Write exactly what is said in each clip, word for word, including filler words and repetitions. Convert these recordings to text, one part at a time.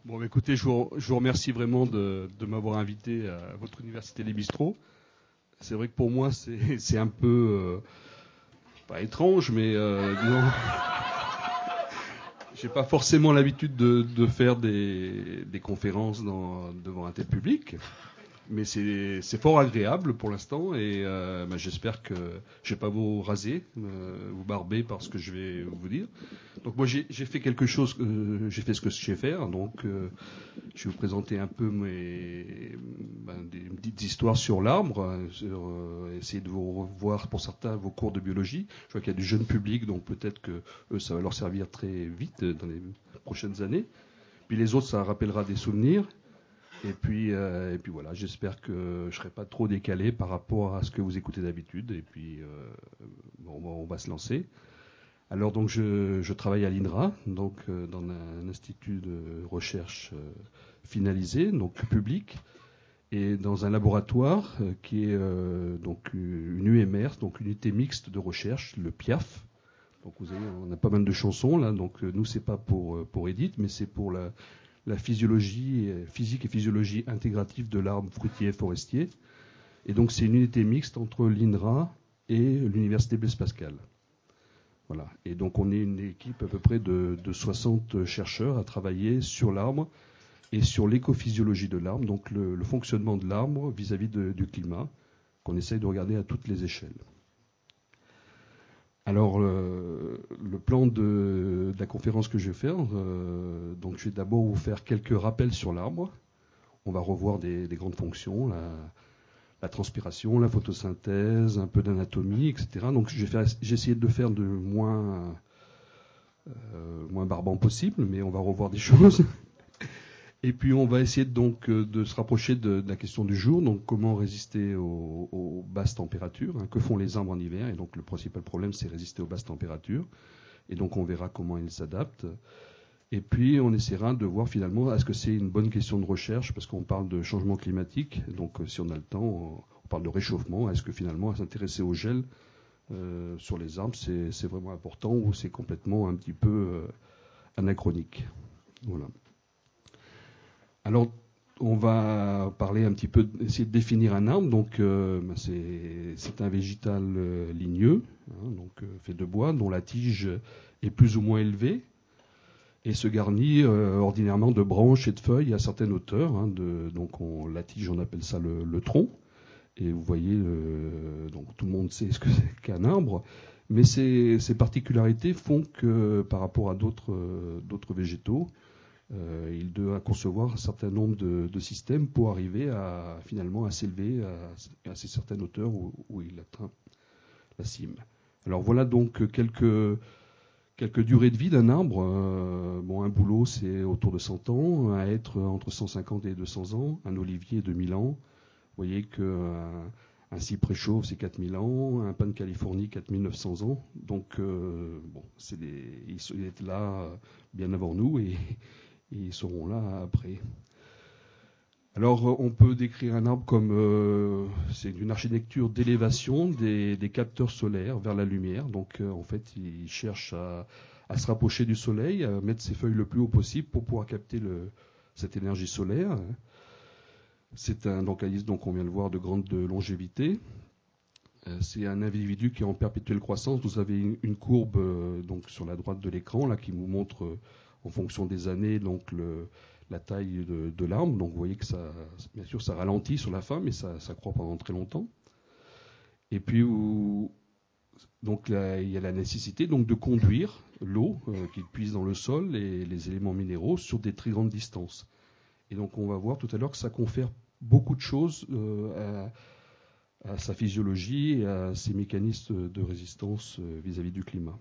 Bon, écoutez, je vous, je vous remercie vraiment de, de m'avoir invité à votre université Les Bistrots. C'est vrai que pour moi, c'est, c'est un peu, euh, pas étrange, mais euh, non. J'ai pas forcément l'habitude de, de faire des, des conférences dans, devant un tel public. Mais c'est, c'est fort agréable pour l'instant et euh, bah, j'espère que je vais pas vous raser, euh, vous barber par ce que je vais vous dire. Donc moi j'ai, j'ai fait quelque chose, euh, j'ai fait ce que je sais faire. Donc euh, je vais vous présenter un peu mes ben, des petites histoires sur l'arbre, sur, euh, essayer de vous revoir pour certains vos cours de biologie. Je vois qu'il y a du jeune public, donc peut-être que eux ça va leur servir très vite dans les prochaines années. Puis les autres ça rappellera des souvenirs. Et puis, euh, et puis voilà, j'espère que je ne serai pas trop décalé par rapport à ce que vous écoutez d'habitude. Et puis, euh, bon, on va se lancer. Alors, donc, je, je travaille à l'INRA, donc euh, dans un, un institut de recherche euh, finalisé, donc public, et dans un laboratoire euh, qui est euh, donc une U M R, donc unité mixte de recherche, le P I A F. Donc, vous avez, on a pas mal de chansons là. Donc, nous, c'est pas pour pour Edith, mais c'est pour la la physiologie, physique et physiologie intégrative de l'arbre fruitier et forestier. Et donc c'est une unité mixte entre l'INRA et l'Université Blaise Pascal. Voilà. Et donc on est une équipe à peu près de, de soixante chercheurs à travailler sur l'arbre et sur l'écophysiologie de l'arbre, donc le, le fonctionnement de l'arbre vis-à-vis de, du climat, qu'on essaye de regarder à toutes les échelles. Alors, euh, le plan de, de la conférence que je vais faire, euh, donc je vais d'abord vous faire quelques rappels sur l'arbre. On va revoir des, des grandes fonctions, la, la transpiration, la photosynthèse, un peu d'anatomie, et cetera. Donc, j'ai essayé de le faire de moins, euh, moins barbant possible, mais on va revoir des choses. Et puis on va essayer donc de se rapprocher de, de la question du jour, donc comment résister aux, aux basses températures, hein, que font les arbres en hiver, et donc le principal problème c'est résister aux basses températures, et donc on verra comment ils s'adaptent. Et puis on essaiera de voir finalement est-ce que c'est une bonne question de recherche, parce qu'on parle de changement climatique, donc si on a le temps, on parle de réchauffement, est-ce que finalement s'intéresser au gel euh, sur les arbres c'est, c'est vraiment important ou c'est complètement un petit peu euh, anachronique. Voilà. Alors, on va parler un petit peu, essayer de définir un arbre. Donc, euh, c'est, c'est un végétal euh, ligneux, hein, donc euh, fait de bois, dont la tige est plus ou moins élevée et se garnit euh, ordinairement de branches et de feuilles à certaines hauteurs. Hein, de, donc, on, la tige, on appelle ça le, le tronc. Et vous voyez, euh, donc tout le monde sait ce que c'est qu'un arbre, mais ces, ces particularités font que, par rapport à d'autres, euh, d'autres végétaux, Euh, il doit concevoir un certain nombre de, de systèmes pour arriver à finalement à s'élever à, à ces certaines hauteurs où, où il atteint la cime. Alors voilà donc quelques, quelques durées de vie d'un arbre. Euh, bon, un bouleau c'est autour de cent ans, un hêtre entre cent cinquante et deux cents ans, un olivier deux mille ans. Vous voyez qu'un un cyprès chauve c'est quatre mille ans, un pin de Californie quatre mille neuf cents ans. Donc euh, bon, c'est des, ils étaient là bien avant nous et et ils seront là après. Alors, on peut décrire un arbre comme euh, c'est une architecture d'élévation des, des capteurs solaires vers la lumière. Donc, euh, en fait, il cherche à, à se rapprocher du soleil, à mettre ses feuilles le plus haut possible pour pouvoir capter le, cette énergie solaire. C'est un organisme, donc on vient de le voir, de grande longévité. Euh, c'est un individu qui est en perpétuelle croissance. Vous avez une, une courbe euh, donc sur la droite de l'écran là qui vous montre euh, en fonction des années donc le, la taille de, de l'arbre. Donc vous voyez que ça, bien sûr, ça ralentit sur la fin, mais ça, ça croît pendant très longtemps. Et puis où, donc là, il y a la nécessité donc de conduire l'eau euh, qui puise dans le sol et les éléments minéraux sur des très grandes distances. Et donc on va voir tout à l'heure que ça confère beaucoup de choses euh, à à sa physiologie et à ses mécanismes de résistance vis-à-vis du climat.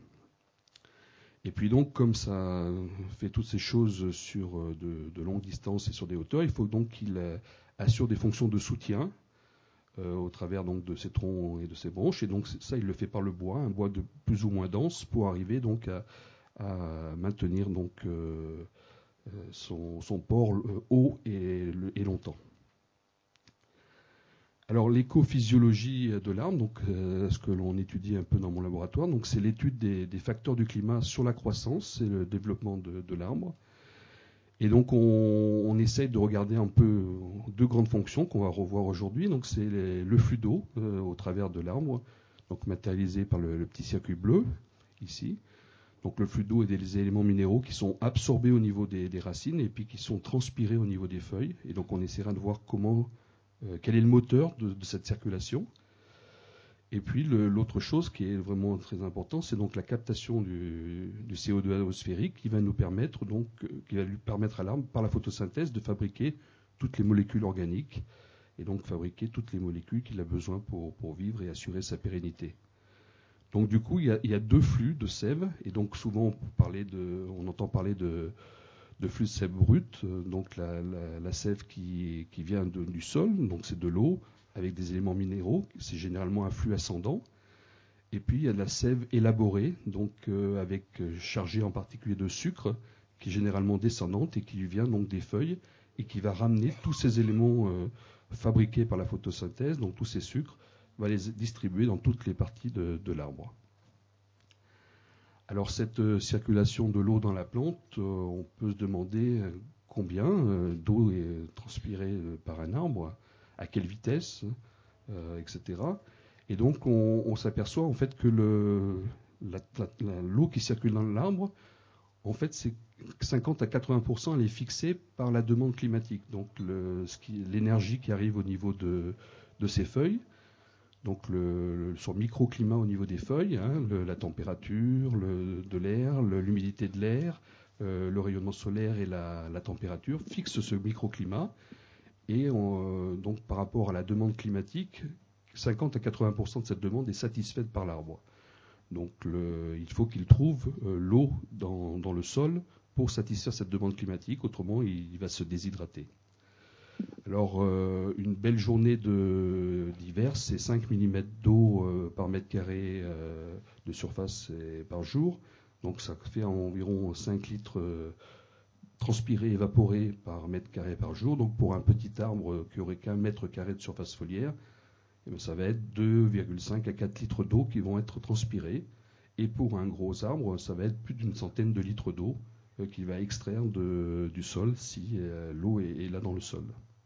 Et puis donc, comme ça fait toutes ces choses sur de, de longues distances et sur des hauteurs, il faut donc qu'il assure des fonctions de soutien euh, au travers donc de ses troncs et de ses branches. Et donc ça, il le fait par le bois, un bois de plus ou moins dense, pour arriver donc à, à maintenir donc euh, son, son port euh, haut et, et longtemps. Alors l'écophysiologie de l'arbre, donc euh, ce que l'on étudie un peu dans mon laboratoire, donc c'est l'étude des, des facteurs du climat sur la croissance et le développement de, de l'arbre. Et donc on, on essaye de regarder un peu deux grandes fonctions qu'on va revoir aujourd'hui. Donc c'est les, le flux d'eau euh, au travers de l'arbre, donc matérialisé par le, le petit circuit bleu ici. Donc le flux d'eau et des éléments minéraux qui sont absorbés au niveau des, des racines et puis qui sont transpirés au niveau des feuilles. Et donc on essaiera de voir comment, euh, quel est le moteur de, de cette circulation. Et puis le, l'autre chose qui est vraiment très importante, c'est donc la captation du, du C O deux atmosphérique qui va nous permettre donc, euh, qui va lui permettre à l'arbre par la photosynthèse de fabriquer toutes les molécules organiques et donc fabriquer toutes les molécules qu'il a besoin pour, pour vivre et assurer sa pérennité. Donc du coup, il y a, il y a deux flux de sève, et donc souvent on, parlait de, on entend parler de, de flux de sève brute, euh, donc la, la, la sève qui, qui vient de, du sol, donc c'est de l'eau avec des éléments minéraux, c'est généralement un flux ascendant. Et puis il y a de la sève élaborée, donc euh, avec euh, chargée en particulier de sucre, qui est généralement descendante et qui lui vient donc des feuilles et qui va ramener tous ces éléments euh, fabriqués par la photosynthèse, donc tous ces sucres, va les distribuer dans toutes les parties de, de l'arbre. Alors cette euh, circulation de l'eau dans la plante, euh, on peut se demander euh, combien euh, d'eau est transpirée euh, par un arbre, à quelle vitesse, euh, et cetera. Et donc on, on s'aperçoit en fait que le, la, la, la, l'eau qui circule dans l'arbre, en fait c'est cinquante à quatre-vingts pour cent elle est fixée par la demande climatique, donc le, ce qui, l'énergie qui arrive au niveau de, de ces feuilles. Donc le, le, son microclimat au niveau des feuilles, hein, le, la température le, de l'air, le, l'humidité de l'air, euh, le rayonnement solaire et la, la température fixent ce microclimat. Et on, euh, donc par rapport à la demande climatique, cinquante à quatre-vingts pour cent de cette demande est satisfaite par l'arbre. Donc le, il faut qu'il trouve euh, l'eau dans, dans le sol pour satisfaire cette demande climatique, autrement il, il va se déshydrater. Alors, euh, une belle journée de, d'hiver, c'est cinq millimètres d'eau euh, par mètre carré euh, de surface et par jour. Donc, ça fait environ cinq litres euh, transpirés, évaporés par mètre carré par jour. Donc, pour un petit arbre qui aurait qu'un mètre carré de surface foliaire, eh bien, ça va être deux virgule cinq à quatre litres d'eau qui vont être transpirés. Et pour un gros arbre, ça va être plus d'une centaine de litres d'eau euh, qu'il va extraire de, du sol si euh, l'eau est, est là dans le sol.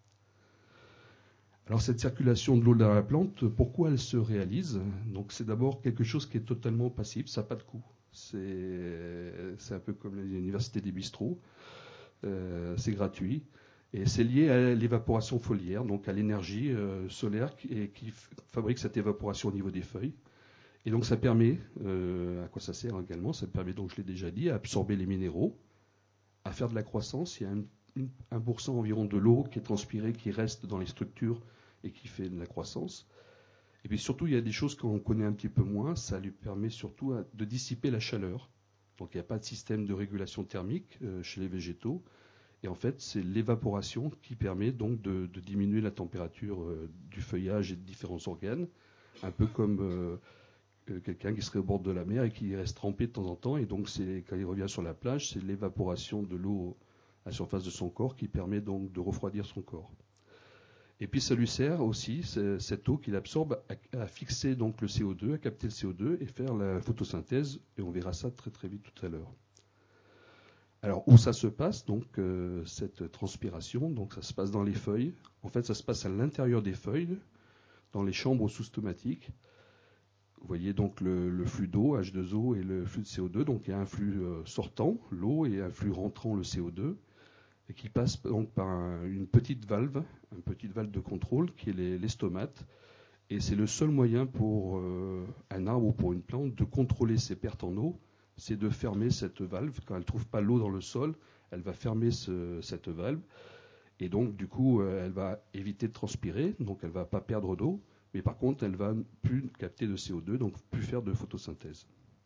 Alors cette circulation de l'eau dans la plante, pourquoi elle se réalise? Donc c'est d'abord quelque chose qui est totalement passible, ça n'a pas de coût. C'est, c'est un peu comme l'université des bistrots, euh, c'est gratuit. Et c'est lié à l'évaporation foliaire, donc à l'énergie euh, solaire qui, et qui f- fabrique cette évaporation au niveau des feuilles. Et donc ça permet, euh, à quoi ça sert également? Ça permet donc, je l'ai déjà dit, à absorber les minéraux, à faire de la croissance. Il y a un, une, un pour cent environ de l'eau qui est transpirée, qui reste dans les structures et qui fait de la croissance. Et puis surtout, il y a des choses qu'on connaît un petit peu moins. Ça lui permet surtout de dissiper la chaleur. Donc il n'y a pas de système de régulation thermique euh, chez les végétaux. Et en fait, c'est l'évaporation qui permet donc de, de diminuer la température euh, du feuillage et de différents organes. Un peu comme euh, quelqu'un qui serait au bord de la mer et qui reste trempé de temps en temps. Et donc c'est, quand il revient sur la plage, c'est l'évaporation de l'eau à la surface de son corps qui permet donc de refroidir son corps. Et puis ça lui sert aussi, cette eau qu'il absorbe, à, à fixer donc le C O deux, à capter le C O deux et faire la photosynthèse. Et on verra ça très très vite tout à l'heure. Alors où ça se passe, donc euh, cette transpiration, donc ça se passe dans les feuilles. En fait, ça se passe à l'intérieur des feuilles, dans les chambres sous-stomatiques. Vous voyez donc le, le flux d'eau, H deux O, et le flux de C O deux. Donc il y a un flux euh, sortant, l'eau, et un flux rentrant, le C O deux. Et qui passe donc par un, une petite valve, une petite valve de contrôle qui est les, les stomates. Et c'est le seul moyen pour euh, un arbre ou pour une plante de contrôler ses pertes en eau, c'est de fermer cette valve. Quand elle ne trouve pas l'eau dans le sol, elle va fermer ce, cette valve. Et donc, du coup, euh, elle va éviter de transpirer, donc elle ne va pas perdre d'eau. Mais par contre, elle ne va plus capter de C O deux, donc plus faire de photosynthèse.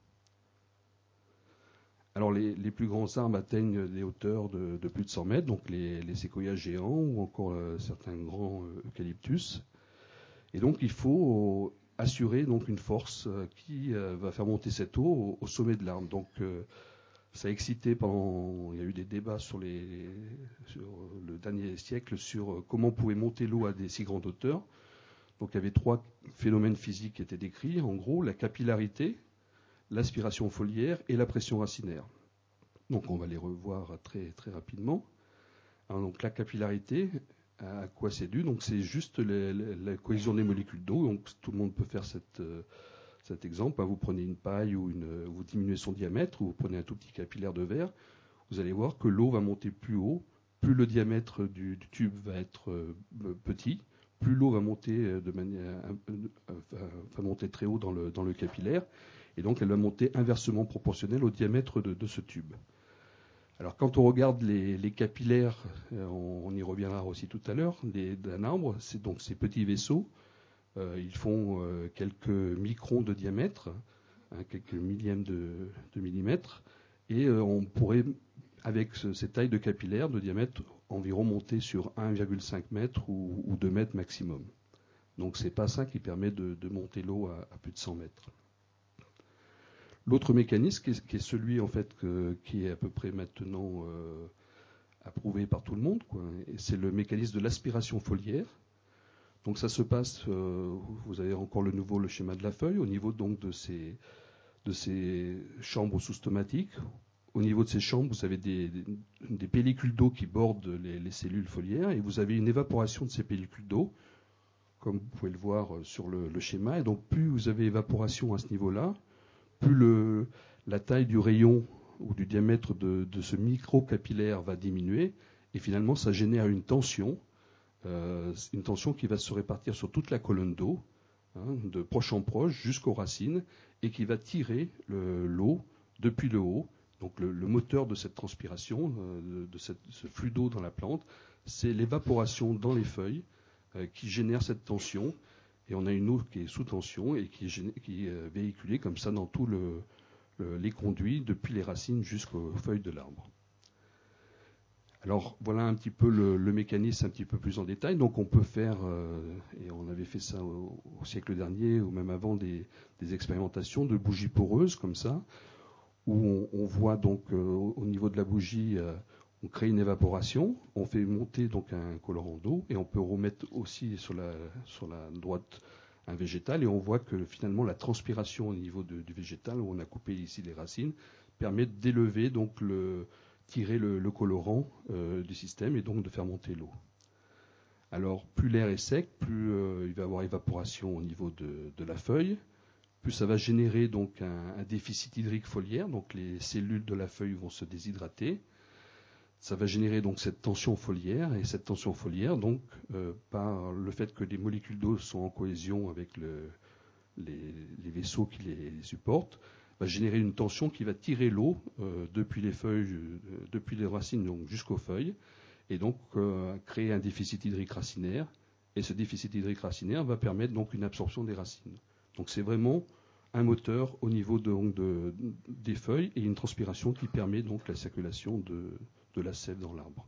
Alors les, les plus grands arbres atteignent des hauteurs de, de plus de cent mètres, donc les, les séquoias géants ou encore euh, certains grands euh, eucalyptus. Et donc il faut euh, assurer donc une force euh, qui euh, va faire monter cette eau au, au sommet de l'arbre. Donc euh, ça a excité pendant, il y a eu des débats sur, les, sur le dernier siècle sur euh, comment pouvait monter l'eau à des si grandes hauteurs. Donc il y avait trois phénomènes physiques qui étaient décrits. En gros, la capillarité, l'aspiration foliaire et la pression racinaire. Donc on va les revoir très, très rapidement. Alors, donc la capillarité, à quoi c'est dû? Donc c'est juste les, les, la cohésion des molécules d'eau. Donc tout le monde peut faire cette, euh, cet exemple. Vous prenez une paille ou une, vous diminuez son diamètre, ou vous prenez un tout petit capillaire de verre. Vous allez voir que l'eau va monter plus haut. Plus le diamètre du, du tube va être euh, petit, plus l'eau va monter de manière, euh, va monter très haut dans le, dans le capillaire, et donc elle va monter inversement proportionnelle au diamètre de, de ce tube. Alors quand on regarde les, les capillaires, on, on y reviendra aussi tout à l'heure, d'un arbre, c'est donc ces petits vaisseaux, euh, ils font euh, quelques microns de diamètre, hein, quelques millièmes de, de millimètres, et euh, on pourrait, avec ce, ces tailles de capillaires de diamètre, environ monter sur un virgule cinq mètres ou, ou deux mètres maximum. Donc c'est pas ça qui permet de, de monter l'eau à, à plus de cent mètres. L'autre mécanisme, qui est, qui est celui en fait que, qui est à peu près maintenant euh, approuvé par tout le monde, quoi, c'est le mécanisme de l'aspiration foliaire. Donc ça se passe, euh, vous avez encore le nouveau le schéma de la feuille, au niveau donc de ces, de ces chambres sous-stomatiques. Au niveau de ces chambres, vous avez des, des, des pellicules d'eau qui bordent les, les cellules foliaires, et vous avez une évaporation de ces pellicules d'eau, comme vous pouvez le voir sur le, le schéma. Et donc plus vous avez évaporation à ce niveau-là, plus le, la taille du rayon ou du diamètre de, de ce micro-capillaire va diminuer, et finalement ça génère une tension, euh, une tension qui va se répartir sur toute la colonne d'eau, hein, de proche en proche jusqu'aux racines, et qui va tirer l'eau depuis le haut. Donc le, le moteur de cette transpiration, euh, de, de cette, ce flux d'eau dans la plante, c'est l'évaporation dans les feuilles euh, qui génère cette tension. Et on a une eau qui est sous tension et qui est, qui est véhiculée comme ça dans tous le, le, les conduits, depuis les racines jusqu'aux feuilles de l'arbre. Alors voilà un petit peu le, le mécanisme un petit peu plus en détail. Donc on peut faire, euh, et on avait fait ça au, au siècle dernier ou même avant, des, des expérimentations de bougies poreuses comme ça, où on, on voit donc euh, au niveau de la bougie, euh, on crée une évaporation, on fait monter donc un colorant d'eau, et on peut remettre aussi sur la, sur la droite un végétal, et on voit que finalement la transpiration au niveau de, du végétal, où on a coupé ici les racines, permet d'élever, donc le, tirer le, le colorant euh, du système, et donc de faire monter l'eau. Alors plus l'air est sec, plus euh, il va y avoir évaporation au niveau de, de la feuille, plus ça va générer donc un, un déficit hydrique foliaire, donc les cellules de la feuille vont se déshydrater. Ça va générer donc cette tension foliaire, et cette tension foliaire, donc euh, par le fait que les molécules d'eau sont en cohésion avec le, les, les vaisseaux qui les, les supportent, va générer une tension qui va tirer l'eau euh, depuis les feuilles, euh, depuis les racines donc jusqu'aux feuilles, et donc euh, créer un déficit hydrique racinaire. Et ce déficit hydrique racinaire va permettre donc une absorption des racines. Donc c'est vraiment un moteur au niveau de, de, des feuilles, et une transpiration qui permet donc la circulation de, de la sève dans l'arbre.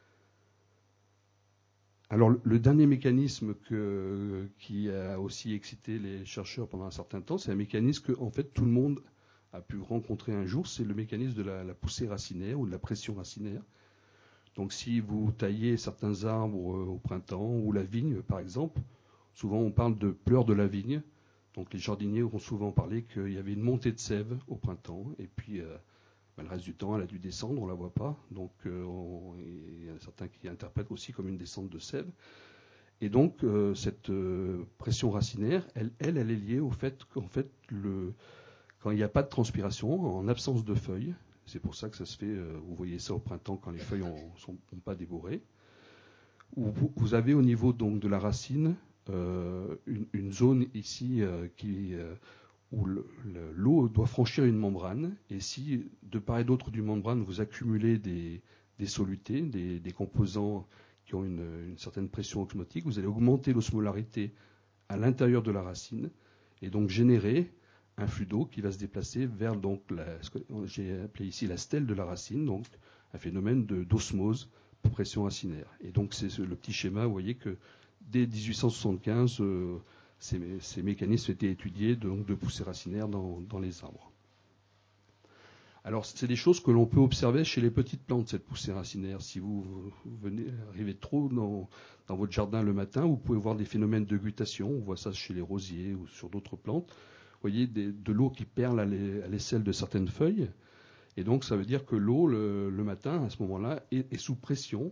Alors le dernier mécanisme que, qui a aussi excité les chercheurs pendant un certain temps, c'est un mécanisme que en fait tout le monde a pu rencontrer un jour, c'est le mécanisme de la, la poussée racinaire ou de la pression racinaire. Donc si vous taillez certains arbres au printemps, ou la vigne par exemple, souvent on parle de pleurs de la vigne. Donc les jardiniers ont souvent parlé qu'il y avait une montée de sève au printemps, et puis euh, ben, le reste du temps elle a dû descendre, on ne la voit pas. Donc euh, on, il y a certains qui interprètent aussi comme une descente de sève. Et donc euh, cette euh, pression racinaire, elle, elle, elle est liée au fait qu'en fait, le, quand il n'y a pas de transpiration, en absence de feuilles, c'est pour ça que ça se fait, euh, vous voyez ça au printemps quand les feuilles ne sont pas dévorées, où vous, vous avez au niveau donc de la racine euh, une, une zone ici euh, qui, euh, où l'eau doit franchir une membrane, et si de part et d'autre du membrane vous accumulez des, des solutés, des, des composants qui ont une, une certaine pression osmotique, vous allez augmenter l'osmolarité à l'intérieur de la racine, et donc générer un flux d'eau qui va se déplacer vers donc la, ce que j'ai appelé ici la stèle de la racine, donc un phénomène d'osmose pour pression racinaire. Et donc c'est le petit schéma, vous voyez que dès dix-huit cent soixante-quinze, euh, ces, ces mécanismes étaient étudiés donc, de poussée racinaire dans, dans les arbres. Alors c'est des choses que l'on peut observer chez les petites plantes, cette poussée racinaire. Si vous, vous venez arriver trop dans, dans votre jardin le matin, vous pouvez voir des phénomènes de guttation. On voit ça chez les rosiers ou sur d'autres plantes. Vous voyez des, de l'eau qui perle à l'aisselle de certaines feuilles. Et donc ça veut dire que l'eau, le, le matin, à ce moment-là, est, est sous pression.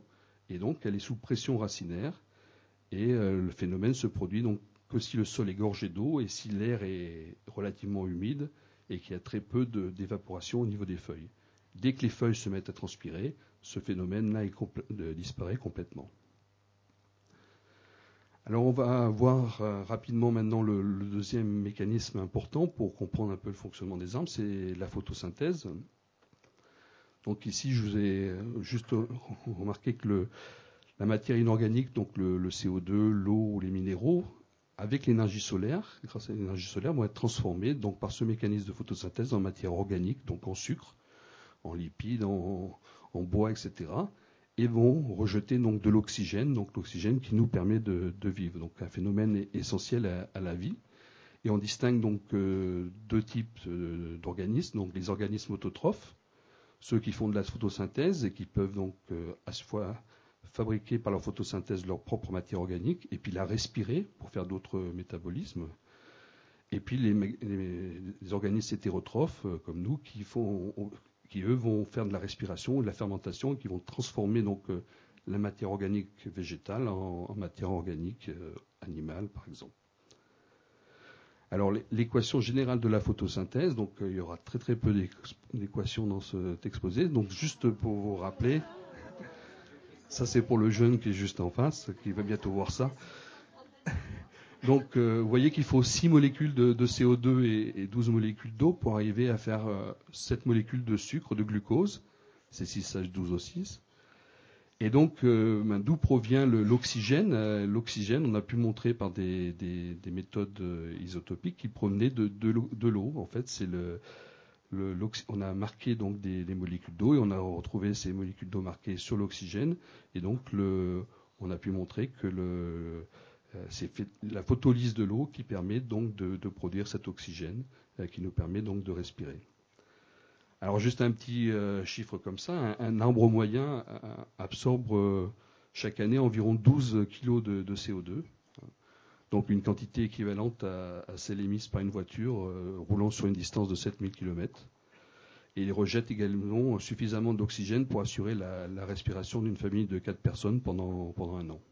Et donc, elle est sous pression racinaire. Et euh, le phénomène se produit donc que si le sol est gorgé d'eau et si l'air est relativement humide et qu'il y a très peu de, d'évaporation au niveau des feuilles. Dès que les feuilles se mettent à transpirer, ce phénomène-là est compl- de, disparaît complètement. Alors on va voir euh, rapidement maintenant le, le deuxième mécanisme important pour comprendre un peu le fonctionnement des arbres, c'est la photosynthèse. Donc ici, je vous ai juste remarqué que le, la matière inorganique, donc le, le C O deux, l'eau ou les minéraux, avec l'énergie solaire, grâce à l'énergie solaire, vont être transformés donc, par ce mécanisme de photosynthèse en matière organique, donc en sucre, en lipides, en, en bois, et cetera, et vont rejeter donc de l'oxygène, donc l'oxygène qui nous permet de, de vivre. Donc un phénomène essentiel à, à la vie. Et on distingue donc euh, deux types euh, d'organismes, donc les organismes autotrophes, ceux qui font de la photosynthèse et qui peuvent donc euh, à la fois fabriquer par leur photosynthèse leur propre matière organique et puis la respirer pour faire d'autres métabolismes. Et puis les, les, les organismes hétérotrophes euh, comme nous qui, font, qui eux vont faire de la respiration, de la fermentation et qui vont transformer donc euh, la matière organique végétale en, en matière organique euh, animale par exemple. Alors l'équation générale de la photosynthèse, donc euh, il y aura très très peu d'équations dans cet exposé, donc juste pour vous rappeler, ça c'est pour le jeune qui est juste en face, qui va bientôt voir ça. Donc euh, vous voyez qu'il faut six molécules de, de C O deux et, et douze molécules d'eau pour arriver à faire euh, sept molécules de sucre, de glucose, c'est six H douze O six. Et donc, euh, ben, d'où provient le, l'oxygène euh, L'oxygène, on a pu montrer par des, des, des méthodes euh, isotopiques qu'il provenait de, de, l'eau, de l'eau. En fait, c'est le, le, on a marqué donc des, des molécules d'eau et on a retrouvé ces molécules d'eau marquées sur l'oxygène. Et donc, le, on a pu montrer que le, euh, c'est fait, la photolyse de l'eau qui permet donc de, de produire cet oxygène, euh, qui nous permet donc de respirer. Alors juste un petit euh, chiffre comme ça, un, un arbre moyen euh, absorbe euh, chaque année environ douze kilos de, de C O deux, donc une quantité équivalente à, à celle émise par une voiture euh, roulant sur une distance de sept mille kilomètres. Et il rejette également suffisamment d'oxygène pour assurer la, la respiration d'une famille de quatre personnes pendant, pendant un an.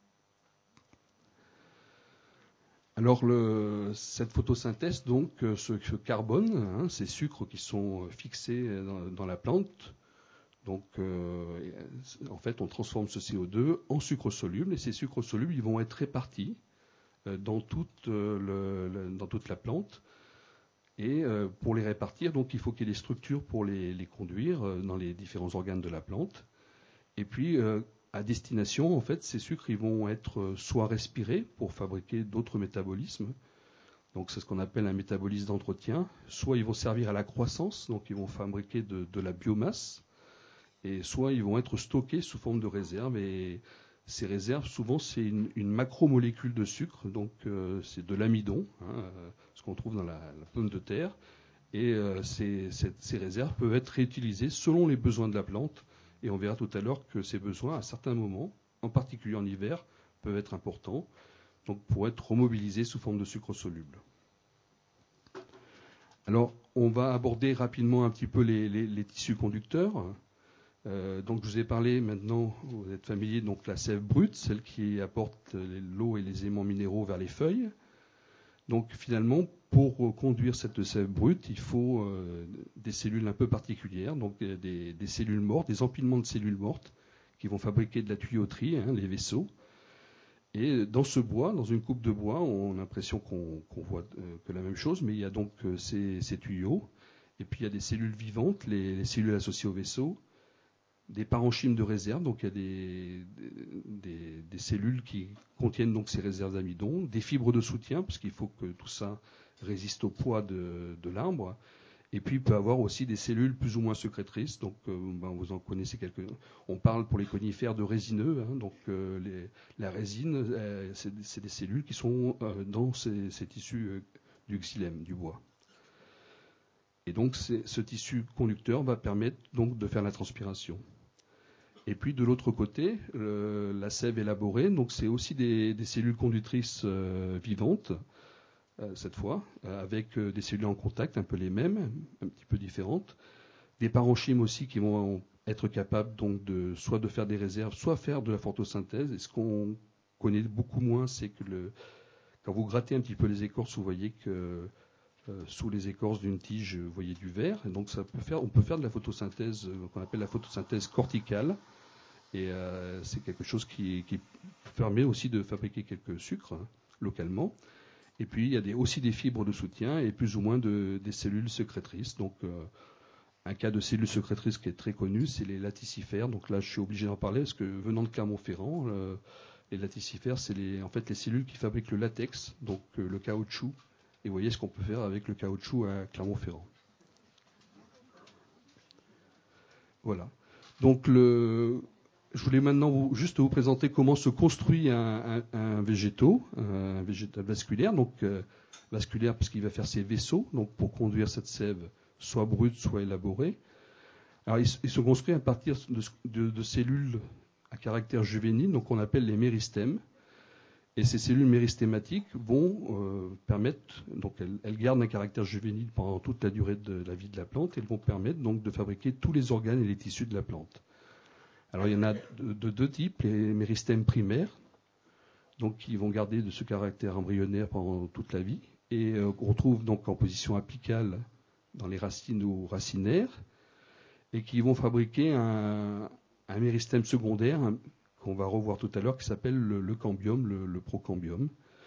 Alors le, cette photosynthèse, donc, ce, ce carbone, hein, ces sucres qui sont fixés dans, dans la plante, donc euh, en fait on transforme ce C O deux en sucre soluble et ces sucres solubles ils vont être répartis euh, dans, toute, euh, le, le, dans toute la plante. Et euh, pour les répartir, donc il faut qu'il y ait des structures pour les, les conduire euh, dans les différents organes de la plante. Et puis euh, à destination, en fait, ces sucres ils vont être soit respirés pour fabriquer d'autres métabolismes, donc c'est ce qu'on appelle un métabolisme d'entretien, soit ils vont servir à la croissance, donc ils vont fabriquer de, de la biomasse, et soit ils vont être stockés sous forme de réserves. Et ces réserves, souvent, c'est une, une macromolécule de sucre, donc euh, c'est de l'amidon, hein, euh, ce qu'on trouve dans la, la pomme de terre. Et euh, ces, ces, ces réserves peuvent être réutilisées selon les besoins de la plante. Et on verra tout à l'heure que ces besoins, à certains moments, en particulier en hiver, peuvent être importants, donc pour être remobilisés sous forme de sucre soluble. Alors, on va aborder rapidement un petit peu les, les, les tissus conducteurs. Euh, donc, je vous ai parlé maintenant, vous êtes familier, donc la sève brute, celle qui apporte l'eau et les éléments minéraux vers les feuilles. Donc, finalement, pour conduire cette sève brute, il faut euh, des cellules un peu particulières, donc des, des cellules mortes, des empilements de cellules mortes qui vont fabriquer de la tuyauterie, hein, les vaisseaux. Et dans ce bois, dans une coupe de bois, on a l'impression qu'on, qu'on voit euh, que la même chose, mais il y a donc euh, ces, ces tuyaux. Et puis il y a des cellules vivantes, les, les cellules associées au vaisseau, des parenchymes de réserve, donc il y a des, des, des cellules qui contiennent donc ces réserves d'amidon, des fibres de soutien, parce qu'il faut que tout ça résiste au poids de, de l'arbre. Et puis il peut avoir aussi des cellules plus ou moins sécrétrices, donc euh, ben, vous en connaissez quelques. On parle pour les conifères de résineux, hein, donc euh, les, la résine, euh, c'est, c'est des cellules qui sont euh, dans ces, ces tissus euh, du xylème, du bois. Et donc c'est, ce tissu conducteur va permettre donc de faire la transpiration. Et puis de l'autre côté, le, la sève élaborée, donc c'est aussi des, des cellules conductrices euh, vivantes. Cette fois, avec des cellules en contact, un peu les mêmes, un petit peu différentes. Des parenchymes aussi qui vont être capable donc de soit de faire des réserves, soit faire de la photosynthèse. Et ce qu'on connaît beaucoup moins, c'est que le, quand vous grattez un petit peu les écorces, vous voyez que euh, sous les écorces d'une tige, vous voyez du vert. Et donc ça peut faire, on peut faire de la photosynthèse euh, qu'on appelle la photosynthèse corticale. Et euh, c'est quelque chose qui, qui permet aussi de fabriquer quelques sucres hein, localement. Et puis il y a des, aussi des fibres de soutien et plus ou moins de, des cellules sécrétrices. Donc euh, un cas de cellules sécrétrices qui est très connu, c'est les laticifères. Donc là, je suis obligé d'en parler parce que venant de Clermont-Ferrand, euh, les laticifères, c'est les, en fait les cellules qui fabriquent le latex, donc euh, le caoutchouc. Et vous voyez ce qu'on peut faire avec le caoutchouc à Clermont-Ferrand. Voilà. Donc le, je voulais maintenant vous, juste vous présenter comment se construit un, un, un végétaux, un végétal vasculaire. Donc euh, vasculaire parce qu'il va faire ses vaisseaux, donc pour conduire cette sève soit brute, soit élaborée. Alors il, il se construit à partir de, de, de cellules à caractère juvénile, donc on appelle les méristèmes. Et ces cellules méristématiques vont euh, permettre, donc elles, elles gardent un caractère juvénile pendant toute la durée de la vie de la plante, et elles vont permettre donc de fabriquer tous les organes et les tissus de la plante. Alors il y en a de, de deux types, les méristèmes primaires, donc qui vont garder de ce caractère embryonnaire pendant toute la vie, et euh, qu'on retrouve donc en position apicale dans les racines ou racinaires, et qui vont fabriquer un, un méristème secondaire un, qu'on va revoir tout à l'heure, qui s'appelle le, le cambium, le, le procambium.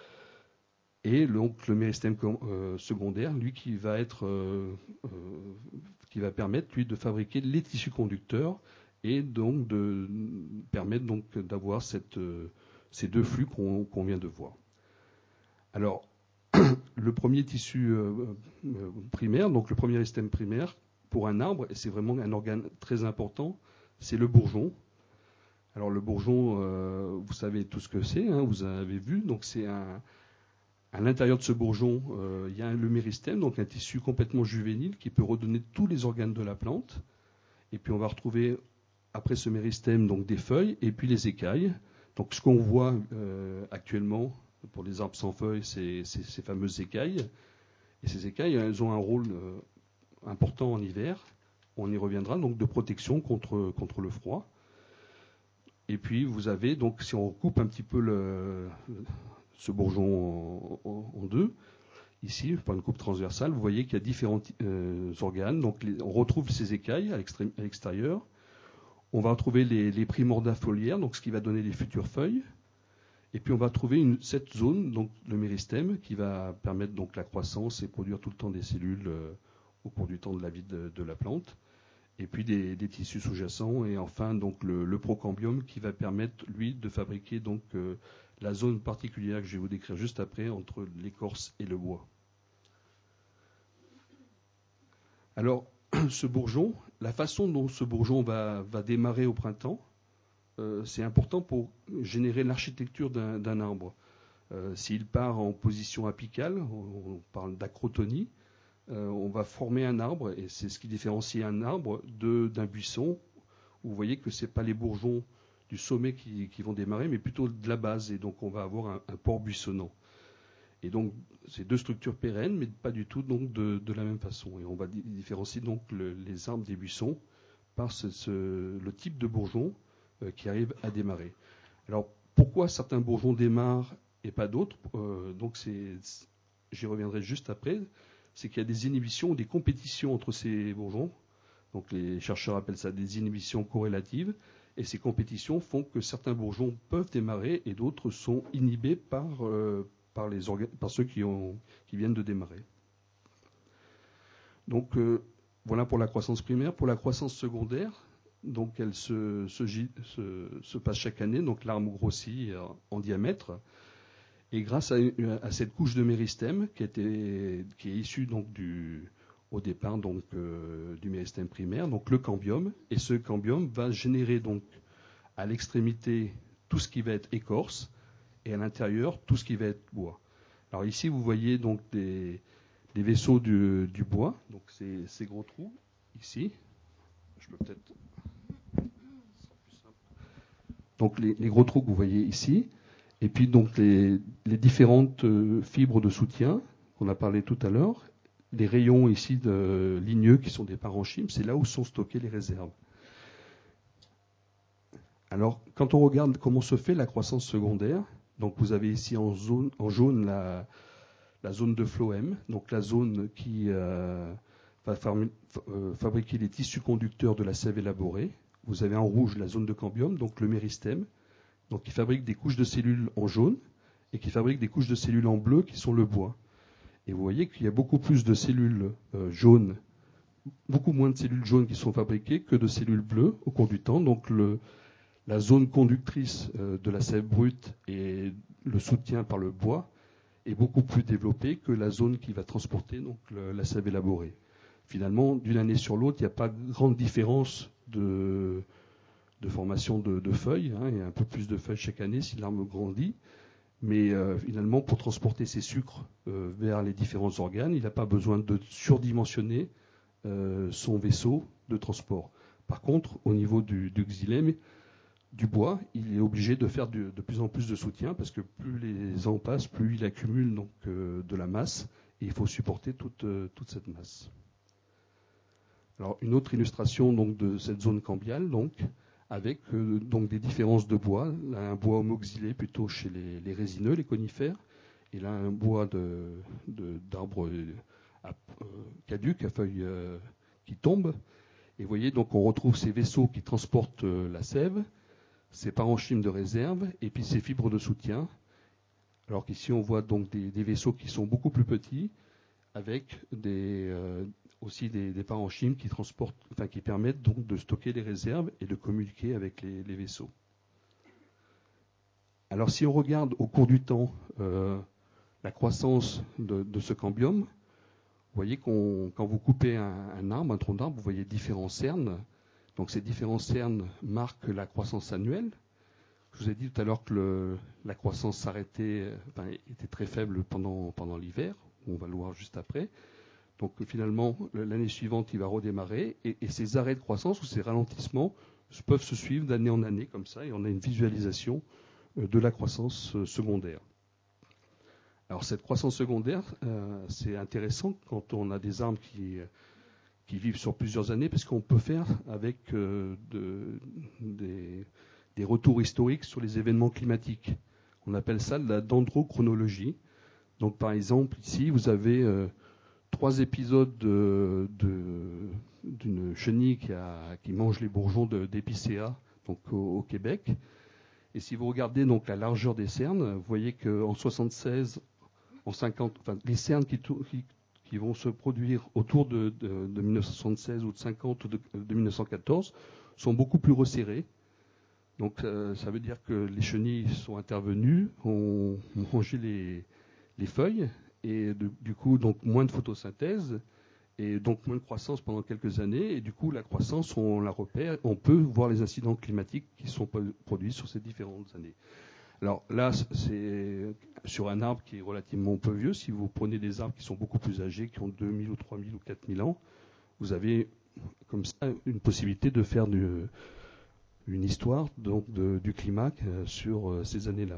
Et donc le méristème euh, secondaire, lui, qui va être, euh, euh, qui va permettre lui de fabriquer les tissus conducteurs et donc de permettre donc d'avoir cette, euh, ces deux flux qu'on, qu'on vient de voir. Alors le premier tissu euh, euh, primaire, donc le premier méristème primaire pour un arbre, et c'est vraiment un organe très important, c'est le bourgeon. Alors le bourgeon, euh, vous savez tout ce que c'est, hein, vous avez vu, donc c'est un, à l'intérieur de ce bourgeon, euh, il y a le méristème, donc un tissu complètement juvénile qui peut redonner tous les organes de la plante. Et puis on va retrouver après ce méristème donc des feuilles et puis les écailles. Donc ce qu'on voit euh, actuellement pour les arbres sans feuilles, c'est, c'est ces fameuses écailles. Et ces écailles, elles ont un rôle euh, important en hiver. On y reviendra, donc de protection contre, contre le froid. Et puis vous avez, donc si on coupe un petit peu le, ce bourgeon en, en, en deux, ici, par une coupe transversale, vous voyez qu'il y a différents euh, organes. Donc les, on retrouve ces écailles à, à l'extérieur. On va retrouver les, les primordia foliaires, donc ce qui va donner les futures feuilles. Et puis on va trouver une, cette zone, donc le méristème, qui va permettre donc la croissance et produire tout le temps des cellules euh, au cours du temps de la vie de, de la plante. Et puis des, des tissus sous-jacents, et enfin donc le, le procambium qui va permettre lui de fabriquer donc euh, la zone particulière que je vais vous décrire juste après entre l'écorce et le bois. Alors ce bourgeon, la façon dont ce bourgeon va, va démarrer au printemps, euh, c'est important pour générer l'architecture d'un, d'un arbre. Euh, s'il part en position apicale, on, on parle d'acrotonie, Euh, on va former un arbre, et c'est ce qui différencie un arbre de, d'un buisson, où vous voyez que ce n'est pas les bourgeons du sommet qui, qui vont démarrer, mais plutôt de la base, et donc on va avoir un, un port buissonnant. Et donc c'est deux structures pérennes, mais pas du tout donc de, de la même façon. Et on va différencier donc le, les arbres des buissons par ce, ce, le type de bourgeon euh, qui arrive à démarrer. Alors pourquoi certains bourgeons démarrent et pas d'autres euh, Donc c'est, j'y reviendrai juste après. C'est qu'il y a des inhibitions ou des compétitions entre ces bourgeons. Donc les chercheurs appellent ça des inhibitions corrélatives. Et ces compétitions font que certains bourgeons peuvent démarrer et d'autres sont inhibés par, euh, par, les orga- par ceux qui, ont, qui viennent de démarrer. Donc euh, voilà pour la croissance primaire. Pour la croissance secondaire, donc elle se, se, se, se passe chaque année. Donc l'arbre grossit en diamètre. Et grâce à, à cette couche de méristème qui, était, qui est issue donc du, au départ donc, euh, du méristème primaire, donc le cambium, et ce cambium va générer donc à l'extrémité tout ce qui va être écorce et à l'intérieur tout ce qui va être bois. Alors ici vous voyez donc des, des vaisseaux du, du bois, donc ces, ces gros trous ici. Je peux peut-être. Donc les, les gros trous que vous voyez ici. Et puis donc les, les différentes euh, fibres de soutien qu'on a parlé tout à l'heure, les rayons ici de ligneux qui sont des parenchymes, c'est là où sont stockées les réserves. Alors, quand on regarde comment se fait la croissance secondaire, donc vous avez ici en, zone, en jaune la, la zone de phloème, donc la zone qui euh, va fa- euh, fabriquer les tissus conducteurs de la sève élaborée. Vous avez en rouge la zone de cambium, donc le méristème, donc qui fabrique des couches de cellules en jaune et qui fabrique des couches de cellules en bleu qui sont le bois. Et vous voyez qu'il y a beaucoup plus de cellules euh, jaunes, beaucoup moins de cellules jaunes qui sont fabriquées que de cellules bleues au cours du temps. Donc le, la zone conductrice euh, de la sève brute et le soutien par le bois est beaucoup plus développée que la zone qui va transporter donc, le, la sève élaborée. Finalement, d'une année sur l'autre, il n'y a pas grande différence de, de formation de, de feuilles. Hein. Il y a un peu plus de feuilles chaque année si l'arbre grandit. Mais euh, finalement, pour transporter ces sucres euh, vers les différents organes, il n'a pas besoin de surdimensionner euh, son vaisseau de transport. Par contre, au niveau du, du xylème, du bois, il est obligé de faire du, de plus en plus de soutien parce que plus les ans passent, plus il accumule donc, euh, de la masse et il faut supporter toute, euh, toute cette masse. Alors, une autre illustration donc, de cette zone cambiale, donc, avec euh, donc des différences de bois. Là, un bois homoxylé plutôt chez les, les résineux, les conifères, et là un bois de, de, d'arbres euh, euh, caducs à feuilles euh, qui tombent. Et vous voyez, donc on retrouve ces vaisseaux qui transportent euh, la sève, ces parenchymes de réserve, et puis ces fibres de soutien. Alors qu'ici on voit donc des, des vaisseaux qui sont beaucoup plus petits, avec des, euh, aussi des, des parenchymes qui transportent, enfin qui permettent donc de stocker les réserves et de communiquer avec les, les vaisseaux. Alors si on regarde au cours du temps euh, la croissance de, de ce cambium, vous voyez qu'on, quand vous coupez un, un arbre, un tronc d'arbre, vous voyez différents cernes. Donc ces différents cernes marquent la croissance annuelle. Je vous ai dit tout à l'heure que le, la croissance s'arrêtait, enfin, était très faible pendant, pendant l'hiver. On va le voir juste après. Donc finalement, l'année suivante, il va redémarrer. Et, et ces arrêts de croissance ou ces ralentissements peuvent se suivre d'année en année comme ça. Et on a une visualisation de la croissance secondaire. Alors cette croissance secondaire, euh, c'est intéressant quand on a des arbres qui, qui vivent sur plusieurs années, parce qu'on peut faire avec euh, de, des, des retours historiques sur les événements climatiques. On appelle ça de la dendrochronologie. Donc par exemple, ici, vous avez euh, trois épisodes de, de, d'une chenille qui, a, qui mange les bourgeons de, d'épicéa donc au, au Québec. Et si vous regardez donc la largeur des cernes, vous voyez qu'en soixante-seize, en cinquante, enfin, les cernes qui, qui, qui vont se produire autour de, de, de mille neuf cent soixante-seize ou de cinquante ou de, de mille neuf cent quatorze sont beaucoup plus resserrées. Donc euh, ça veut dire que les chenilles sont intervenues, ont mangé les, les feuilles, et de, du coup donc moins de photosynthèse, et donc moins de croissance pendant quelques années, et du coup la croissance on la repère, on peut voir les incidents climatiques qui sont produits sur ces différentes années. Alors là, c'est sur un arbre qui est relativement peu vieux. Si vous prenez des arbres qui sont beaucoup plus âgés, qui ont deux mille ou trois mille ou quatre mille ans, vous avez comme ça une possibilité de faire du, une histoire donc de, du climat sur euh, ces années-là.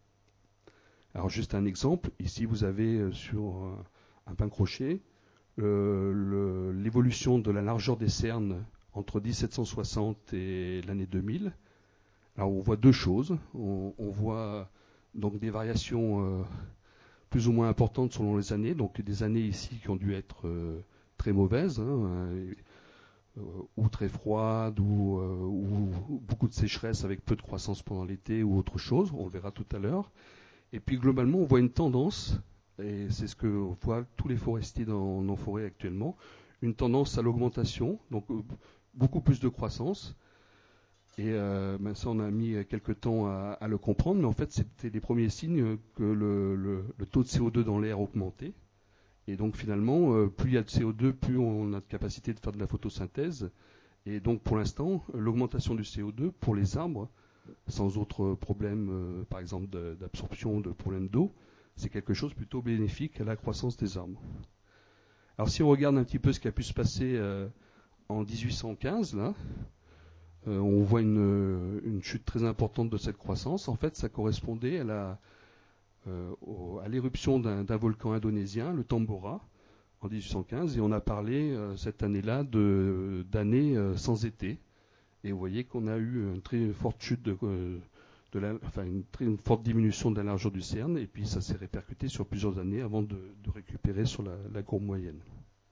Alors juste un exemple, ici vous avez euh, sur euh, un pin crochet euh, le, l'évolution de la largeur des cernes entre dix-sept cent soixante et l'année deux mille. Alors on voit deux choses. On, on voit donc des variations euh, plus ou moins importantes selon les années. Donc des années ici qui ont dû être euh, très mauvaises, hein, euh, ou très froides, ou, euh, ou beaucoup de sécheresse avec peu de croissance pendant l'été, ou autre chose. On le verra tout à l'heure. Et puis globalement, on voit une tendance, et c'est ce que voient tous les forestiers dans nos forêts actuellement, une tendance à l'augmentation, donc euh, beaucoup plus de croissance. Et euh, ben ça, on a mis quelques temps à, à le comprendre, mais en fait, c'était les premiers signes que le, le, le taux de C O deux dans l'air augmentait. Et donc, finalement, euh, plus il y a de C O deux, plus on a de capacité de faire de la photosynthèse. Et donc, pour l'instant, l'augmentation du C O deux pour les arbres, sans autre problème, euh, par exemple, de, d'absorption, de problème d'eau, c'est quelque chose plutôt bénéfique à la croissance des arbres. Alors, si on regarde un petit peu ce qui a pu se passer euh, en dix-huit cent quinze, là, Euh, on voit une, une chute très importante de cette croissance. En fait, ça correspondait à, la, euh, au, à l'éruption d'un, d'un volcan indonésien, le Tambora, en dix-huit cent quinze. Et on a parlé euh, cette année-là de, d'années euh, sans été. Et vous voyez qu'on a eu une très forte chute, de, de la, enfin une très une forte diminution de la largeur du cerne, et puis ça s'est répercuté sur plusieurs années avant de, de récupérer sur la, la courbe moyenne.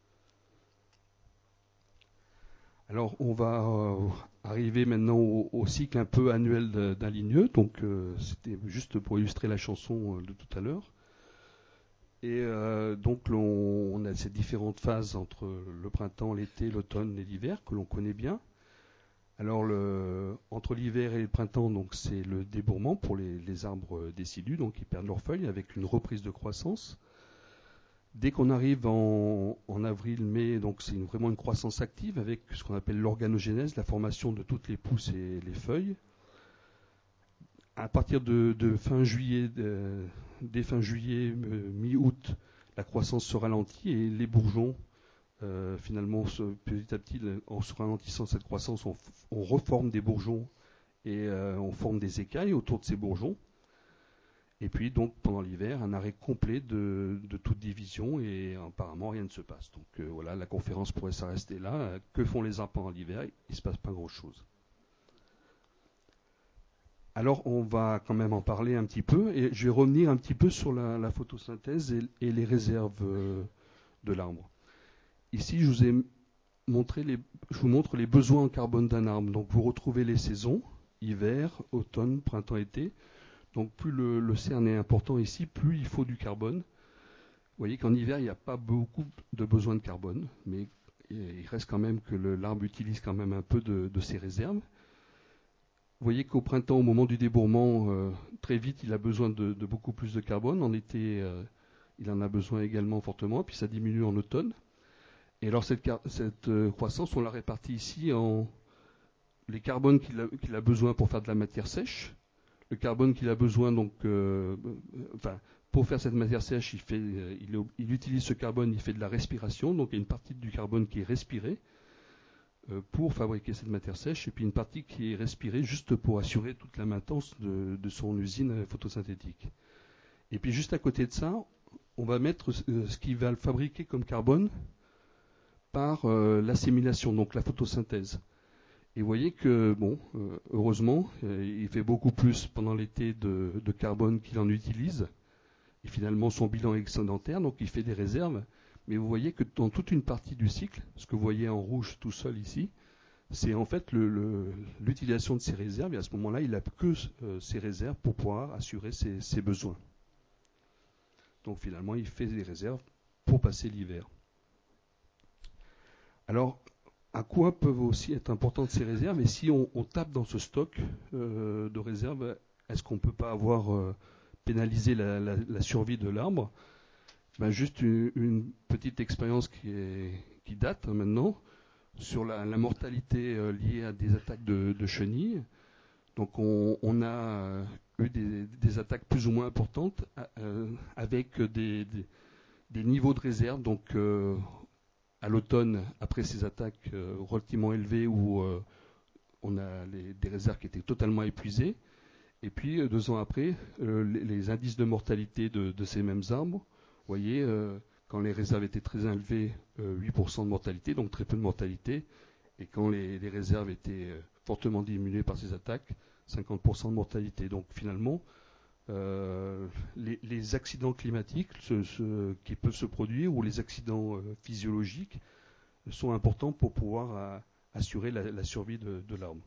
Alors on va euh, arriver maintenant au, au cycle un peu annuel d'un ligneux, donc euh, c'était juste pour illustrer la chanson de tout à l'heure. Et euh, donc on, on a ces différentes phases entre le printemps, l'été, l'automne et l'hiver que l'on connaît bien. Alors le, entre l'hiver et le printemps, donc c'est le débourrement pour les, les arbres décidus, donc ils perdent leurs feuilles avec une reprise de croissance. Dès qu'on arrive en, en avril-mai, donc c'est une, vraiment une croissance active avec ce qu'on appelle l'organogénèse, la formation de toutes les pousses et les feuilles. À partir de, de fin juillet, de, dès fin juillet, euh, mi-août, la croissance se ralentit et les bourgeons, euh, finalement, se, petit à petit, en se ralentissant cette croissance, on, on reforme des bourgeons et euh, on forme des écailles autour de ces bourgeons. Et puis, donc, pendant l'hiver, un arrêt complet de, de toute division et apparemment rien ne se passe. Donc euh, voilà, la conférence pourrait s'arrêter là. Que font les arbres pendant l'hiver? Il ne se passe pas grand-chose. Alors, on va quand même en parler un petit peu, et je vais revenir un petit peu sur la, la photosynthèse et, et les réserves euh, de l'arbre. Ici, je vous ai montré les, je vous montre les besoins en carbone d'un arbre. Donc, vous retrouvez les saisons, hiver, automne, printemps, été. Donc, plus le, le cerne est important ici, plus il faut du carbone. Vous voyez qu'en hiver, il n'y a pas beaucoup de besoin de carbone, mais il reste quand même que l'arbre utilise quand même un peu de, de ses réserves. Vous voyez qu'au printemps, au moment du débourrement, euh, très vite, il a besoin de, de beaucoup plus de carbone. En été, euh, il en a besoin également fortement, puis ça diminue en automne. Et alors cette, cette euh, croissance, on la répartit ici en les carbones qu'il a, qu'il a besoin pour faire de la matière sèche, le carbone qu'il a besoin donc, euh, euh, enfin, pour faire cette matière sèche, il, fait, euh, il, est, il utilise ce carbone, il fait de la respiration, donc il y a une partie du carbone qui est respirée pour fabriquer cette matière sèche, et puis une partie qui est respirée juste pour assurer toute la maintenance de, de son usine photosynthétique. Et puis juste à côté de ça, on va mettre ce qui va le fabriquer comme carbone par euh, l'assimilation, donc la photosynthèse. Et vous voyez que, bon, euh, heureusement, euh, il fait beaucoup plus pendant l'été de, de carbone qu'il en utilise, et finalement son bilan est excédentaire, donc il fait des réserves. Mais vous voyez que dans toute une partie du cycle, ce que vous voyez en rouge tout seul ici, c'est en fait l'utilisation de ses réserves, et à ce moment-là, il n'a que euh, ses réserves pour pouvoir assurer ses, ses besoins. Donc finalement, il fait des réserves pour passer l'hiver. Alors, à quoi peuvent aussi être importantes ces réserves? Et si on, on tape dans ce stock euh, de réserves, est-ce qu'on ne peut pas avoir euh, pénalisé la, la, la survie de l'arbre? Ben, juste une, une petite expérience qui, est, qui date hein, maintenant sur la, la mortalité euh, liée à des attaques de, de chenilles. Donc on, on a euh, eu des, des attaques plus ou moins importantes euh, avec des, des, des niveaux de réserve. Donc euh, à l'automne, après ces attaques euh, relativement élevées où euh, on a les, des réserves qui étaient totalement épuisées. Et puis euh, deux ans après, euh, les, les indices de mortalité de, de ces mêmes arbres, vous voyez, euh, quand les réserves étaient très élevées, euh, huit pour cent de mortalité, donc très peu de mortalité. Et quand les, les réserves étaient euh, fortement diminuées par ces attaques, cinquante pour cent de mortalité. Donc finalement, euh, les, les accidents climatiques ce, ce, qui peuvent se produire ou les accidents euh, physiologiques sont importants pour pouvoir euh, assurer la, la survie de, de l'arbre.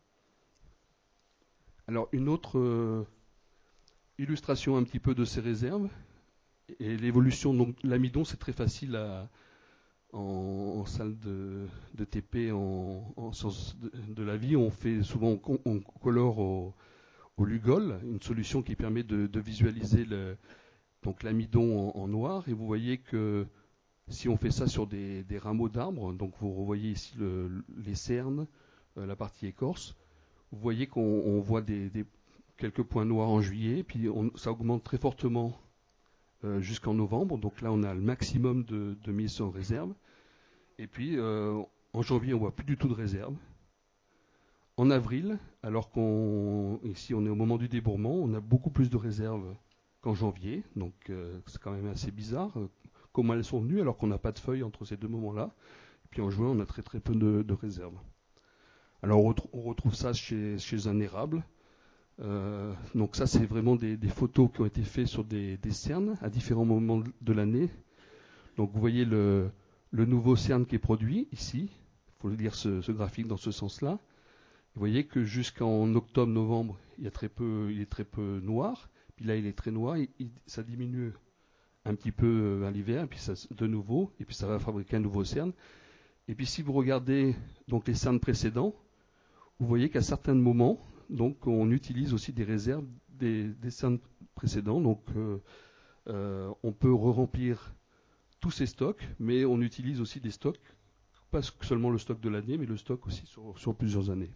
Alors une autre euh, illustration un petit peu de ces réserves et l'évolution. Donc l'amidon, c'est très facile à, en, en salle de, de T P en, en sciences de, de la vie. On fait souvent on, on colore au, au Lugol, une solution qui permet de, de visualiser le, donc l'amidon en, en noir. Et vous voyez que si on fait ça sur des, des rameaux d'arbres, donc vous revoyez ici le, les cernes, euh, la partie écorce, vous voyez qu'on voit des, des, quelques points noirs en juillet, puis on, ça augmente très fortement euh, jusqu'en novembre. Donc là, on a le maximum de, de mise en réserve. Et puis, euh, en janvier, on ne voit plus du tout de réserve. En avril, alors qu'on ici on est au moment du débourrement, on a beaucoup plus de réserves qu'en janvier. Donc euh, c'est quand même assez bizarre. Euh, comment elles sont venues alors qu'on n'a pas de feuilles entre ces deux moments-là. Et puis en juin, on a très très peu de, de réserves. Alors on, retrou- on retrouve ça chez, chez un érable. Euh, donc ça, c'est vraiment des, des photos qui ont été faites sur des, des cernes à différents moments de l'année. Donc vous voyez le, le nouveau cerne qui est produit ici. Il faut lire ce, ce graphique dans ce sens-là. Vous voyez que jusqu'en octobre-novembre, il, y a très peu, il est très peu noir. Puis là, il est très noir. Il, il, ça diminue un petit peu à l'hiver, puis ça, de nouveau, et puis ça va fabriquer un nouveau cerne. Et puis si vous regardez donc les cernes précédents, vous voyez qu'à certains moments, donc on utilise aussi des réserves des, des cernes précédents. Donc euh, euh, on peut re-remplir tous ces stocks, mais on utilise aussi des stocks, pas seulement le stock de l'année, mais le stock aussi sur, sur plusieurs années.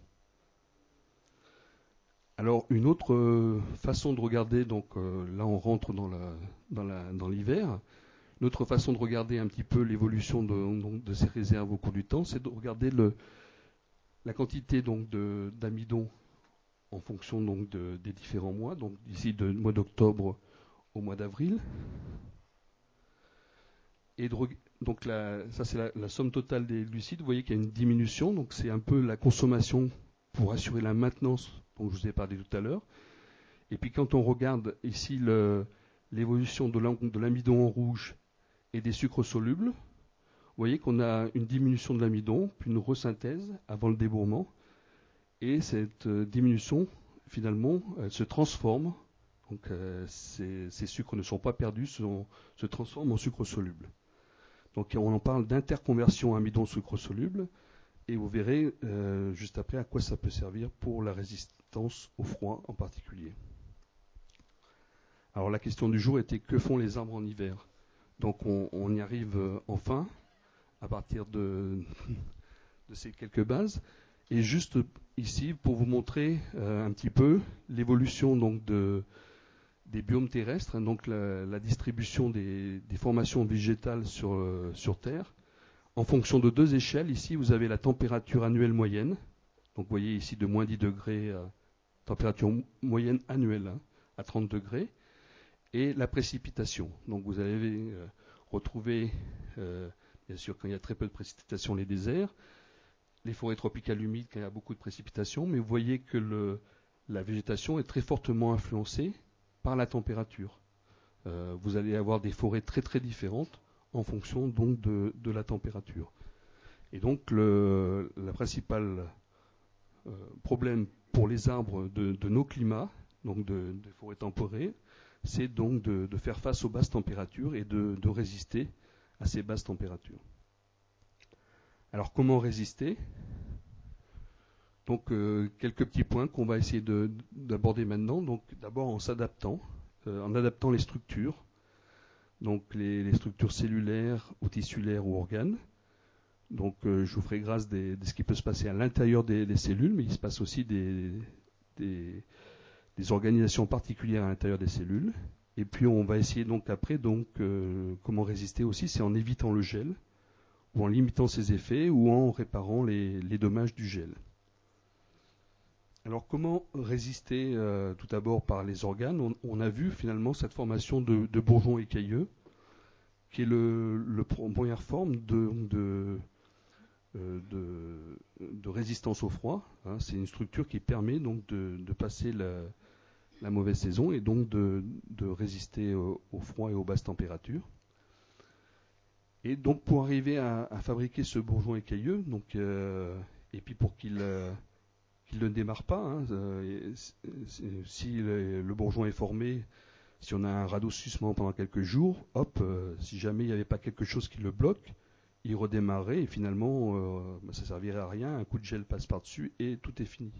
Alors une autre euh, façon de regarder, donc euh, là on rentre dans, la, dans, la, dans l'hiver, une autre façon de regarder un petit peu l'évolution de, donc, de ces réserves au cours du temps, c'est de regarder le, la quantité donc, de, d'amidon en fonction donc, de, des différents mois, donc ici du mois d'octobre au mois d'avril. Et de, donc la, ça c'est la, la somme totale des glucides. Vous voyez qu'il y a une diminution, donc c'est un peu la consommation pour assurer la maintenance dont je vous ai parlé tout à l'heure. Et puis quand on regarde ici le, l'évolution de, de l'amidon en rouge et des sucres solubles, vous voyez qu'on a une diminution de l'amidon, puis une resynthèse avant le débourrement. Et cette euh, diminution, finalement, elle se transforme. Donc euh, ces, ces sucres ne sont pas perdus, sont, se transforment en sucre soluble. Donc on en parle d'interconversion amidon-sucre soluble. Et vous verrez euh, juste après à quoi ça peut servir pour la résistance au froid en particulier. Alors la question du jour était que font les arbres en hiver? Donc on, on y arrive euh, enfin à partir de, de ces quelques bases. Et juste ici pour vous montrer euh, un petit peu l'évolution donc de, des biomes terrestres, hein, donc la, la distribution des, des formations végétales sur, euh, sur Terre. En fonction de deux échelles, ici vous avez la température annuelle moyenne. Donc vous voyez ici de moins dix degrés, euh, température moyenne annuelle hein, à trente degrés. Et la précipitation. Donc vous avez euh, retrouvé, euh, bien sûr quand il y a très peu de précipitation, les déserts, les forêts tropicales humides quand il y a beaucoup de précipitation, mais vous voyez que le, la végétation est très fortement influencée par la température. Euh, vous allez avoir des forêts très très différentes en fonction donc de, de la température. Et donc le la principale euh, problème pour les arbres de, de nos climats, donc de, de forêts temporées, c'est donc de, de faire face aux basses températures et de, de résister à ces basses températures. Alors comment résister? Donc euh, quelques petits points qu'on va essayer de, d'aborder maintenant. Donc d'abord en s'adaptant, euh, en adaptant les structures, donc les, les structures cellulaires ou tissulaires ou organes. Donc euh, je vous ferai grâce des, de ce qui peut se passer à l'intérieur des, des cellules, mais il se passe aussi des, des, des organisations particulières à l'intérieur des cellules. Et puis on va essayer donc après donc euh, comment résister aussi, c'est en évitant le gel, ou en limitant ses effets, ou en réparant les, les dommages du gel. Alors comment résister euh, tout d'abord par les organes? on, on a vu finalement cette formation de, de bourgeons écailleux, qui est le, le première forme de, de, euh, de, de résistance au froid. Hein. C'est une structure qui permet donc de, de passer la, la mauvaise saison et donc de, de résister au, au froid et aux basses températures. Et donc pour arriver à, à fabriquer ce bourgeon écailleux, donc, euh, et puis pour qu'il euh, qu'il ne démarre pas, hein, euh, si le, le bourgeon est formé, si on a un radoucissement pendant quelques jours, hop, euh, si jamais il n'y avait pas quelque chose qui le bloque, il redémarrait et finalement euh, bah, ça ne servirait à rien, un coup de gel passe par-dessus et tout est fini.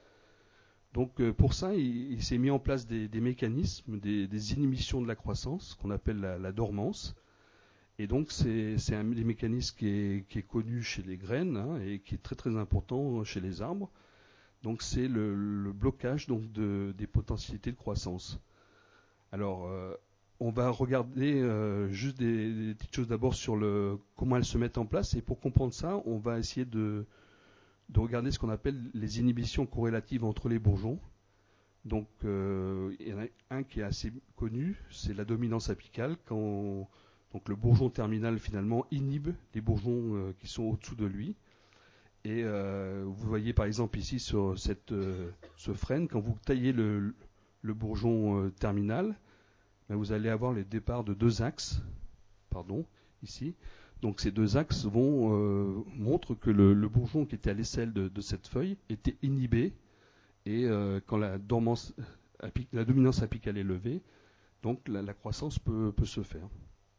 Donc euh, pour ça, il, il s'est mis en place des, des mécanismes, des, des inhibitions de la croissance, qu'on appelle la, la dormance. Et donc c'est, c'est un des mécanismes qui est, qui est connu chez les graines hein, et qui est très très important chez les arbres. Donc c'est le, le blocage donc, de, des potentialités de croissance. Alors euh, on va regarder euh, juste des, des petites choses d'abord sur le, comment elles se mettent en place. Et pour comprendre ça, on va essayer de, de regarder ce qu'on appelle les inhibitions corrélatives entre les bourgeons. Donc euh, il y en a un qui est assez connu, c'est la dominance apicale, quand donc le bourgeon terminal finalement inhibe les bourgeons euh, qui sont au-dessous de lui. Et euh, vous voyez par exemple ici sur cette, euh, ce frêne, quand vous taillez le, le bourgeon euh, terminal, ben vous allez avoir les départs de deux axes, pardon, ici. Donc ces deux axes vont euh, montrent que le, le bourgeon qui était à l'aisselle de, de cette feuille était inhibé, et euh, quand la, dormance, la dominance apicale est levée, donc la, la croissance peut, peut se faire.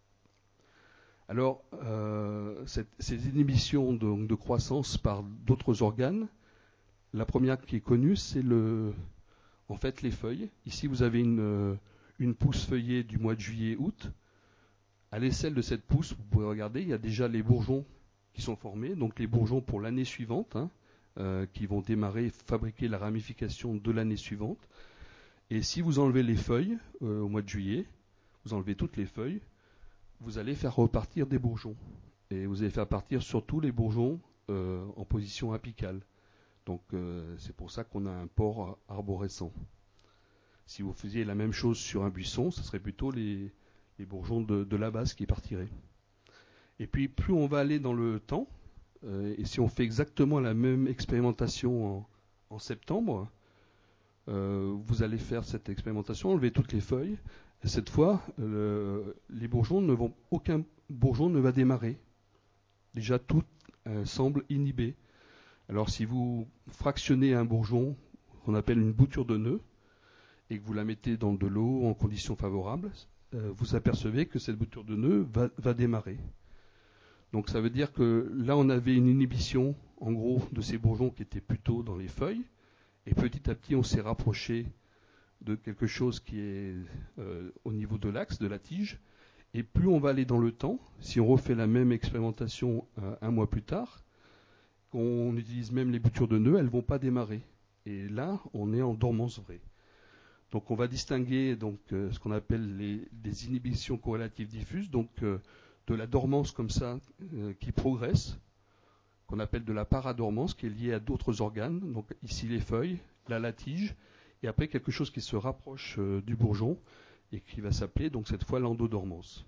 Alors, euh, cette, ces inhibitions de, de croissance par d'autres organes, la première qui est connue, c'est le, en fait les feuilles. Ici, vous avez une, une pousse feuillée du mois de juillet-août. À l'aisselle de cette pousse, vous pouvez regarder, il y a déjà les bourgeons qui sont formés, donc les bourgeons pour l'année suivante, hein, euh, qui vont démarrer, fabriquer la ramification de l'année suivante. Et si vous enlevez les feuilles euh, au mois de juillet, vous enlevez toutes les feuilles, vous allez faire repartir des bourgeons. Et vous allez faire partir surtout les bourgeons euh, en position apicale. Donc euh, c'est pour ça qu'on a un port arborescent. Si vous faisiez la même chose sur un buisson, ce serait plutôt les, les bourgeons de, de la base qui partiraient. Et puis plus on va aller dans le temps, euh, et si on fait exactement la même expérimentation en, en septembre, euh, vous allez faire cette expérimentation, enlever toutes les feuilles. Et cette fois, le, les bourgeons ne vont, aucun bourgeon ne va démarrer. Déjà, tout euh, semble inhibé. Alors, si vous fractionnez un bourgeon, qu'on appelle une bouture de nœud, et que vous la mettez dans de l'eau en conditions favorables, euh, vous apercevez que cette bouture de nœud va, va démarrer. Donc, ça veut dire que là, on avait une inhibition, en gros, de ces bourgeons qui étaient plutôt dans les feuilles, et petit à petit, on s'est rapproché de quelque chose qui est euh, au niveau de l'axe, de la tige. Et plus on va aller dans le temps, si on refait la même expérimentation euh, un mois plus tard, qu'on utilise même les boutures de nœuds, elles ne vont pas démarrer. Et là, on est en dormance vraie. Donc on va distinguer donc, euh, ce qu'on appelle les, les inhibitions corrélatives diffuses, donc euh, de la dormance comme ça euh, qui progresse, qu'on appelle de la paradormance, qui est liée à d'autres organes, donc ici les feuilles, là la tige, et après quelque chose qui se rapproche euh, du bourgeon et qui va s'appeler donc cette fois l'endodormance.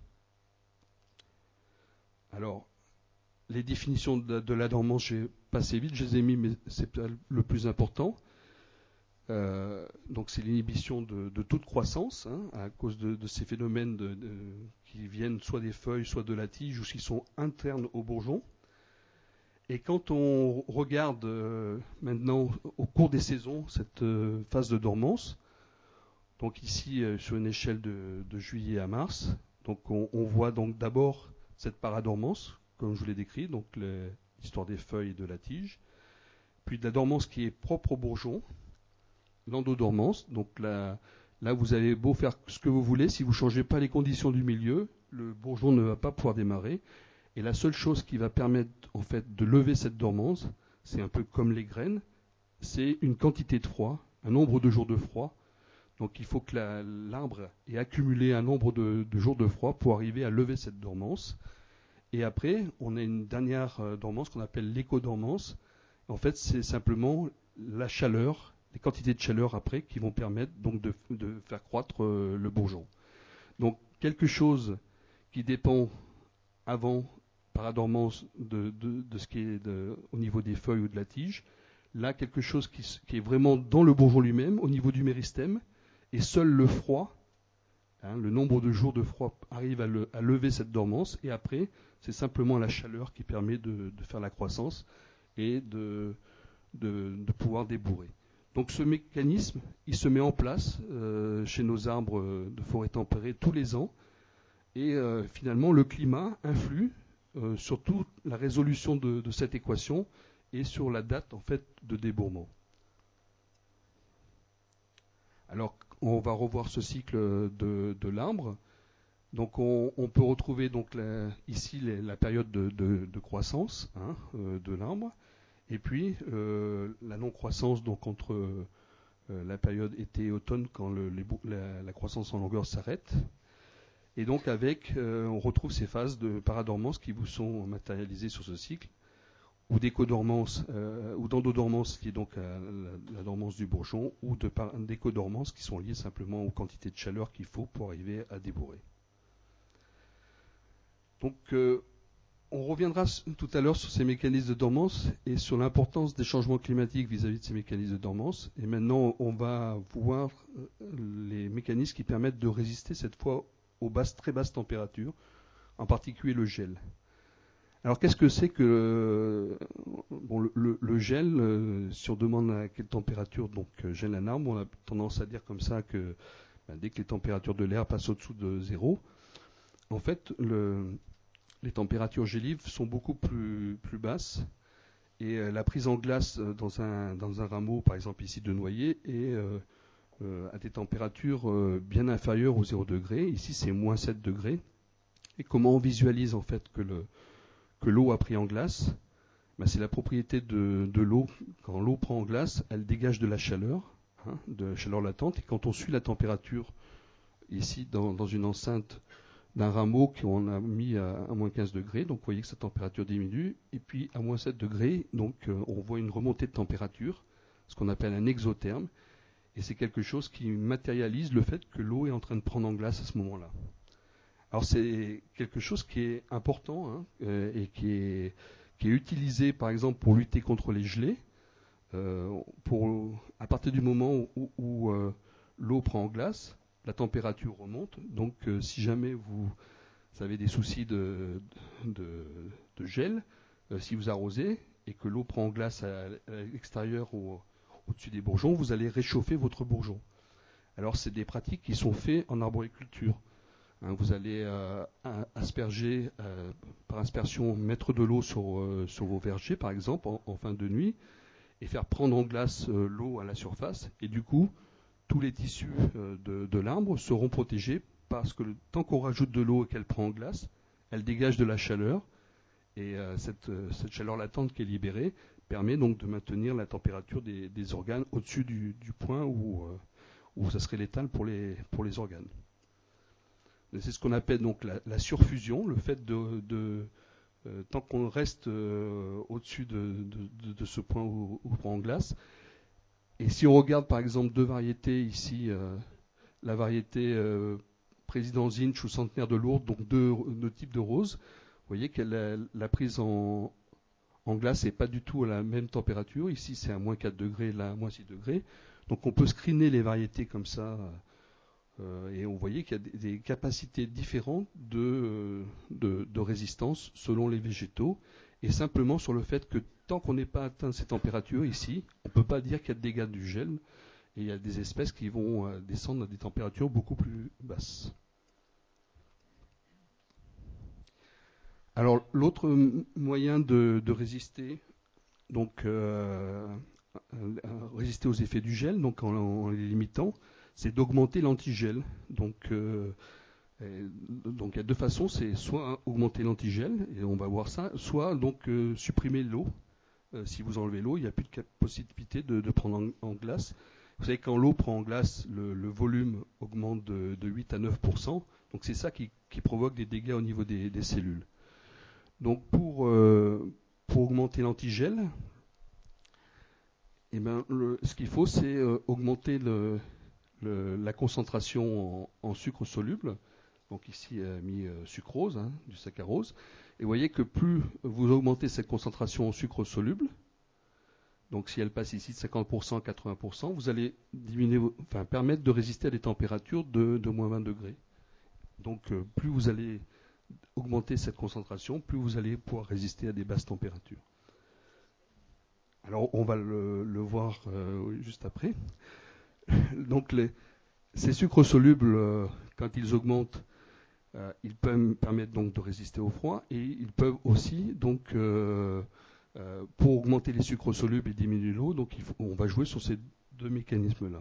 Alors, les définitions de, de la dormance, j'ai passé vite, je les ai mis, mais c'est le plus important. Euh, donc c'est l'inhibition de, de toute croissance, hein, à cause de, de ces phénomènes de, de, qui viennent soit des feuilles, soit de la tige, ou qui sont internes au bourgeon. Et quand on regarde euh, maintenant au cours des saisons cette euh, phase de dormance, donc ici euh, sur une échelle de, de juillet à mars, donc on, on voit donc d'abord cette paradormance, comme je vous l'ai décrit, donc l'histoire des feuilles et de la tige, puis de la dormance qui est propre au bourgeon, l'endodormance, donc là, là vous avez beau faire ce que vous voulez, si vous ne changez pas les conditions du milieu, le bourgeon ne va pas pouvoir démarrer. Et la seule chose qui va permettre en fait de lever cette dormance, c'est un peu comme les graines, c'est une quantité de froid, un nombre de jours de froid. Donc il faut que l'arbre ait accumulé un nombre de, de jours de froid pour arriver à lever cette dormance. Et après, on a une dernière euh, dormance qu'on appelle l'écodormance. En fait, c'est simplement la chaleur, les quantités de chaleur après qui vont permettre donc de, de faire croître euh, le bourgeon. Donc quelque chose qui dépend avant paradormance de, de, de ce qui est de, au niveau des feuilles ou de la tige. Là, quelque chose qui, qui est vraiment dans le bourgeon lui-même, au niveau du méristème, et seul le froid, hein, le nombre de jours de froid arrive à, le, à lever cette dormance, et après, c'est simplement la chaleur qui permet de, de faire la croissance et de, de, de pouvoir débourrer. Donc ce mécanisme, il se met en place euh, chez nos arbres de forêt tempérée tous les ans, et euh, finalement, le climat influe euh, sur toute la résolution de, de cette équation et sur la date en fait de débourrement. Alors, on va revoir ce cycle de, de l'arbre. Donc, on, on peut retrouver donc la, ici les, la période de, de, de croissance hein, euh, de l'arbre, et puis euh, la non-croissance donc entre euh, la période été et automne quand le, les, la, la croissance en longueur s'arrête. Et donc avec, euh, on retrouve ces phases de paradormance qui vous sont matérialisées sur ce cycle, ou d'écodormance, euh, ou d'endodormance qui est donc la, la, la dormance du bourgeon, ou de d'écodormance qui sont liées simplement aux quantités de chaleur qu'il faut pour arriver à débourrer. Donc euh, on reviendra tout à l'heure sur ces mécanismes de dormance et sur l'importance des changements climatiques vis-à-vis de ces mécanismes de dormance. Et maintenant, on va voir les mécanismes qui permettent de résister cette fois aux basses, très basses températures, en particulier le gel. Alors, qu'est-ce que c'est que bon, le, le, le gel euh, si on demande à quelle température donc gèle un arbre, on a tendance à dire comme ça que ben, dès que les températures de l'air passent au-dessous de zéro, en fait, le, les températures gélives sont beaucoup plus, plus basses et euh, la prise en glace dans un, dans un rameau, par exemple ici de noyer, est euh, euh, à des températures euh, bien inférieures aux zéro degré. Ici, c'est moins sept degrés. Et comment on visualise en fait que le que l'eau a pris en glace, ben c'est la propriété de, de l'eau. Quand l'eau prend en glace, elle dégage de la chaleur, hein, de la chaleur latente. Et quand on suit la température, ici dans, dans une enceinte d'un rameau qu'on a mis à, à moins quinze degrés, donc vous voyez que sa température diminue. Et puis à moins sept degrés, donc euh, on voit une remontée de température, ce qu'on appelle un exotherme. Et c'est quelque chose qui matérialise le fait que l'eau est en train de prendre en glace à ce moment-là. Alors c'est quelque chose qui est important hein, euh, et qui est, qui est utilisé par exemple pour lutter contre les gelées. Euh, pour, à partir du moment où, où euh, l'eau prend en glace, la température remonte. Donc euh, si jamais vous, vous avez des soucis de, de, de gel, euh, si vous arrosez et que l'eau prend en glace à, à l'extérieur ou au-dessus des bourgeons, vous allez réchauffer votre bourgeon. Alors c'est des pratiques qui sont faites en arboriculture. Hein, vous allez euh, asperger, euh, par aspersion, mettre de l'eau sur, euh, sur vos vergers, par exemple, en, en fin de nuit, et faire prendre en glace euh, l'eau à la surface. Et du coup, tous les tissus euh, de, de l'arbre seront protégés parce que le, tant qu'on rajoute de l'eau et qu'elle prend en glace, elle dégage de la chaleur. Et euh, cette, euh, cette chaleur latente qui est libérée permet donc de maintenir la température des, des organes au-dessus du, du point où, euh, où ça serait létal pour les, pour les organes. C'est ce qu'on appelle donc la, la surfusion, le fait de, de euh, tant qu'on reste euh, au-dessus de, de, de, de ce point où, où prend en glace. Et si on regarde par exemple deux variétés ici, euh, la variété euh, Président Zinch ou Centenaire de Lourdes, donc deux, deux types de roses, vous voyez que la, la prise en, en glace n'est pas du tout à la même température. Ici c'est à moins quatre degrés, là à moins six degrés. Donc on peut screener les variétés comme ça. Euh, et on voyait qu'il y a des, des capacités différentes de, de, de résistance selon les végétaux, et simplement sur le fait que tant qu'on n'est pas atteint ces températures ici, on ne peut pas dire qu'il y a de dégâts du gel, et il y a des espèces qui vont euh, descendre à des températures beaucoup plus basses. Alors l'autre m- moyen de, de résister, donc euh, euh, résister aux effets du gel, donc en, en les limitant, c'est d'augmenter l'antigel. Donc, euh, et, donc il y a deux façons, c'est soit augmenter l'antigel, et on va voir ça, soit donc euh, supprimer l'eau. Euh, si vous enlevez l'eau, il n'y a plus de possibilité de, de prendre en, en glace. Vous savez, quand l'eau prend en glace, le, le volume augmente de, de huit à neuf pour cent. Donc c'est ça qui, qui provoque des dégâts au niveau des, des cellules. Donc pour, euh, pour augmenter l'antigel, eh ben, le, ce qu'il faut, c'est euh, augmenter le, le, la concentration en, en sucre soluble. Donc ici, il a mis euh, sucrose, hein, du saccharose. Et vous voyez que plus vous augmentez cette concentration en sucre soluble, donc si elle passe ici de cinquante pour cent à quatre-vingts pour cent, vous allez diminuer, enfin, permettre de résister à des températures de, de moins vingt degrés. Donc euh, plus vous allez augmenter cette concentration, plus vous allez pouvoir résister à des basses températures. Alors on va le, le voir euh, juste après. Donc les, ces sucres solubles, euh, quand ils augmentent, euh, ils peuvent permettre donc de résister au froid, et ils peuvent aussi donc euh, euh, pour augmenter les sucres solubles et diminuer l'eau, donc il faut, on va jouer sur ces deux mécanismes-là.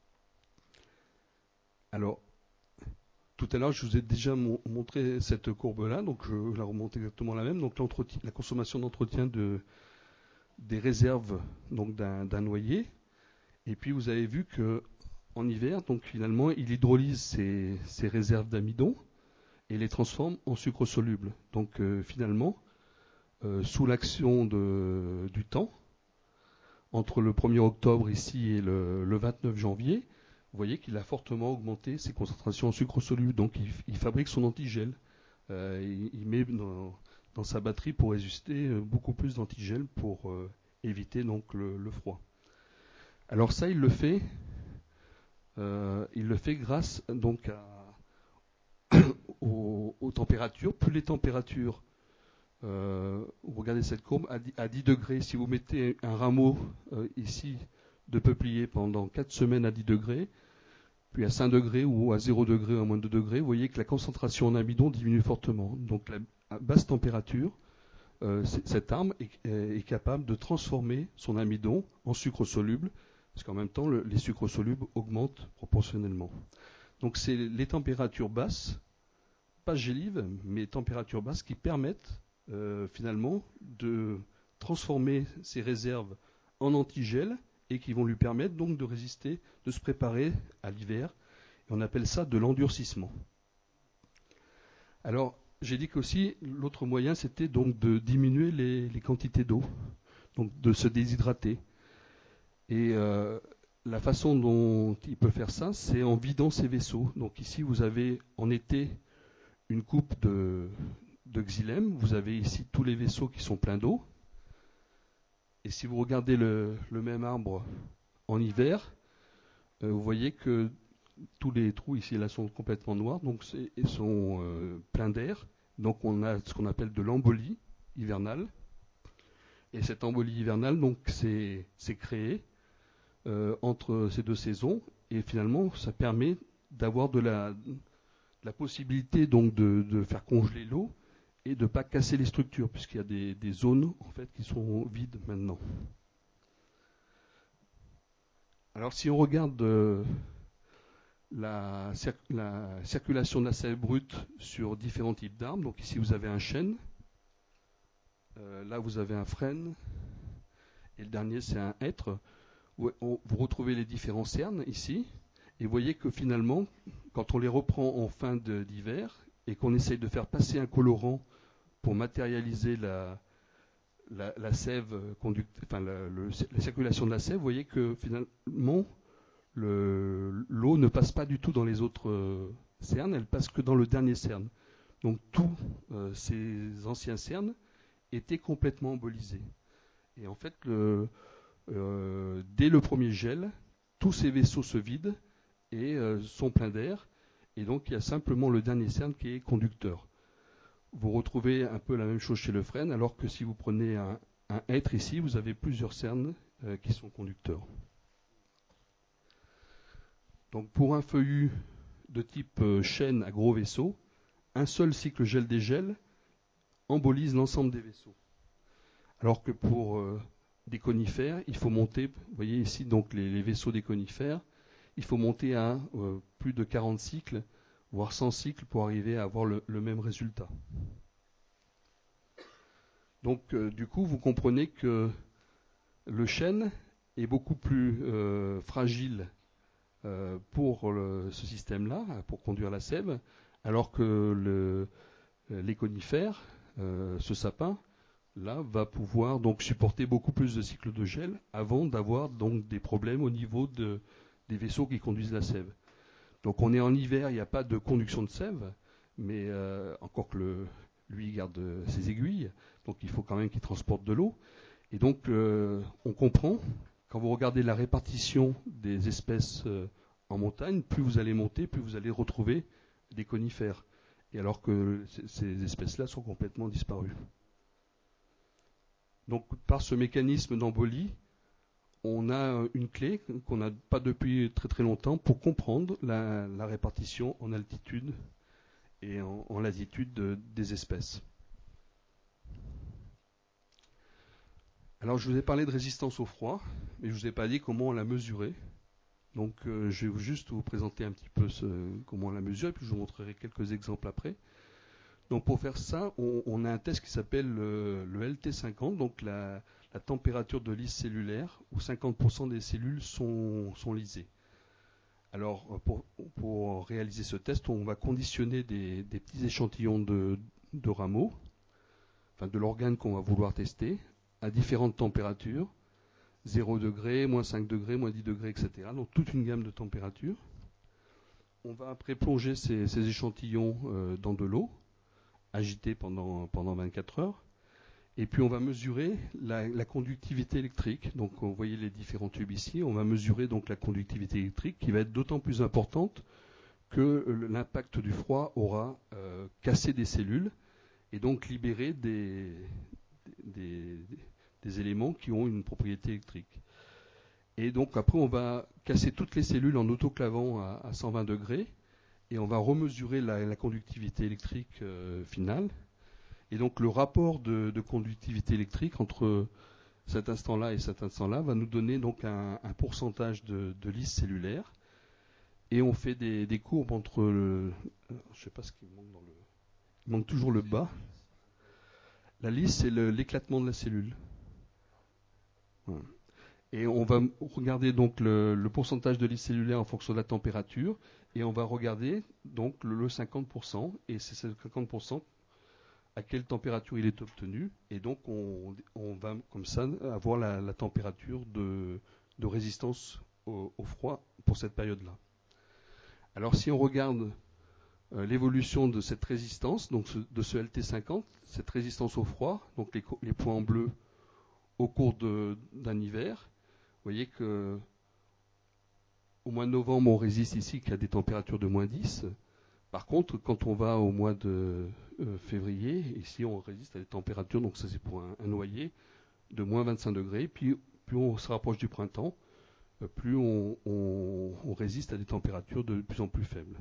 Alors tout à l'heure, je vous ai déjà mon, montré cette courbe-là, donc je la remonte exactement la même. Donc la consommation d'entretien de, des réserves donc d'un, d'un noyer. Et puis vous avez vu que en hiver, donc finalement, il hydrolyse ces, ces réserves d'amidon et les transforme en sucre soluble. Donc euh, finalement, euh, sous l'action de, du temps, entre le premier octobre ici et le, le vingt-neuf janvier, vous voyez qu'il a fortement augmenté ses concentrations en sucre soluble. Donc il, il fabrique son antigel. Euh, il, il met dans, dans sa batterie pour résister euh, beaucoup plus d'antigel pour euh, éviter donc le, le froid. Alors ça, il le fait, euh, il le fait grâce donc à, aux, aux températures. Plus les températures, euh, vous regardez cette courbe, à dix, à dix degrés, si vous mettez un rameau euh, ici de peuplier pendant quatre semaines à dix degrés, puis à cinq degrés ou à zéro degré ou à moins de deux degrés, vous voyez que la concentration en amidon diminue fortement. Donc la, à basse température, euh, cette arme est, est capable de transformer son amidon en sucre soluble, parce qu'en même temps, le, les sucres solubles augmentent proportionnellement. Donc c'est les températures basses, pas gélives, mais températures basses qui permettent euh, finalement de transformer ces réserves en antigel et qui vont lui permettre donc de résister, de se préparer à l'hiver. Et on appelle ça de l'endurcissement. Alors, j'ai dit qu'aussi, l'autre moyen, c'était donc de diminuer les, les quantités d'eau, donc de se déshydrater. Et euh, la façon dont il peut faire ça, c'est en vidant ses vaisseaux. Donc ici, vous avez en été une coupe de, de xylème. Vous avez ici tous les vaisseaux qui sont pleins d'eau. Et si vous regardez le, le même arbre en hiver, euh, vous voyez que tous les trous ici là sont complètement noirs, donc ils sont euh, pleins d'air. Donc on a ce qu'on appelle de l'embolie hivernale. Et cette embolie hivernale, donc, c'est, c'est créé euh, entre ces deux saisons. Et finalement, ça permet d'avoir de la, de la possibilité donc de, de faire congeler l'eau et de ne pas casser les structures, puisqu'il y a des, des zones en fait qui sont vides maintenant. Alors si on regarde euh, la, cir- la circulation de la sève brute sur différents types d'arbres, donc ici vous avez un chêne, euh, là vous avez un frêne, et le dernier c'est un hêtre. Vous, on, vous retrouvez les différents cernes ici, et vous voyez que finalement, quand on les reprend en fin de, d'hiver, et qu'on essaye de faire passer un colorant pour matérialiser la, la, la sève conduct, enfin la, le, la circulation de la sève, vous voyez que finalement le, l'eau ne passe pas du tout dans les autres euh, cernes, elle passe que dans le dernier cerne. Donc tous euh, ces anciens cernes étaient complètement embolisés. Et en fait, le, euh, dès le premier gel, tous ces vaisseaux se vident et euh, sont pleins d'air. Et donc il y a simplement le dernier cerne qui est conducteur. Vous retrouvez un peu la même chose chez le frêne, alors que si vous prenez un, un hêtre ici, vous avez plusieurs cernes euh, qui sont conducteurs. Donc pour un feuillu de type euh, chêne à gros vaisseau, un seul cycle gel-dégel embolise l'ensemble des vaisseaux. Alors que pour euh, des conifères, il faut monter, vous voyez ici donc les, les vaisseaux des conifères, il faut monter à euh, plus de quarante cycles, voire cent cycles pour arriver à avoir le, le même résultat. Donc euh, du coup, vous comprenez que le chêne est beaucoup plus euh, fragile euh, pour le, ce système-là, pour conduire la sève, alors que le, les conifères, euh, ce sapin, là, va pouvoir donc supporter beaucoup plus de cycles de gel avant d'avoir donc des problèmes au niveau de, des vaisseaux qui conduisent la sève. Donc on est en hiver, il n'y a pas de conduction de sève, mais euh, encore que le, lui il garde ses aiguilles, donc il faut quand même qu'il transporte de l'eau. Et donc euh, on comprend, quand vous regardez la répartition des espèces euh, en montagne, plus vous allez monter, plus vous allez retrouver des conifères. Et alors que c- ces espèces-là sont complètement disparues. Donc par ce mécanisme d'embolie, on a une clé qu'on n'a pas depuis très très longtemps pour comprendre la, la répartition en altitude et en, en latitude de, des espèces. Alors je vous ai parlé de résistance au froid, mais je ne vous ai pas dit comment on la mesurait. Donc euh, je vais juste vous présenter un petit peu ce, comment on la mesure, et puis je vous montrerai quelques exemples après. Donc pour faire ça, on, on a un test qui s'appelle le, le L T cinquante, donc la, la température de lyse cellulaire, où cinquante pour cent des cellules sont, sont lysées. Alors pour, pour réaliser ce test, on va conditionner des, des petits échantillons de, de rameaux, enfin de l'organe qu'on va vouloir tester, à différentes températures, zéro degré, moins cinq degrés, moins dix degrés, et cetera. Donc toute une gamme de températures. On va après plonger ces, ces échantillons euh, dans de l'eau, agité pendant, pendant vingt-quatre heures. Et puis on va mesurer la, la conductivité électrique. Donc vous voyez les différents tubes ici. On va mesurer donc la conductivité électrique qui va être d'autant plus importante que l'impact du froid aura euh, cassé des cellules et donc libéré des, des, des, des éléments qui ont une propriété électrique. Et donc après on va casser toutes les cellules en autoclavant à, à cent vingt degrés et on va remesurer la, la conductivité électrique euh, finale. Et donc le rapport de, de conductivité électrique entre cet instant-là et cet instant-là va nous donner donc un, un pourcentage de, de lisse cellulaire. Et on fait des, des courbes entre le... Je ne sais pas ce qui manque dans le... Il manque toujours le bas. La lisse, c'est le, l'éclatement de la cellule. Voilà. Et on va regarder donc le, le pourcentage de lisse cellulaire en fonction de la température. Et on va regarder donc le, le cinquante pour cent. Et c'est ce cinquante pour cent à quelle température il est obtenu. Et donc on, on va comme ça avoir la, la température de, de résistance au, au froid pour cette période-là. Alors si on regarde euh, l'évolution de cette résistance, donc ce, de ce L T cinquante, cette résistance au froid, donc les, les points en bleu au cours de, d'un hiver, vous voyez que au mois de novembre on résiste ici qu'à des températures de moins dix. Par contre, quand on va au mois de euh, février, ici on résiste à des températures, donc ça c'est pour un, un noyer, de moins vingt-cinq degrés. Puis plus on se rapproche du printemps, euh, plus on, on, on résiste à des températures de plus en plus faibles.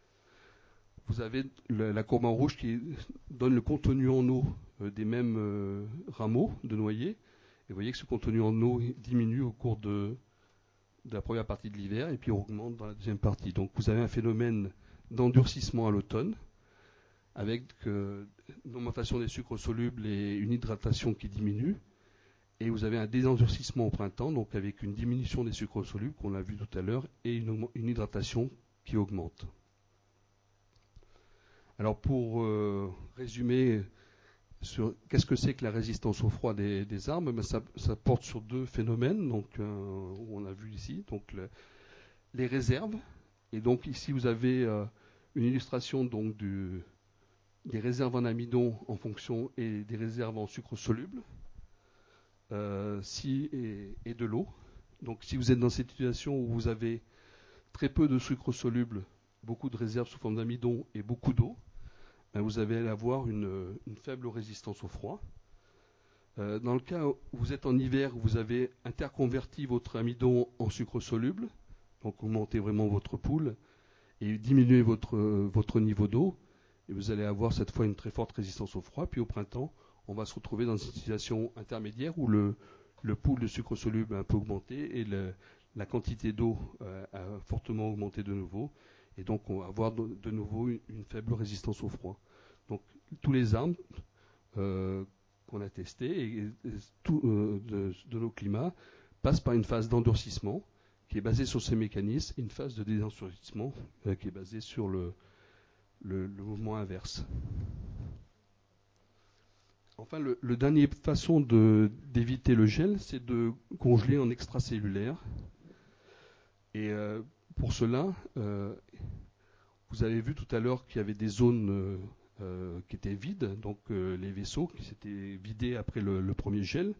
Vous avez le, la courbe en rouge qui donne le contenu en eau euh, des mêmes euh, rameaux de noyer. Et vous voyez que ce contenu en eau diminue au cours de, de la première partie de l'hiver et puis augmente dans la deuxième partie. Donc vous avez un phénomène d'endurcissement à l'automne, avec euh, une augmentation des sucres solubles et une hydratation qui diminue. Et vous avez un désendurcissement au printemps, donc avec une diminution des sucres solubles, qu'on a vu tout à l'heure, et une, une hydratation qui augmente. Alors pour euh, résumer sur qu'est-ce que c'est que la résistance au froid des, des arbres, ben ça, ça porte sur deux phénomènes, donc euh, on a vu ici, donc le, les réserves. Et donc ici vous avez euh, une illustration donc du, des réserves en amidon en fonction et des réserves en sucre soluble, euh, si et, et de l'eau. Donc si vous êtes dans cette situation où vous avez très peu de sucre soluble, beaucoup de réserves sous forme d'amidon et beaucoup d'eau, ben vous allez avoir une, une faible résistance au froid. Euh, dans le cas où vous êtes en hiver, vous avez interconverti votre amidon en sucre soluble, donc augmentez vraiment votre pool et diminuez votre, votre niveau d'eau, et vous allez avoir cette fois une très forte résistance au froid. Puis au printemps, on va se retrouver dans une situation intermédiaire où le, le pool de sucre soluble a un peu augmenté et le, la quantité d'eau euh, a fortement augmenté de nouveau. Et donc on va avoir de, de nouveau une, une faible résistance au froid. Donc tous les arbres euh, qu'on a testés et, et tout, euh, de, de nos climats passent par une phase d'endurcissement qui est basée sur ces mécanismes, et une phase de désendurcissement euh, qui est basée sur le, le, le mouvement inverse. Enfin, le, le dernier façon de, d'éviter le gel, c'est de congeler en extracellulaire. Et euh, pour cela, euh, vous avez vu tout à l'heure qu'il y avait des zones euh, euh, qui étaient vides, donc euh, les vaisseaux qui s'étaient vidés après le, le premier gel.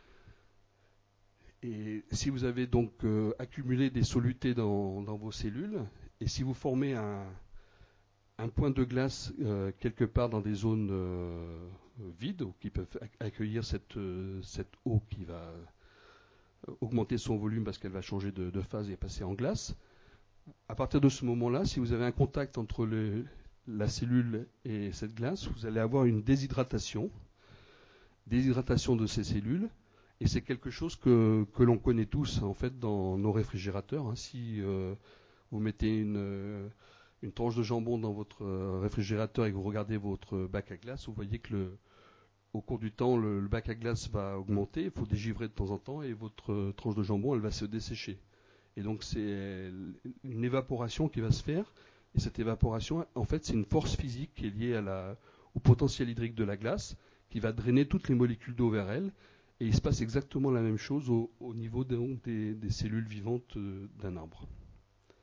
Et si vous avez donc euh, accumulé des solutés dans, dans vos cellules, et si vous formez un, un point de glace euh, quelque part dans des zones euh, vides, ou qui peuvent accueillir cette, euh, cette eau qui va augmenter son volume parce qu'elle va changer de, de phase et passer en glace, à partir de ce moment-là, si vous avez un contact entre le, la cellule et cette glace, vous allez avoir une déshydratation, déshydratation de ces cellules, et c'est quelque chose que, que l'on connaît tous en fait dans nos réfrigérateurs. Hein. Si euh, vous mettez une, euh, une tranche de jambon dans votre réfrigérateur et que vous regardez votre bac à glace, vous voyez que le, au cours du temps, le, le bac à glace va augmenter, il faut dégivrer de temps en temps et votre euh, tranche de jambon, elle va se dessécher. Et donc c'est une évaporation qui va se faire. Et cette évaporation, en fait, c'est une force physique qui est liée à la, au potentiel hydrique de la glace, qui va drainer toutes les molécules d'eau vers elle. Et il se passe exactement la même chose au, au niveau de, des, des cellules vivantes euh, d'un arbre.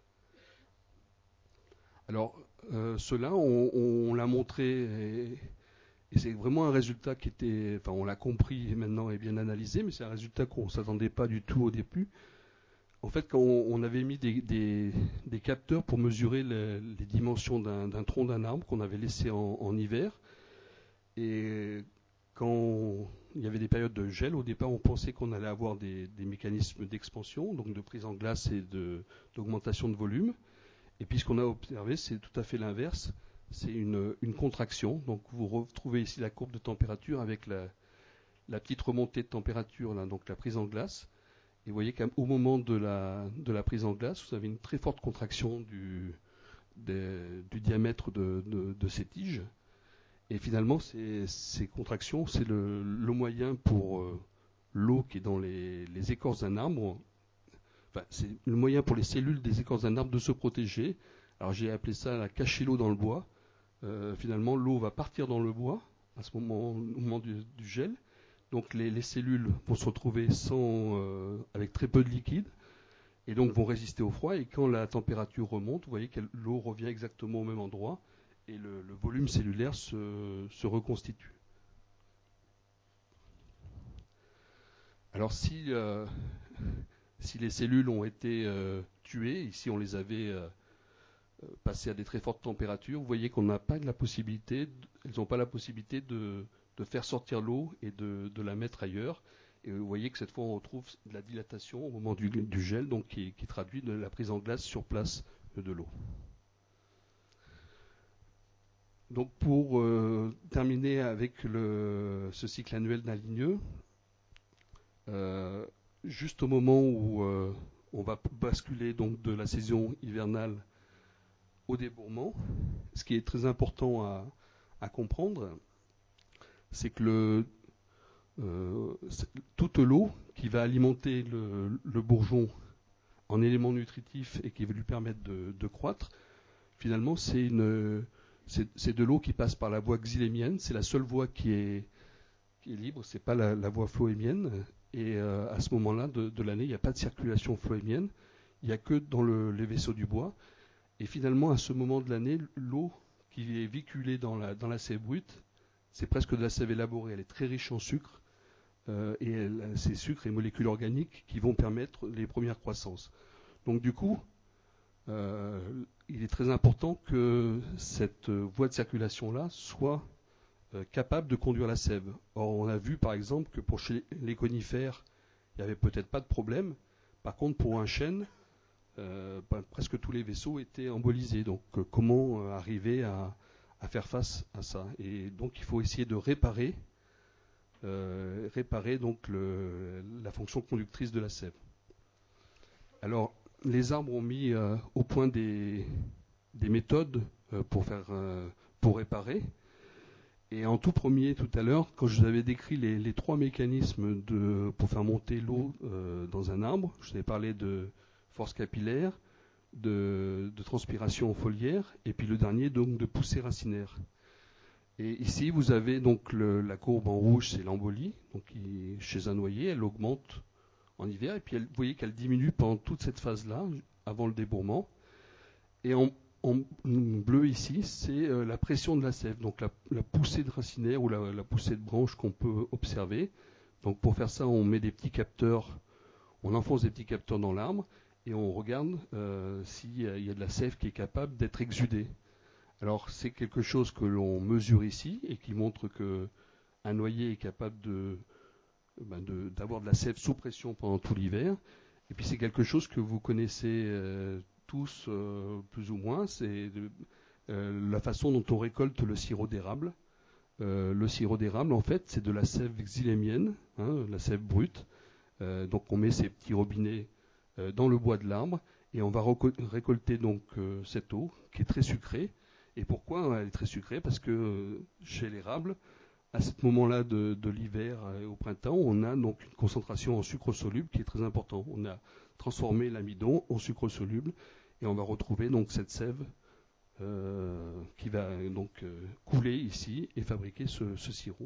Alors, euh, cela, on, on l'a montré Et c'est vraiment un résultat qui était, enfin on l'a compris maintenant et bien analysé, mais c'est un résultat qu'on ne s'attendait pas du tout au début. En fait, quand on, on avait mis des, des, des capteurs pour mesurer le, les dimensions d'un, d'un tronc d'un arbre qu'on avait laissé en, en hiver, et quand on, il y avait des périodes de gel, au départ on pensait qu'on allait avoir des, des mécanismes d'expansion, donc de prise en glace et de, d'augmentation de volume. Et puis ce qu'on a observé, c'est tout à fait l'inverse. C'est une, une contraction. Donc vous retrouvez ici la courbe de température avec la, la petite remontée de température, là, donc la prise en glace. Et vous voyez qu'au moment de la, de la prise en glace, vous avez une très forte contraction du, des, du diamètre de, de, de ces tiges. Et finalement, ces, ces contractions, c'est le, le moyen pour euh, l'eau qui est dans les, les écorces d'un arbre, enfin, c'est le moyen pour les cellules des écorces d'un arbre de se protéger. Alors j'ai appelé ça la cacher l'eau dans le bois. Euh, finalement, l'eau va partir dans le bois à ce moment, au moment du, du gel. Donc les, les cellules vont se retrouver sans, euh, avec très peu de liquide et donc vont résister au froid. Et quand la température remonte, vous voyez que l'eau revient exactement au même endroit et le, le volume cellulaire se, se reconstitue. Alors si, euh, si les cellules ont été euh, tuées, ici on les avait euh, passées à des très fortes températures, vous voyez qu'on n'a pas la possibilité, elles n'ont pas la possibilité de, de faire sortir l'eau et de, de la mettre ailleurs. Et vous voyez que cette fois on retrouve de la dilatation au moment du, du gel, donc qui, qui traduit de la prise en glace sur place de l'eau. Donc pour euh, terminer avec le, ce cycle annuel d'un ligneux, euh, juste au moment où euh, on va basculer donc de la saison hivernale au débourrement, ce qui est très important à, à comprendre, c'est que le, euh, c'est toute l'eau qui va alimenter le, le bourgeon en éléments nutritifs et qui va lui permettre de, de croître, finalement c'est, une, c'est, c'est de l'eau qui passe par la voie xylémienne, c'est la seule voie qui est, qui est libre, c'est pas la, la voie phloémienne, et euh, à ce moment-là de, de l'année, il n'y a pas de circulation phloémienne, il n'y a que dans le, les vaisseaux du bois, et finalement à ce moment de l'année, l'eau qui est véhiculée dans la, dans la sève brute, c'est presque de la sève élaborée, elle est très riche en sucre, euh, et elle, ces sucres et molécules organiques qui vont permettre les premières croissances. Donc du coup, euh, il est très important que cette voie de circulation-là soit euh, capable de conduire la sève. Or, on a vu par exemple que pour chez les conifères, il n'y avait peut-être pas de problème. Par contre, pour un chêne, euh, ben, presque tous les vaisseaux étaient embolisés. Donc, euh, comment euh, arriver à, à faire face à ça? Et donc, il faut essayer de réparer, euh, réparer donc le, la fonction conductrice de la sève. Alors, les arbres ont mis euh, au point des, des méthodes euh, pour, faire, euh, pour réparer. Et en tout premier, tout à l'heure, quand je vous avais décrit les, les trois mécanismes de, pour faire monter l'eau euh, dans un arbre, je vous avais parlé de force capillaire, de, de transpiration foliaire, et puis le dernier, donc, de poussée racinaire. Et ici, vous avez donc le, la courbe en rouge, c'est l'embolie. Donc, qui, chez un noyer, elle augmente en hiver, et puis elle, vous voyez qu'elle diminue pendant toute cette phase-là, avant le débourrement. Et en, en bleu ici, c'est euh, la pression de la sève, donc la, la poussée de racinaire ou la, la poussée de branche qu'on peut observer. Donc pour faire ça, on met des petits capteurs, on enfonce des petits capteurs dans l'arbre et on regarde euh, s'il y a de la sève qui est capable d'être exudée. Alors c'est quelque chose que l'on mesure ici et qui montre que un noyer est capable de, ben de, d'avoir de la sève sous pression pendant tout l'hiver. Et puis c'est quelque chose que vous connaissez euh, tous euh, plus ou moins, c'est de, euh, la façon dont on récolte le sirop d'érable. Euh, le sirop d'érable, en fait, c'est de la sève xylémienne, hein, la sève brute. Euh, donc on met ces petits robinets euh, dans le bois de l'arbre et on va reco- récolter donc euh, cette eau qui est très sucrée. Et pourquoi elle est très sucrée? Parce que euh, chez l'érable, à ce moment-là de, de l'hiver et au printemps, on a donc une concentration en sucre soluble qui est très importante. On a transformé l'amidon en sucre soluble et on va retrouver donc cette sève euh, qui va donc euh, couler ici et fabriquer ce, ce sirop.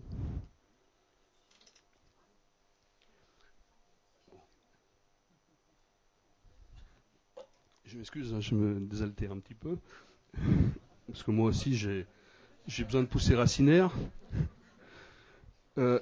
Je m'excuse, hein, je me désaltère un petit peu parce que moi aussi j'ai j'ai besoin de poussée racinaire. Euh,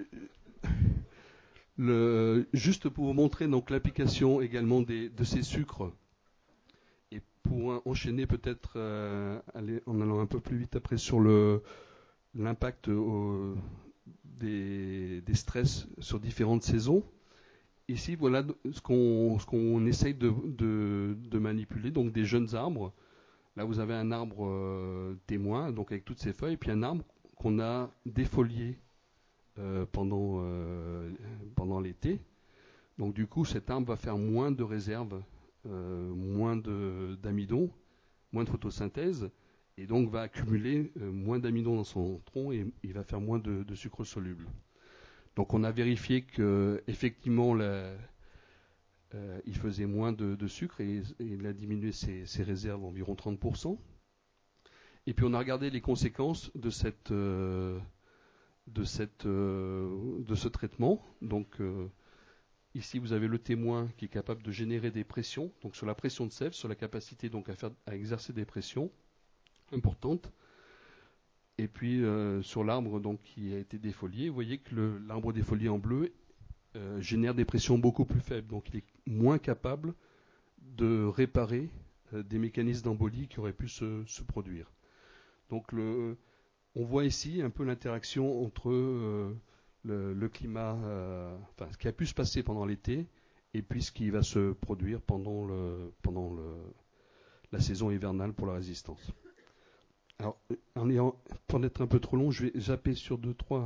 le, juste pour vous montrer donc l'application également des, de ces sucres, et pour enchaîner peut-être euh, aller, en allant un peu plus vite après sur le, l'impact euh, des, des stress sur différentes saisons. Ici, voilà ce qu'on, ce qu'on essaye de, de, de manipuler, donc des jeunes arbres. Là, vous avez un arbre euh, témoin, donc avec toutes ses feuilles, et puis un arbre qu'on a défolié euh, pendant, euh, pendant l'été. Donc du coup, cet arbre va faire moins de réserves, euh, moins de, d'amidon, moins de photosynthèse, et donc va accumuler euh, moins d'amidon dans son tronc et il va faire moins de, de sucre soluble. Donc on a vérifié que effectivement la, euh, il faisait moins de, de sucre et, et il a diminué ses, ses réserves environ trente pour cent. Et puis on a regardé les conséquences de cette euh, de cette euh, de ce traitement. Donc euh, ici vous avez le témoin qui est capable de générer des pressions, donc sur la pression de sève, sur la capacité donc à faire à exercer des pressions importantes. Et puis euh, sur l'arbre donc qui a été défolié, vous voyez que le, l'arbre défolié en bleu euh, génère des pressions beaucoup plus faibles, donc il est moins capable de réparer euh, des mécanismes d'embolie qui auraient pu se, se produire. Donc le, on voit ici un peu l'interaction entre euh, le, le climat, euh, enfin ce qui a pu se passer pendant l'été, et puis ce qui va se produire pendant, le, pendant le, la saison hivernale pour la résistance. Alors, en ayant, pour être un peu trop long, je vais zapper sur deux, trois.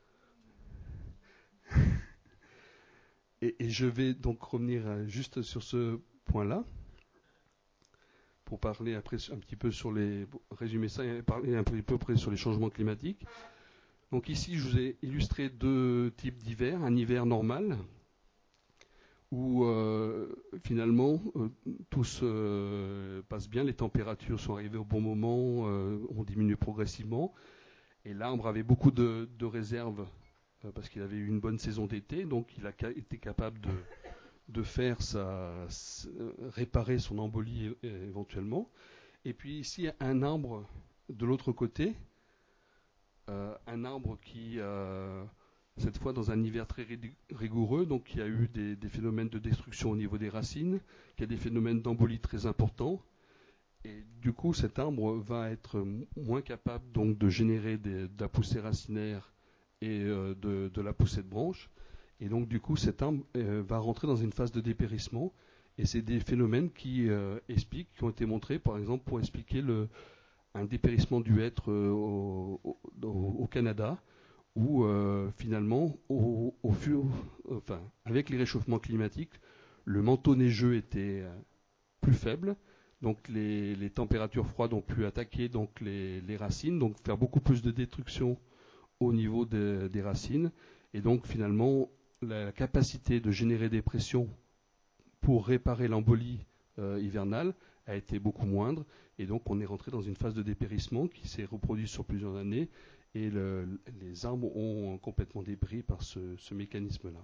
Hein. Et, et je vais donc revenir juste sur ce point-là, pour parler après un petit peu sur les, résumer ça et parler un peu, peu près sur les changements climatiques. Donc ici, je vous ai illustré deux types d'hiver. Un hiver normal, où euh, finalement euh, tout se euh, passe bien, les températures sont arrivées au bon moment, euh, ont diminué progressivement, et l'arbre avait beaucoup de, de réserves euh, parce qu'il avait eu une bonne saison d'été, donc il a ca- été capable de, de faire sa, sa, réparer son embolie euh, éventuellement. Et puis ici, un arbre de l'autre côté, euh, un arbre qui, euh, cette fois dans un hiver très rigoureux, donc il y a eu des, des phénomènes de destruction au niveau des racines, qui a des phénomènes d'embolie très importants. Et du coup, cet arbre va être moins capable donc de générer des, de la poussée racinaire et euh, de, de la poussée de branches. Et donc, du coup, cet arbre euh, va rentrer dans une phase de dépérissement. Et c'est des phénomènes qui euh, expliquent, qui ont été montrés, par exemple, pour expliquer le, un dépérissement du hêtre euh, au, au, au Canada, où euh, finalement, au, au fur, enfin, avec les réchauffements climatiques, le manteau neigeux était euh, plus faible, donc les, les températures froides ont pu attaquer donc les, les racines, donc faire beaucoup plus de destruction au niveau de, des racines, et donc finalement la capacité de générer des pressions pour réparer l'embolie euh, hivernale a été beaucoup moindre, et donc on est rentré dans une phase de dépérissement qui s'est reproduite sur plusieurs années, et le, les arbres ont complètement dépéri par ce, ce mécanisme-là.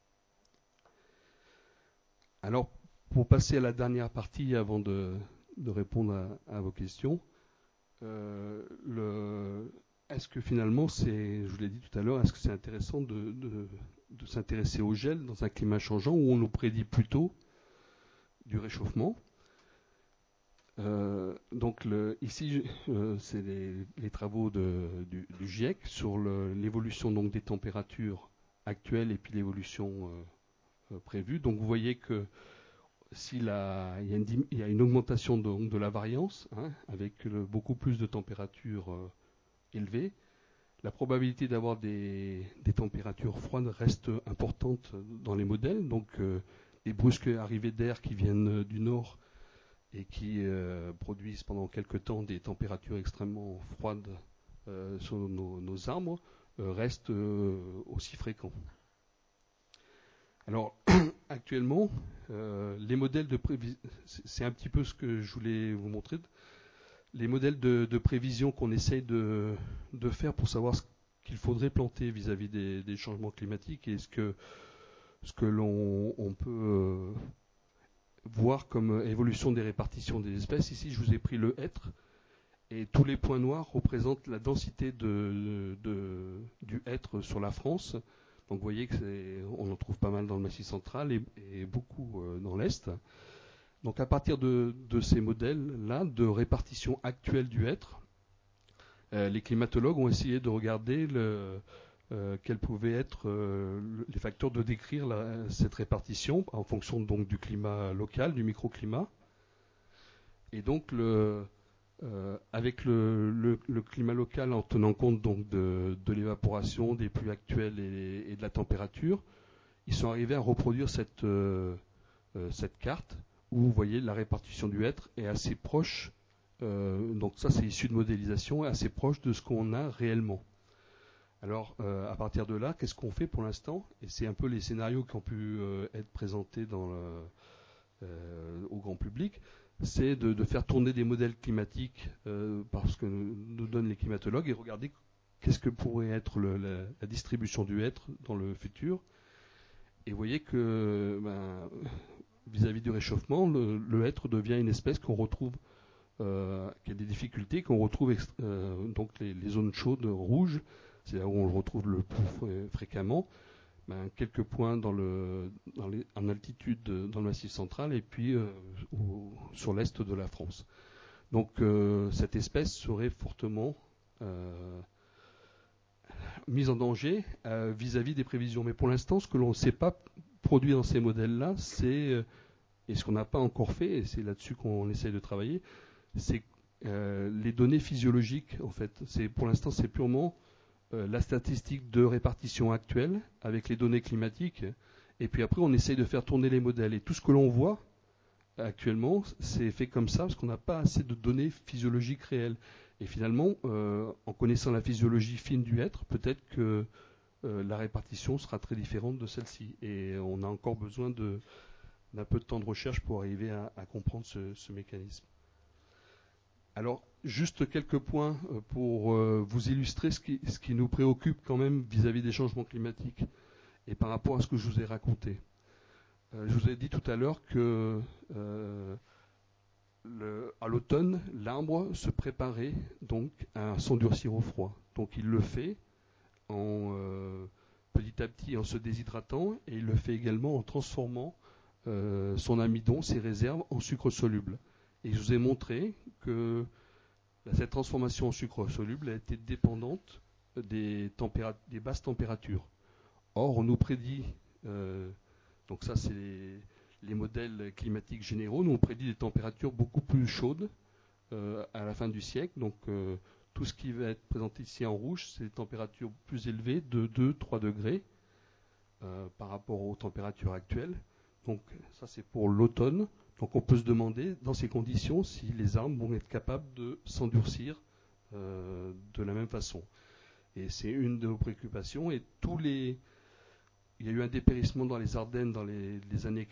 Alors, pour passer à la dernière partie avant de, de répondre à, à vos questions, euh, le, est-ce que finalement, c'est, je vous l'ai dit tout à l'heure, est-ce que c'est intéressant de, de, de s'intéresser au gel dans un climat changeant où on nous prédit plutôt du réchauffement? Euh, donc le, ici, euh, c'est les, les travaux de, du, du GIEC sur le, l'évolution donc des températures actuelles et puis l'évolution euh, euh, prévue. Donc vous voyez que s'il y, a une, il y a une augmentation de, de la variance, hein, avec le, beaucoup plus de températures euh, élevées, la probabilité d'avoir des, des températures froides reste importante dans les modèles. Donc euh, les brusques arrivées d'air qui viennent du nord et qui euh, produisent pendant quelque temps des températures extrêmement froides euh, sur nos, nos arbres euh, restent euh, aussi fréquents. Alors, actuellement, euh, les modèles de prévision, c'est un petit peu ce que je voulais vous montrer, les modèles de, de prévision qu'on essaye de, de faire pour savoir ce qu'il faudrait planter vis-à-vis des, des changements climatiques et ce que, ce que l'on on peut euh, voir comme évolution des répartitions des espèces. Ici, je vous ai pris le hêtre. Et tous les points noirs représentent la densité de, de, du hêtre sur la France. Donc vous voyez qu'on en trouve pas mal dans le Massif central et, et beaucoup euh, dans l'Est. Donc à partir de, de ces modèles-là, de répartition actuelle du hêtre, euh, les climatologues ont essayé de regarder le, euh, quels pouvaient être euh, les facteurs de décrire la, cette répartition en fonction donc du climat local, du microclimat. Et donc le, euh, avec le, le, le climat local en tenant compte donc de, de l'évaporation, des pluies actuelles et, et de la température, ils sont arrivés à reproduire cette, euh, euh, cette carte où vous voyez la répartition du hêtre est assez proche, euh, donc ça c'est issu de modélisation, est assez proche de ce qu'on a réellement. Alors euh, à partir de là, qu'est-ce qu'on fait pour l'instant? Et c'est un peu les scénarios qui ont pu euh, être présentés dans le, euh, au grand public, c'est de, de faire tourner des modèles climatiques euh, parce que nous, nous donnent les climatologues et regarder qu'est-ce que pourrait être le, la, la distribution du hêtre dans le futur. Et vous voyez que ben, vis-à-vis du réchauffement, le, le hêtre devient une espèce qu'on retrouve, euh, qui a des difficultés, qu'on retrouve ext- euh, donc les, les zones chaudes rouges, c'est là où on le retrouve le plus fréquemment. Ben, quelques points dans le, dans les, en altitude dans le Massif central et puis euh, au, sur l'est de la France. Donc euh, cette espèce serait fortement euh, mise en danger euh, vis-à-vis des prévisions. Mais pour l'instant, ce que l'on ne sait pas produit dans ces modèles-là, c'est, euh, et ce qu'on n'a pas encore fait, et c'est là-dessus qu'on essaie de travailler, c'est euh, les données physiologiques. En fait, c'est, pour l'instant, c'est purement Euh, la statistique de répartition actuelle avec les données climatiques, et puis après on essaye de faire tourner les modèles. Et tout ce que l'on voit actuellement, c'est fait comme ça parce qu'on n'a pas assez de données physiologiques réelles. Et finalement, euh, en connaissant la physiologie fine du être, peut-être que euh, la répartition sera très différente de celle-ci. Et on a encore besoin de, d'un peu de temps de recherche pour arriver à, à comprendre ce, ce mécanisme. Alors, juste quelques points pour euh, vous illustrer ce qui, ce qui nous préoccupe quand même vis-à-vis des changements climatiques et par rapport à ce que je vous ai raconté. Euh, je vous ai dit tout à l'heure que euh, le, à l'automne, l'arbre se préparait donc à s'endurcir au froid. Donc il le fait en euh, petit à petit en se déshydratant et il le fait également en transformant euh, son amidon, ses réserves, en sucre soluble. Et je vous ai montré que cette transformation en sucre soluble a été dépendante des, températ- des basses températures. Or, on nous prédit, euh, donc ça c'est les, les modèles climatiques généraux, nous on prédit des températures beaucoup plus chaudes euh, à la fin du siècle. Donc euh, tout ce qui va être présenté ici en rouge, c'est des températures plus élevées de deux à trois degrés euh, par rapport aux températures actuelles. Donc ça c'est pour l'automne. Donc on peut se demander dans ces conditions si les arbres vont être capables de s'endurcir euh, de la même façon. Et c'est une de nos préoccupations. Et tous les, il y a eu un dépérissement dans les Ardennes dans les, les années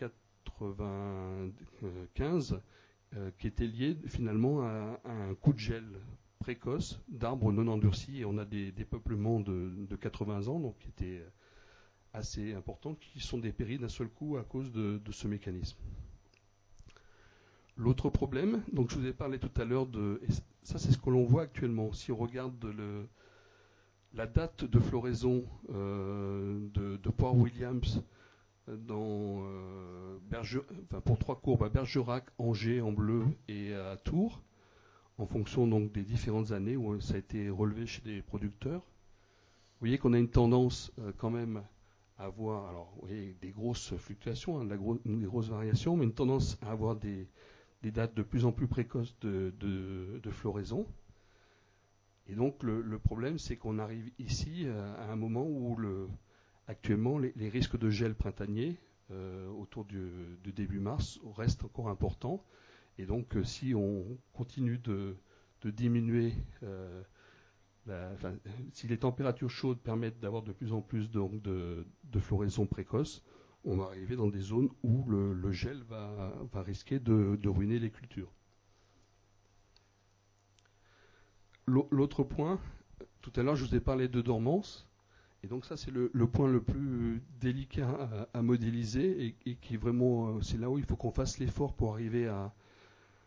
quatre-vingt-quinze euh, qui était lié finalement à, à un coup de gel précoce d'arbres non endurcis. Et on a des, des peuplements de, de quatre-vingts ans, donc qui étaient assez importants, qui sont dépéris d'un seul coup à cause de, de ce mécanisme. L'autre problème, donc je vous ai parlé tout à l'heure de, et ça c'est ce que l'on voit actuellement, si on regarde le, la date de floraison euh, de, de Port Williams dans, euh, Berger, enfin pour trois courbes à Bergerac, Angers en bleu et à Tours, en fonction donc des différentes années où ça a été relevé chez des producteurs. Vous voyez qu'on a une tendance euh, quand même à avoir, alors vous voyez, des grosses fluctuations, hein, de la gro- des grosses variations, mais une tendance à avoir des des dates de plus en plus précoces de, de, de floraison. Et donc le, le problème, c'est qu'on arrive ici à un moment où le, actuellement les, les risques de gel printanier euh, autour du, du début mars restent encore importants. Et donc euh, si on continue de, de diminuer, euh, la, enfin, si les températures chaudes permettent d'avoir de plus en plus donc, de, de floraison précoce, on va arriver dans des zones où le, le gel va, va risquer de, de ruiner les cultures. L'autre point, tout à l'heure je vous ai parlé de dormance, et donc ça c'est le, le point le plus délicat à, à modéliser, et, et qui vraiment, c'est là où il faut qu'on fasse l'effort pour arriver à,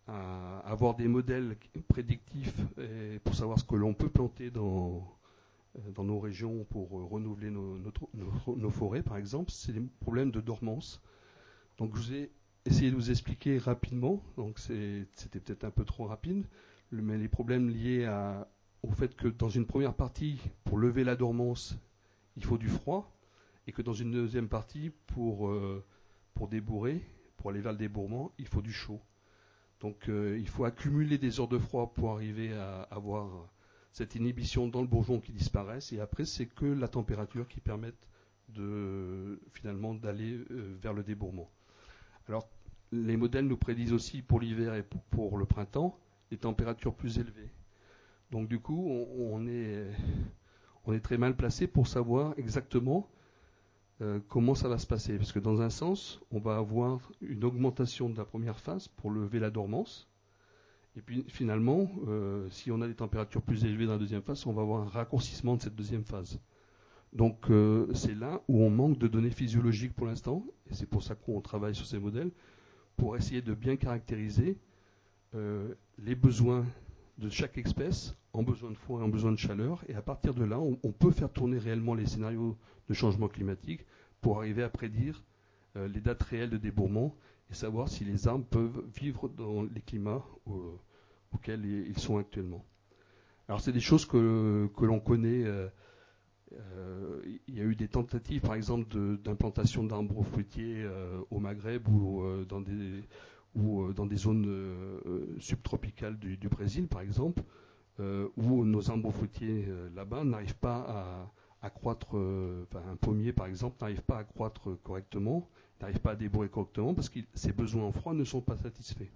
à avoir des modèles prédictifs et pour savoir ce que l'on peut planter dans, dans nos régions pour renouveler nos, notre- nos- nos forêts, par exemple, c'est les problèmes de dormance. Donc je vous ai essayé de vous expliquer rapidement, donc c'est- c'était peut-être un peu trop rapide, le- mais les problèmes liés à- au fait que dans une première partie, pour lever la dormance, il faut du froid, et que dans une deuxième partie, pour, euh, pour débourrer, pour aller vers le débourrement, il faut du chaud. Donc euh, il faut accumuler des heures de froid pour arriver à avoir cette inhibition dans le bourgeon qui disparaisse, et après c'est que la température qui permet de, finalement d'aller euh, vers le débourrement. Alors les modèles nous prédisent aussi pour l'hiver et pour, pour le printemps des températures plus élevées. Donc du coup on, on est, on est très mal placé pour savoir exactement euh, comment ça va se passer. Parce que dans un sens, on va avoir une augmentation de la première phase pour lever la dormance. Et puis finalement, euh, si on a des températures plus élevées dans la deuxième phase, on va avoir un raccourcissement de cette deuxième phase. Donc euh, c'est là où on manque de données physiologiques pour l'instant, et c'est pour ça qu'on travaille sur ces modèles, pour essayer de bien caractériser euh, les besoins de chaque espèce en besoin de froid et en besoin de chaleur, et à partir de là, on, on peut faire tourner réellement les scénarios de changement climatique pour arriver à prédire euh, les dates réelles de débourrement et savoir si les arbres peuvent vivre dans les climats euh, auxquels ils sont actuellement. Alors c'est des choses que, que l'on connaît. Euh, euh, il y a eu des tentatives, par exemple, de, d'implantation d'arbres fruitiers euh, au Maghreb ou euh, dans des ou euh, dans des zones euh, subtropicales du, du Brésil, par exemple, euh, où nos arbres fruitiers euh, là-bas n'arrivent pas à, à croître, euh, enfin un pommier par exemple n'arrive pas à croître correctement, n'arrive pas à débourrer correctement parce que ses besoins en froid ne sont pas satisfaits.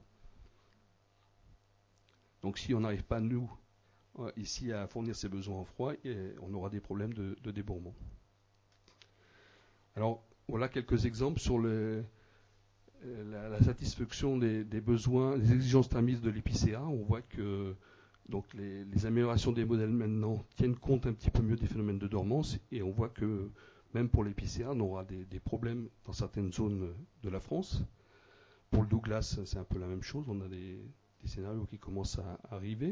Donc si on n'arrive pas, nous, euh, ici, à fournir ses besoins en froid, et on aura des problèmes de, de débourrement. Alors voilà quelques exemples sur le, la, la satisfaction des, des besoins, des exigences thermiques de l'épicéa. On voit que donc les, les améliorations des modèles maintenant tiennent compte un petit peu mieux des phénomènes de dormance, et on voit que même pour l'épicéa, on aura des, des problèmes dans certaines zones de la France. Pour le Douglas, c'est un peu la même chose. On a des, des scénarios qui commencent à arriver.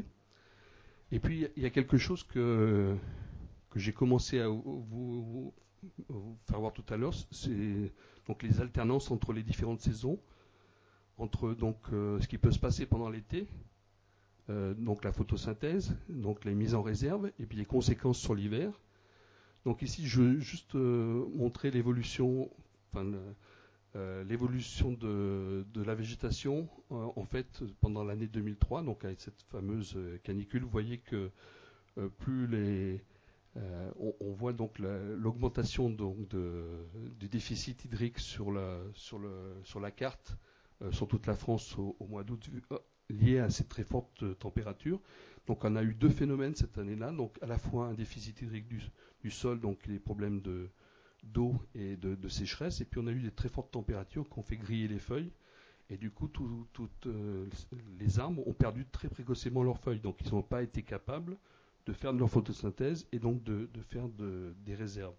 Et puis il y a quelque chose que, que j'ai commencé à vous, vous, vous faire voir tout à l'heure, c'est donc les alternances entre les différentes saisons, entre donc euh, ce qui peut se passer pendant l'été, euh, donc la photosynthèse, donc les mises en réserve, et puis les conséquences sur l'hiver. Donc ici, je veux juste euh, montrer l'évolution, enfin, euh, l'évolution de, de la végétation euh, en fait pendant l'année deux mille trois, donc avec cette fameuse canicule. Vous voyez que euh, plus les euh, on, on voit donc la, l'augmentation donc de, du déficit hydrique sur la, sur le, sur la carte euh, sur toute la France au, au mois d'août, euh, lié à ces très fortes températures. Donc on a eu deux phénomènes cette année-là, donc à la fois un déficit hydrique du, du sol, donc les problèmes de, d'eau et de, de sécheresse, et puis on a eu des très fortes températures qui ont fait griller les feuilles, et du coup tout, tout, euh, les arbres ont perdu très précocement leurs feuilles, donc ils n'ont pas été capables de faire de leur photosynthèse et donc de, de faire de, des réserves.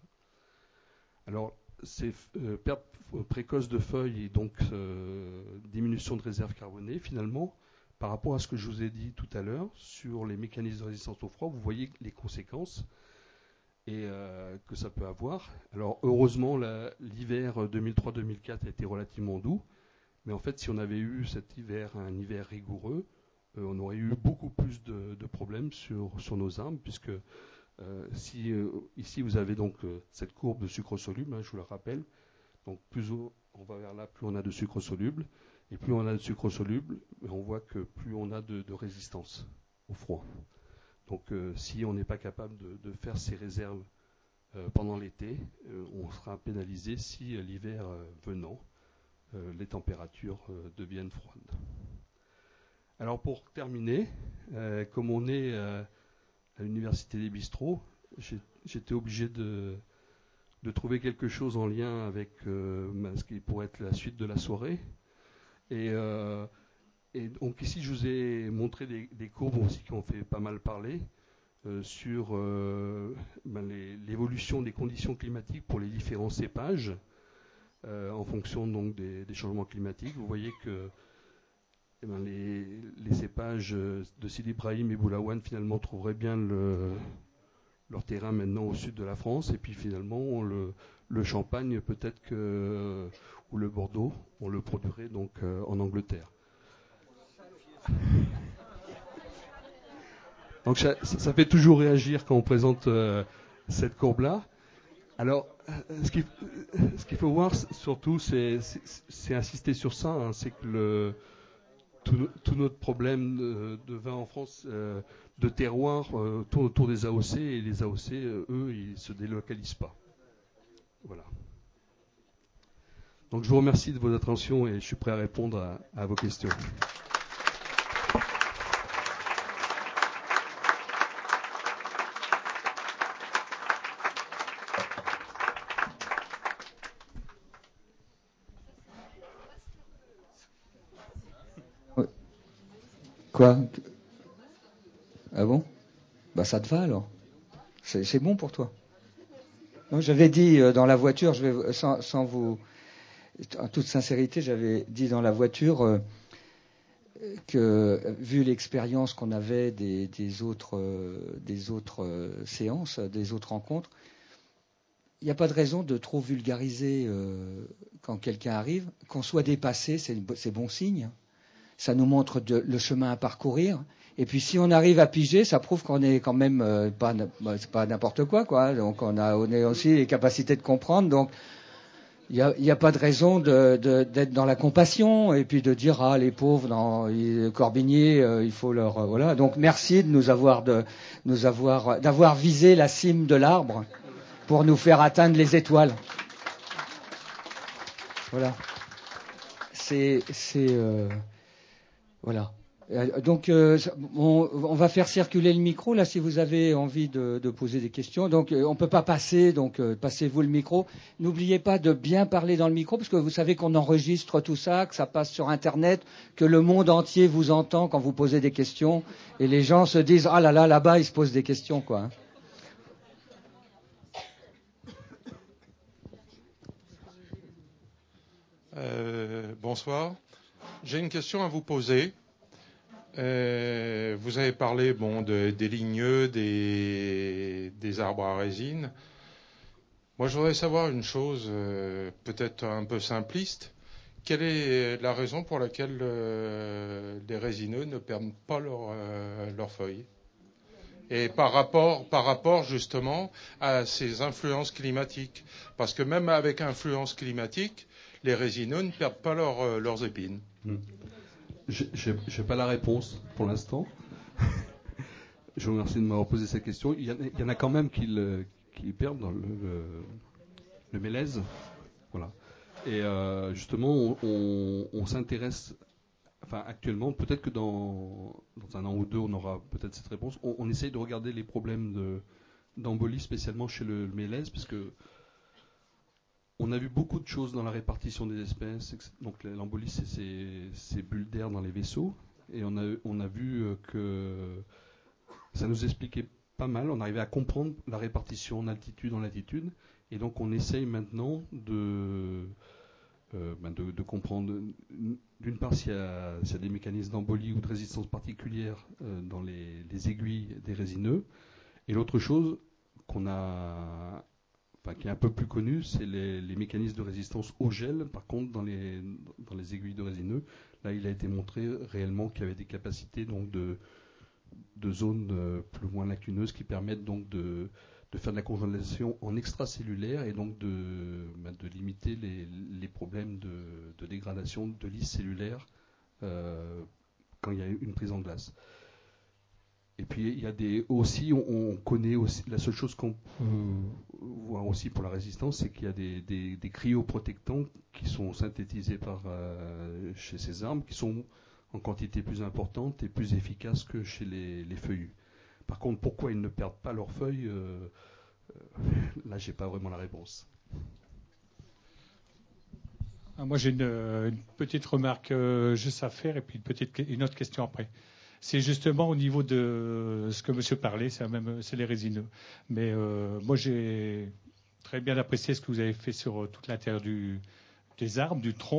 Alors, ces euh, pertes précoces de feuilles et donc euh, diminution de réserves carbonées, finalement, par rapport à ce que je vous ai dit tout à l'heure sur les mécanismes de résistance au froid, vous voyez les conséquences et euh, que ça peut avoir. Alors, heureusement, la, l'hiver deux mille trois deux mille quatre a été relativement doux, mais en fait, si on avait eu cet hiver, un hiver rigoureux, euh, on aurait eu beaucoup plus de, de problèmes sur, sur nos arbres, puisque euh, si euh, ici vous avez donc euh, cette courbe de sucre soluble, hein, je vous la rappelle, donc plus on va vers là, plus on a de sucre soluble, et plus on a de sucre soluble, on voit que plus on a de, de résistance au froid. Donc euh, si on n'est pas capable de, de faire ces réserves euh, pendant l'été, euh, on sera pénalisé si euh, l'hiver euh, venant, euh, les températures euh, deviennent froides. Alors pour terminer, euh, comme on est euh, à l'université des Bistrots, j'ai, j'étais obligé de, de trouver quelque chose en lien avec euh, ce qui pourrait être la suite de la soirée. Et, euh, et donc ici, je vous ai montré des, des courbes aussi qui ont fait pas mal parler euh, sur euh, ben les, l'évolution des conditions climatiques pour les différents cépages euh, en fonction donc des, des changements climatiques. Vous voyez que eh ben, les, les cépages de Sidi Ibrahim et Boulaouane finalement trouveraient bien le, leur terrain maintenant au sud de la France, et puis finalement le, le Champagne peut-être que ou le Bordeaux, on le produirait donc euh, en Angleterre. Donc ça, ça fait toujours réagir quand on présente euh, cette courbe-là. Alors, ce qu'il, ce qu'il faut voir surtout, c'est, c'est, c'est insister sur ça, hein, c'est que le, tout, tout notre problème de, de vin en France, euh, de terroir, euh, tourne autour des A O C, et les A O C, euh, eux, ils ne se délocalisent pas. Voilà. Donc je vous remercie de votre attention et je suis prêt à répondre à, à vos questions. Quoi? Ah bon? Bah ça te va alors. C'est, c'est bon pour toi. Non, j'avais dit euh, dans la voiture, je vais sans, sans vous, en toute sincérité, j'avais dit dans la voiture euh, que vu l'expérience qu'on avait des, des autres, euh, des autres euh, séances, des autres rencontres, il n'y a pas de raison de trop vulgariser euh, quand quelqu'un arrive. Qu'on soit dépassé, c'est, c'est bon signe. Ça nous montre de, le chemin à parcourir. Et puis si on arrive à piger, ça prouve qu'on est quand même euh, pas, bah, c'est pas n'importe quoi, quoi. Donc on a, on a aussi les capacités de comprendre. Donc il n'y a, y a pas de raison de, de, d'être dans la compassion et puis de dire ah les pauvres, non, les Corbinier, euh, il faut leur euh, voilà. Donc merci de nous avoir de nous avoir d'avoir visé la cime de l'arbre pour nous faire atteindre les étoiles. Voilà. C'est c'est euh, voilà. Donc, euh, on, on va faire circuler le micro là si vous avez envie de, de poser des questions. Donc, euh, on peut pas passer, donc euh, passez-vous le micro. N'oubliez pas de bien parler dans le micro parce que vous savez qu'on enregistre tout ça, que ça passe sur Internet, que le monde entier vous entend quand vous posez des questions et les gens se disent ah là là là-bas ils se posent des questions quoi. Hein. Euh, bonsoir. J'ai une question à vous poser. Euh, vous avez parlé bon, de, des ligneux, des, des arbres à résine. Moi, je voudrais savoir une chose, euh, peut-être un peu simpliste. Quelle est la raison pour laquelle euh, les résineux ne perdent pas leurs euh, leur feuilles? Et par rapport, par rapport justement à ces influences climatiques. Parce que même avec influence climatique, les résineux ne perdent pas leur, euh, leurs épines. Hmm. Je n'ai pas la réponse pour l'instant. Je vous remercie de m'avoir posé cette question. Il y, a, il y en a quand même qui le, qui le perdent dans le, le, le mélèze. Voilà. Et euh, justement, on, on, on s'intéresse, enfin actuellement, peut-être que dans, dans un an ou deux, on aura peut-être cette réponse. On, on essaye de regarder les problèmes de, d'embolie, spécialement chez le, le mélèze, parce que on a vu beaucoup de choses dans la répartition des espèces. Donc l'embolie, c'est ces, ces bulles d'air dans les vaisseaux. Et on a, on a vu que ça nous expliquait pas mal. On arrivait à comprendre la répartition en altitude, en latitude. Et donc on essaye maintenant de, euh, ben de, de comprendre, d'une part, s'il y, a, s'il y a des mécanismes d'embolie ou de résistance particulière euh, dans les, les aiguilles des résineux. Et l'autre chose qu'on a... Enfin, qui est un peu plus connu, c'est les, les mécanismes de résistance au gel. Par contre, dans les, dans les aiguilles de résineux, là, il a été montré réellement qu'il y avait des capacités donc, de, de zones euh, plus ou moins lacuneuses qui permettent donc de, de faire de la congélation en extracellulaire et donc de, bah, de limiter les, les problèmes de, de dégradation de lisse cellulaire euh, quand il y a une prise en glace. Et puis il y a des aussi, on, on connaît aussi, la seule chose qu'on peut voir aussi pour la résistance, c'est qu'il y a des, des, des cryoprotectants qui sont synthétisés par, euh, chez ces arbres, qui sont en quantité plus importante et plus efficaces que chez les, les feuillus. Par contre, pourquoi ils ne perdent pas leurs feuilles, euh, euh, là j'ai pas vraiment la réponse. Ah, moi j'ai une, une petite remarque euh, juste à faire et puis une, petite, une autre question après. C'est justement au niveau de ce que monsieur parlait, c'est, même, c'est les résineux. Mais euh, moi, j'ai très bien apprécié ce que vous avez fait sur toute l'intérieur du, des arbres, du tronc.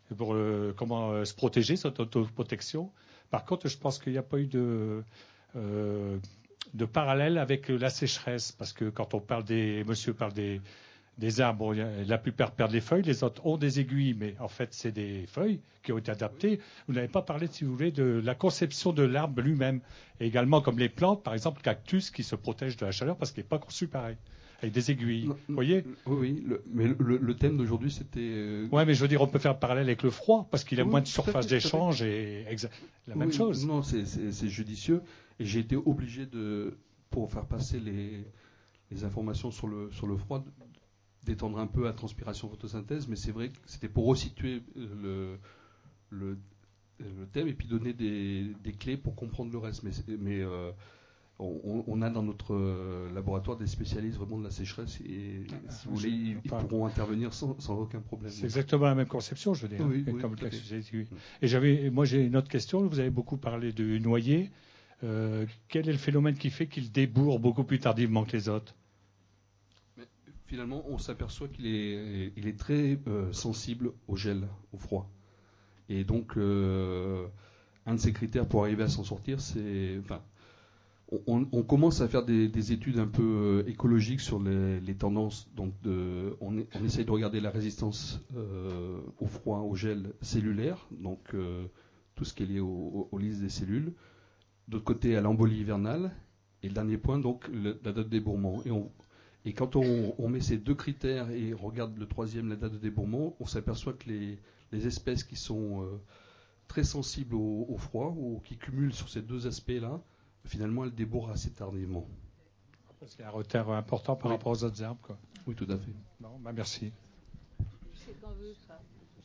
pour euh, comment euh, se protéger, cette autoprotection. Par contre, je pense qu'il n'y a pas eu de, euh, de parallèle avec la sécheresse, parce que quand on parle des, monsieur parle des, des arbres, bon, la plupart perdent les feuilles, les autres ont des aiguilles, mais en fait, c'est des feuilles qui ont été adaptées. Vous n'avez pas parlé, si vous voulez, de la conception de l'arbre lui-même. Et également, comme les plantes, par exemple, le cactus qui se protège de la chaleur parce qu'il n'est pas conçu pareil, avec des aiguilles. Non, Vous voyez? Oui, oui. Le, mais le, le thème d'aujourd'hui, c'était. Euh... Oui, mais je veux dire, on peut faire un parallèle avec le froid parce qu'il a oui, moins de surface d'échange et exa- la même oui, chose. Non, c'est, c'est, c'est judicieux. Et j'ai été obligé de, pour faire passer les, les informations sur le, sur le froid, d'étendre un peu à transpiration photosynthèse, mais c'est vrai que c'était pour resituer le, le, le thème et puis donner des, des clés pour comprendre le reste. Mais, mais euh, on, on a dans notre laboratoire des spécialistes vraiment de la sécheresse et ah, si vous voulez, ils, ils pourront intervenir sans, sans aucun problème. C'est exactement la même conception, je veux dire. Oui, hein, oui, comme tout à fait. Et j'avais, moi j'ai une autre question. Vous avez beaucoup parlé de noyer. Euh, quel est le phénomène qui fait qu'il débourre beaucoup plus tardivement que les autres? Mais finalement, on s'aperçoit qu'il est, il est très euh, sensible au gel, au froid. Et donc, euh, un de ces critères pour arriver à s'en sortir, c'est, enfin, on, on commence à faire des, des études un peu écologiques sur les, les tendances. Donc, de, on, est, on essaye de regarder la résistance euh, au froid, au gel cellulaire, donc euh, tout ce qui est lié au, au lys des cellules. D'autre côté, à l'embolie hivernale. Et le dernier point, donc, le, la date de débourrement. Et, on, et quand on, on met ces deux critères et on regarde le troisième, la date de débourrement, on s'aperçoit que les, les espèces qui sont euh, très sensibles au, au froid ou qui cumulent sur ces deux aspects-là, finalement, elles débourrent assez tardivement. Parce qu'il y a un retard important par oui. rapport aux autres arbres, quoi. Oui, tout à fait. Non, bah merci. C'est qu'on veut ça.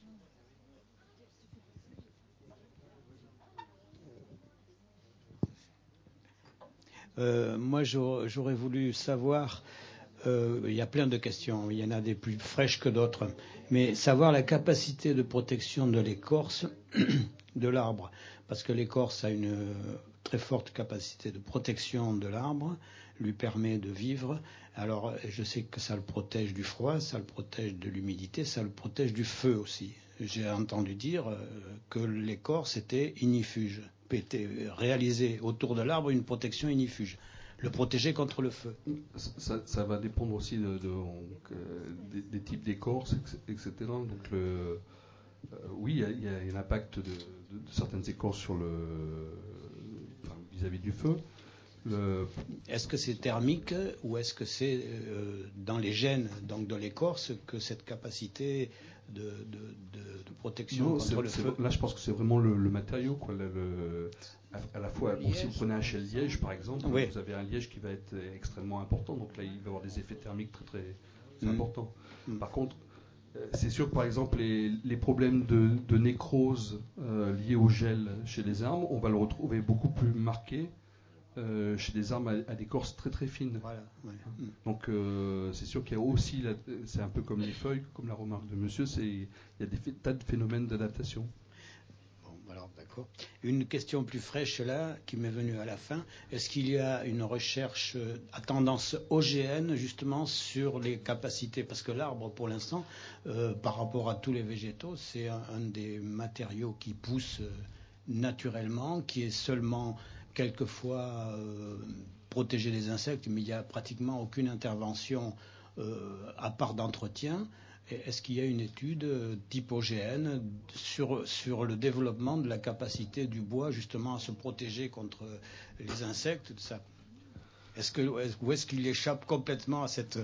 Euh, moi, j'aurais, j'aurais voulu savoir, euh, il y a plein de questions, il y en a des plus fraîches que d'autres, mais savoir la capacité de protection de l'écorce de l'arbre, parce que l'écorce a une très forte capacité de protection de l'arbre, lui permet de vivre. Alors, je sais que ça le protège du froid, ça le protège de l'humidité, ça le protège du feu aussi. J'ai entendu dire euh, que l'écorce était ignifuge, était réalisé autour de l'arbre une protection ignifuge, le protéger contre le feu. Ça, ça va dépendre aussi de, de, donc, euh, des, des types d'écorce, et cetera. Donc, le, euh, oui, il y, y, y a un impact de, de, de certaines écorces sur le, enfin, vis-à-vis du feu. Le... Est-ce que c'est thermique ou est-ce que c'est euh, dans les gènes donc de l'écorce que cette capacité de, de, de, de protection non, contre le feu? Là, je pense que c'est vraiment le, le matériau, quoi. Le, le, à, à la fois, bon, si vous prenez un chêne liège, par exemple, oui. Vous avez un liège qui va être extrêmement important, donc là, il va avoir des effets thermiques très très mmh. importants. Mmh. Par contre, c'est sûr que par exemple les, les problèmes de, de nécrose euh, liés au gel chez les arbres, on va le retrouver beaucoup plus marqué euh, chez des arbres à, à d'écorce très très fine. Voilà, ouais. Donc euh, c'est sûr qu'il y a aussi, la, c'est un peu comme les feuilles, comme la remarque de monsieur, c'est, il y a des tas de phénomènes d'adaptation. Bon, alors d'accord. Une question plus fraîche là, qui m'est venue à la fin. Est-ce qu'il y a une recherche à tendance O G N justement sur les capacités? Parce que l'arbre, pour l'instant, euh, par rapport à tous les végétaux, c'est un, un des matériaux qui pousse euh, naturellement, qui est seulement quelquefois euh, protégé des insectes, mais il n'y a pratiquement aucune intervention euh, à part d'entretien. Est-ce qu'il y a une étude euh, type O G N sur, sur le développement de la capacité du bois justement à se protéger contre les insectes, tout ça? Est-ce que, ou est-ce qu'il échappe complètement à cette...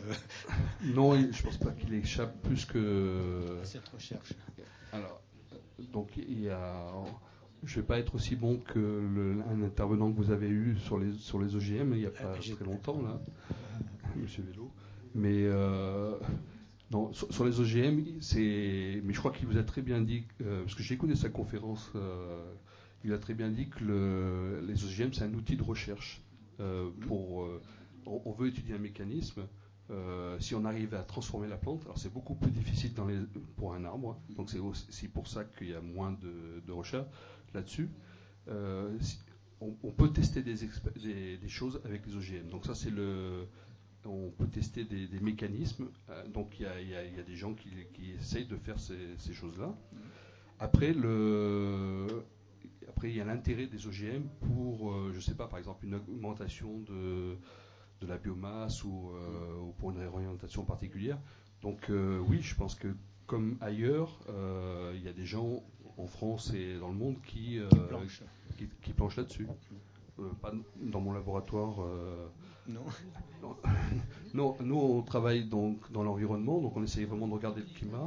Non, je ne pense pas qu'il échappe plus que... à cette recherche. Alors, donc il y a... Je ne vais pas être aussi bon que le, un intervenant que vous avez eu sur les, sur les O G M il n'y a pas ah, très longtemps, là, Monsieur Vélo. Mais euh, non, sur, sur les O G M, c'est, mais je crois qu'il vous a très bien dit, euh, parce que j'ai écouté sa conférence, euh, il a très bien dit que le, les O G M, c'est un outil de recherche. Euh, pour, euh, on, on veut étudier un mécanisme. Euh, si on arrive à transformer la plante, alors c'est beaucoup plus difficile dans les, pour un arbre, donc c'est aussi pour ça qu'il y a moins de, de recherche là-dessus. Euh, si, on, on peut tester des, des, des choses avec les O G M. Donc ça c'est le, on peut tester des, des mécanismes. Euh, donc il y, y, y a des gens qui, qui essayent de faire ces, ces choses-là. Après, le, après, il y a l'intérêt des O G M pour, euh, je ne sais pas, par exemple, une augmentation de, de la biomasse ou, euh, ou pour une réorientation particulière. Donc euh, oui, je pense que comme ailleurs, euh, il y a des gens en France et dans le monde qui, euh, Qui planchent. qui, qui planchent là-dessus. Euh, pas dans mon laboratoire. Euh, Non. non. Non, nous on travaille donc dans l'environnement, donc on essaye vraiment de regarder le climat.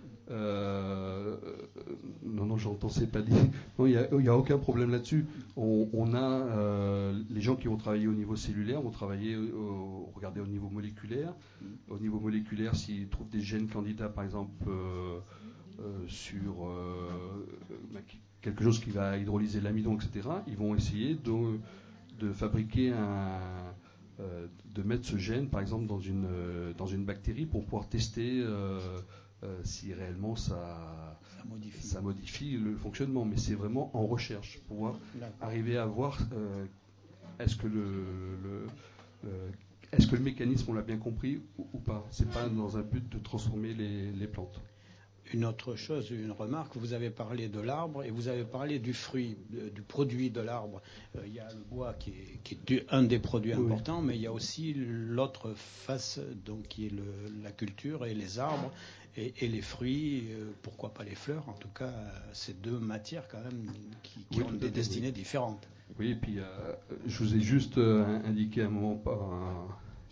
Euh, non, non, j'entends, c'est pas dit. Non, il n'y a, a aucun problème là-dessus. On, on a euh, les gens qui vont travailler au niveau cellulaire vont travailler, au, regarder au niveau moléculaire. Au niveau moléculaire, s'ils trouvent des gènes candidats, par exemple, euh, euh, sur euh, bah, quelque chose qui va hydrolyser l'amidon, et cetera, ils vont essayer de, de fabriquer un. Euh, de mettre ce gène, par exemple, dans une, euh, dans une bactérie pour pouvoir tester. Euh, Euh, si réellement ça, ça, modifie. ça modifie le fonctionnement. Mais c'est vraiment en recherche, pour pouvoir arriver à voir euh, est-ce que le, le, le, est-ce que le mécanisme, on l'a bien compris ou, ou pas. C'est pas dans un but de transformer les, les plantes. Une autre chose, une remarque, vous avez parlé de l'arbre et vous avez parlé du fruit, de, du produit de l'arbre. Euh, il y a le bois qui est, qui est du, un des produits oui. importants, mais il y a aussi l'autre face, donc, qui est le, la culture et les arbres et, et les fruits, euh, pourquoi pas les fleurs. En tout cas, euh, c'est deux matières quand même qui, qui oui, ont des destinées oui. différentes. Oui, et puis euh, je vous ai juste euh, indiqué un moment par un,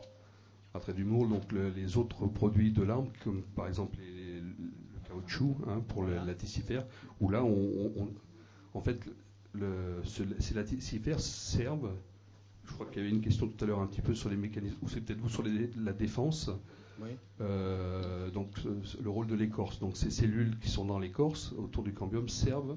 un trait d'humour, donc le, les autres produits de l'arbre, comme par exemple les, caoutchouc hein, pour voilà. le, la tisifère, où là, on, on, en fait, le, ce, ces laticifères servent, je crois qu'il y avait une question tout à l'heure un petit peu sur les mécanismes, ou c'est peut-être vous sur les, la défense, oui. euh, donc le rôle de l'écorce. Donc ces cellules qui sont dans l'écorce, autour du cambium, servent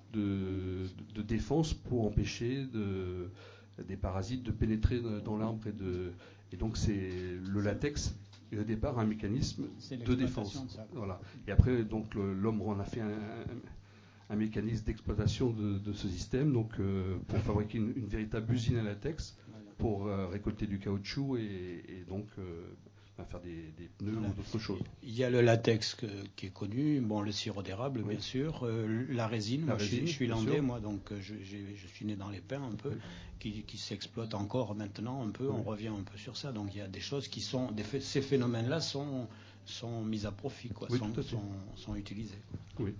de, de, de défense pour empêcher de, des parasites de pénétrer dans l'arbre et de... Et donc c'est le latex est au départ un mécanisme de défense. De ça, voilà. Et après donc le, l'homme en a fait un, un, un mécanisme d'exploitation de, de ce système donc euh, pour fabriquer une, une véritable usine à latex pour euh, récolter du caoutchouc et, et donc euh, à faire des, des pneus voilà. ou d'autres choses. Il y a le latex que, qui est connu, bon le sirop d'érable oui. bien sûr, euh, la résine. La moi résine, je suis, je suis landais moi donc je, je suis né dans les pins un peu, oui. qui, qui s'exploite encore maintenant un peu. Oui. On revient un peu sur ça. Donc il y a des choses qui sont, des, ces phénomènes-là sont sont mis à profit quoi, oui, sont, tout à fait. sont sont utilisés. Oui.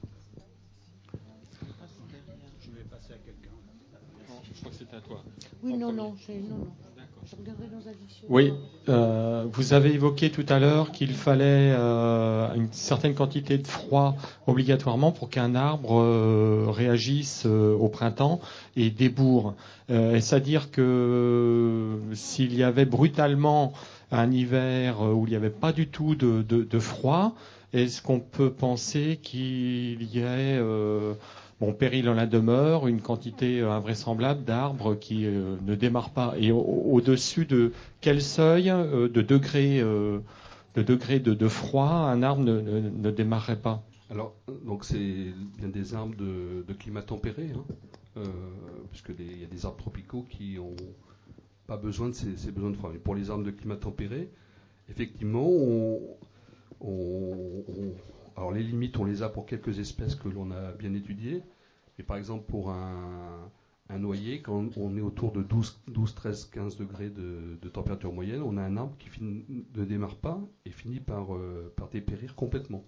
Je vais passer à quelqu'un. Non, je crois que c'était à toi. Oui, non, non, j'ai, non, non. Je regarderai dans un dictionnaire. Oui, euh, vous avez évoqué tout à l'heure qu'il fallait euh, une certaine quantité de froid obligatoirement pour qu'un arbre euh, réagisse euh, au printemps et débourre. Euh, est-ce à dire que euh, s'il y avait brutalement un hiver où il n'y avait pas du tout de, de, de froid, est-ce qu'on peut penser qu'il y ait... Euh, Bon, péril en la demeure, une quantité euh, invraisemblable d'arbres qui euh, ne démarrent pas. Et au, au-dessus de quel seuil euh, de degré, euh, de, degré de, de froid un arbre ne, ne, ne démarrerait pas? Alors, donc c'est bien des arbres de, de climat tempéré, hein, euh, puisque il y a des arbres tropicaux qui n'ont pas besoin de ces, ces besoins de froid. Mais pour les arbres de climat tempéré, effectivement, on, on, on alors les limites, on les a pour quelques espèces que l'on a bien étudiées. Et par exemple, pour un, un noyer, quand on est autour de douze, treize, quinze degrés de, de température moyenne, on a un arbre qui finit, ne démarre pas et finit par, euh, par dépérir complètement.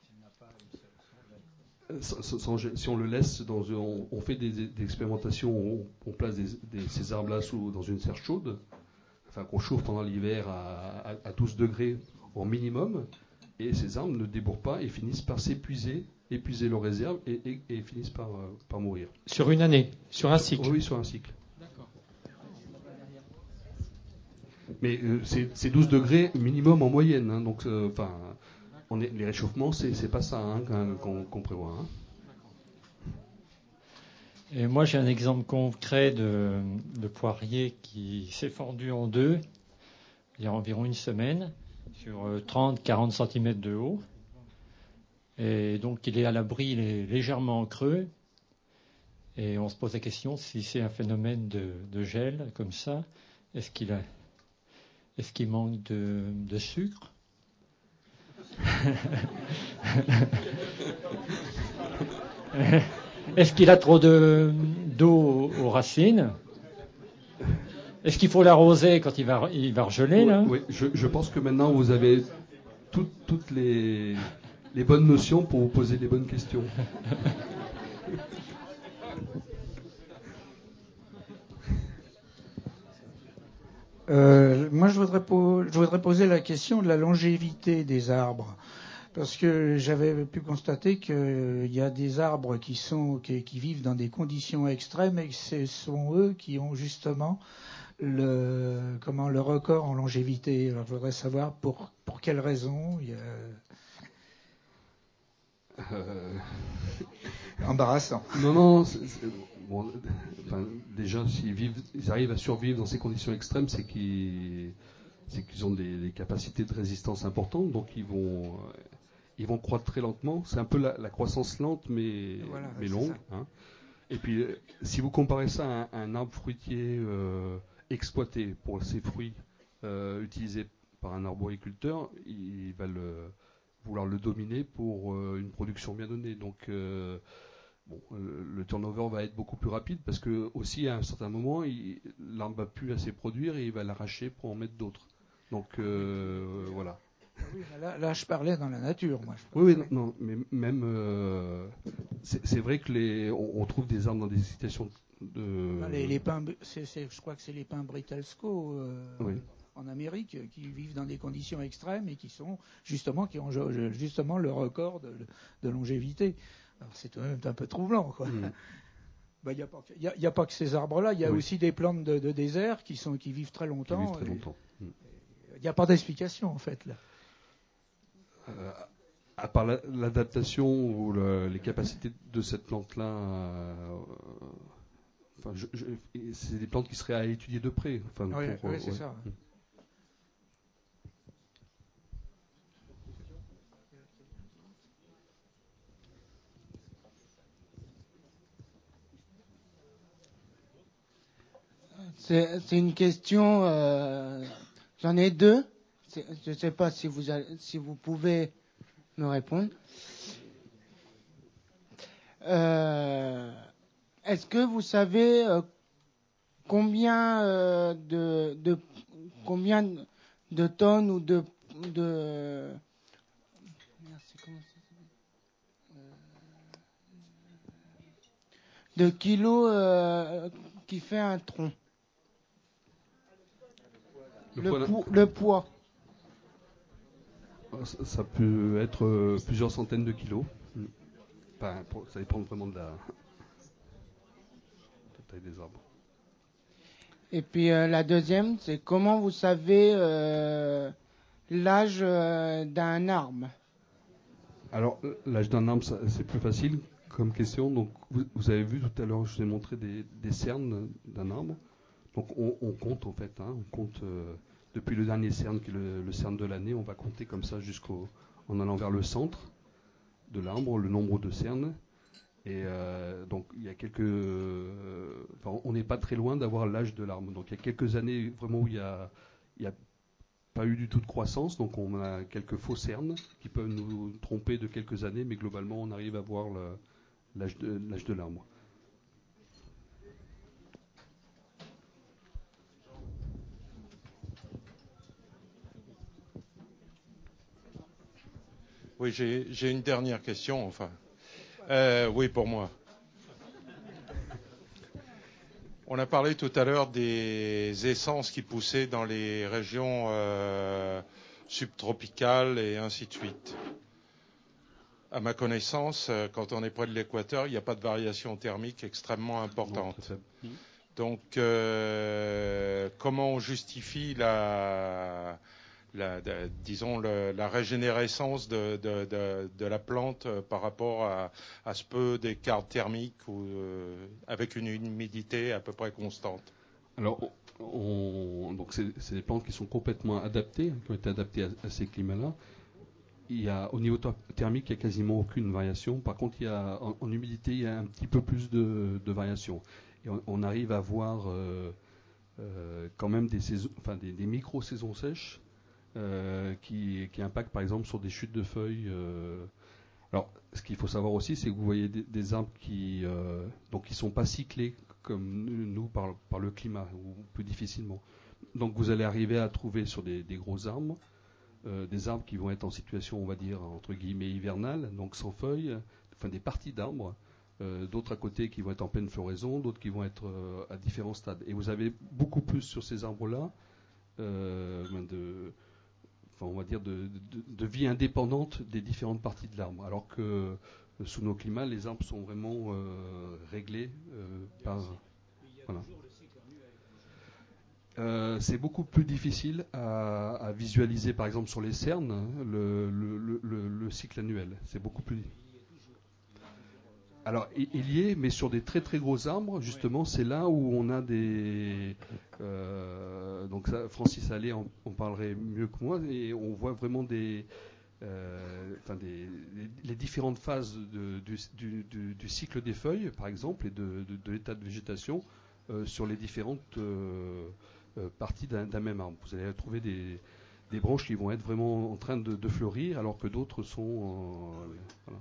Sans, sans, si on le laisse, dans, on, on fait des, des expérimentations, on, on place des, des, ces arbres-là sous, dans une serre chaude, enfin qu'on chauffe pendant l'hiver à, à, à douze degrés au minimum. Et ces arbres ne débourrent pas et finissent par s'épuiser, épuiser leurs réserves et, et, et finissent par, euh, par mourir. Sur une année, sur un cycle. Oui, sur un cycle. D'accord. Mais euh, c'est, c'est douze degrés minimum en moyenne. Hein, donc, euh, enfin, on est, les réchauffements, c'est, c'est pas ça hein, qu'on, qu'on prévoit. Hein. Et moi, j'ai un exemple concret de, de poirier qui s'est fendu en deux il y a environ une semaine. Sur trente à quarante centimètres de haut. Et donc, il est à l'abri, il est légèrement en creux. Et on se pose la question si c'est un phénomène de, de gel comme ça. Est-ce qu'il a, est-ce qu'il manque de, de sucre? Est-ce qu'il a trop de, d'eau aux racines? Est-ce qu'il faut l'arroser quand il va, il va regeler, là? Oui, je, je pense que maintenant vous avez tout, toutes les, les bonnes notions pour vous poser les bonnes questions. Euh, moi, je voudrais, po- je voudrais poser la question de la longévité des arbres. Parce que j'avais pu constater qu'il y a des arbres qui, sont, qui, qui vivent dans des conditions extrêmes et que ce sont eux qui ont justement le, comment, le record en longévité. Alors, je voudrais savoir pour, pour quelles raisons. Il y a... Euh... Embarrassant. Non, non, c'est, c'est, bon, enfin, déjà, s'ils vivent, ils arrivent à survivre dans ces conditions extrêmes, c'est qu'ils, c'est qu'ils ont des, des capacités de résistance importantes, donc ils vont, euh, ils vont croître très lentement. C'est un peu la, la croissance lente, mais, voilà, mais longue. Hein. Et puis, euh, si vous comparez ça à un, à un arbre fruitier euh, exploité pour ses fruits, euh, utilisé par un arboriculteur, il, il va le, vouloir le dominer pour euh, une production bien donnée. Donc, euh, bon, le, le turnover va être beaucoup plus rapide parce que aussi à un certain moment, il, l'arbre va plus assez produire et il va l'arracher pour en mettre d'autres. Donc euh, oui. Voilà. Oui, mais là, là, je parlais dans la nature, moi. Je oui, oui, non, non, mais même euh, c'est, c'est vrai que les, on, on trouve des arbres dans des situations de. Non, les, les pins, c'est, c'est, je crois que c'est les pins Brittelsco euh, oui. en Amérique qui vivent dans des conditions extrêmes et qui sont justement qui ont justement le record de, de longévité. Alors, c'est un peu troublant, quoi. Mmh. Il n'y ben, a, a, a pas que ces arbres-là, il y a oui. aussi des plantes de, de désert qui, sont, qui vivent très longtemps. Qui vivent très longtemps. Il n'y a pas d'explication, en fait, là. Euh, à part la, l'adaptation ou le, les capacités de cette plante-là, euh, enfin, je, je, c'est des plantes qui seraient à étudier de près. Enfin, oui, pour, oui, c'est ouais. ça. Mmh. C'est, c'est une question, euh, j'en ai deux. C'est, je ne sais pas si vous, si vous pouvez me répondre. Euh, est-ce que vous savez euh, combien euh, de, de combien de tonnes ou de de de kilos euh, qui fait un tronc? Le, le, poids, pou, le poids. Ça, ça peut être euh, plusieurs centaines de kilos. Enfin, pour, ça dépend vraiment de la, de la taille des arbres. Et puis euh, la deuxième, c'est comment vous savez euh, l'âge euh, d'un arbre? Alors, l'âge d'un arbre, ça, c'est plus facile comme question. Donc, vous, vous avez vu tout à l'heure, je vous ai montré des, des cernes d'un arbre. Donc, on, on compte en fait, hein, on compte euh, depuis le dernier cerne, qui est le, le cerne de l'année, on va compter comme ça jusqu'au, en allant vers le centre de l'arbre, le nombre de cernes. Et euh, donc, il y a quelques, euh, enfin, on n'est pas très loin d'avoir l'âge de l'arbre. Donc, il y a quelques années vraiment où il y a, il y a pas eu du tout de croissance, donc on a quelques faux cernes qui peuvent nous tromper de quelques années, mais globalement, on arrive à voir le, l'âge de, l'âge de l'arbre. Oui, j'ai, j'ai une dernière question, enfin. Euh, oui, pour moi. On a parlé tout à l'heure des essences qui poussaient dans les régions euh, subtropicales et ainsi de suite. À ma connaissance, quand on est près de l'équateur, il n'y a pas de variation thermique extrêmement importante. Non, donc, euh, comment on justifie la, la, de, disons, le, la régénérescence de, de, de, de la plante par rapport à, à ce peu d'écart thermique ou, euh, avec une humidité à peu près constante? Alors, on, donc c'est, c'est des plantes qui sont complètement adaptées, qui ont été adaptées à, à ces climats-là. Il y a, au niveau thermique, il n'y a quasiment aucune variation. Par contre, il y a, en, en humidité, il y a un petit peu plus de, de variation. Et on, on arrive à voir euh, euh, quand même des, saisons, enfin des, des micro-saisons sèches euh, qui, qui impactent par exemple sur des chutes de feuilles. Euh, Alors, ce qu'il faut savoir aussi, c'est que vous voyez des, des arbres qui euh, donc qui sont pas cyclés comme nous par, par le climat, ou plus difficilement. Donc, vous allez arriver à trouver sur des, des gros arbres, euh, des arbres qui vont être en situation, on va dire, entre guillemets, hivernale, donc sans feuilles, enfin des parties d'arbres, euh, d'autres à côté qui vont être en pleine floraison, d'autres qui vont être euh, à différents stades. Et vous avez beaucoup plus sur ces arbres-là euh, de... Enfin, on va dire de, de, de vie indépendante des différentes parties de l'arbre, alors que euh, sous nos climats, les arbres sont vraiment euh, réglés euh, par. Voilà. Euh, c'est beaucoup plus difficile à, à visualiser, par exemple sur les cernes, hein, le, le, le, le cycle annuel. C'est beaucoup plus. Alors, il y est, mais sur des très très gros arbres, justement, c'est là où on a des. Euh, donc, ça, Francis Allais en, en parlerait mieux que moi, et on voit vraiment des. Euh, enfin des les, les différentes phases de, du, du, du, du cycle des feuilles, par exemple, et de, de, de l'état de végétation euh, sur les différentes euh, euh, parties d'un, d'un même arbre. Vous allez trouver des, des branches qui vont être vraiment en train de, de fleurir, alors que d'autres sont. Euh, voilà.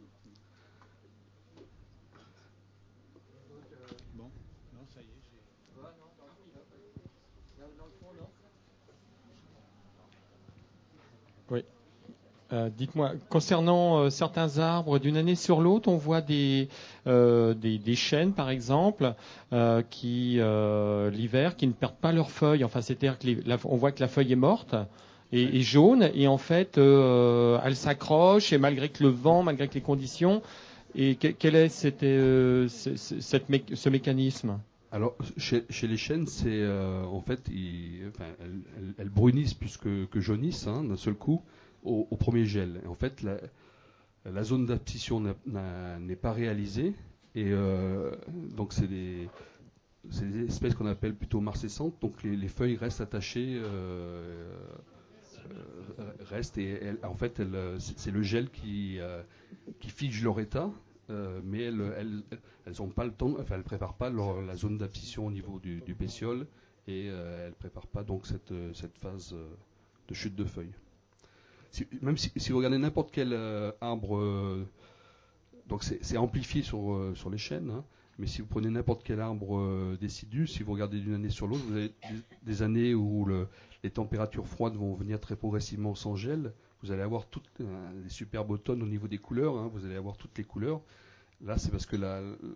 Oui. Euh, dites-moi, concernant euh, certains arbres, d'une année sur l'autre, on voit des, euh, des, des chênes, par exemple, euh, qui euh, l'hiver, qui ne perdent pas leurs feuilles. Enfin, c'est-à-dire que les, la, on voit que la feuille est morte et, et jaune, et en fait, euh, elle s'accroche, et malgré que le vent, malgré que les conditions, et que, quel est cette, euh, ce, cette mé- ce mécanisme? Alors, chez, chez les chênes, c'est euh, en fait, ils, enfin, elles, elles, elles brunissent plus que, que jaunissent hein, d'un seul coup au, au premier gel. Et en fait, la, la zone d'abscission n'a, n'a, n'est pas réalisée. Et euh, donc, c'est des, c'est des espèces qu'on appelle plutôt marcescentes. Donc, les, les feuilles restent attachées, euh, euh, restent. Et elles, en fait, elles, c'est, c'est le gel qui, euh, qui fige leur état. Euh, mais elles, elles, elles ont pas le temps, enfin elles préparent pas leur, la zone d'abscission au niveau du, du pétiole et euh, elles préparent pas donc cette, cette phase euh, de chute de feuilles. Si, même si, si vous regardez n'importe quel euh, arbre, euh, donc c'est, c'est amplifié sur, euh, sur les chênes, hein, mais si vous prenez n'importe quel arbre euh, décidu, si vous regardez d'une année sur l'autre, vous avez des, des années où le, les températures froides vont venir très progressivement sans gel. Vous allez avoir toutes euh, des superbes automnes au niveau des couleurs, hein, vous allez avoir toutes les couleurs. Là, c'est parce que la,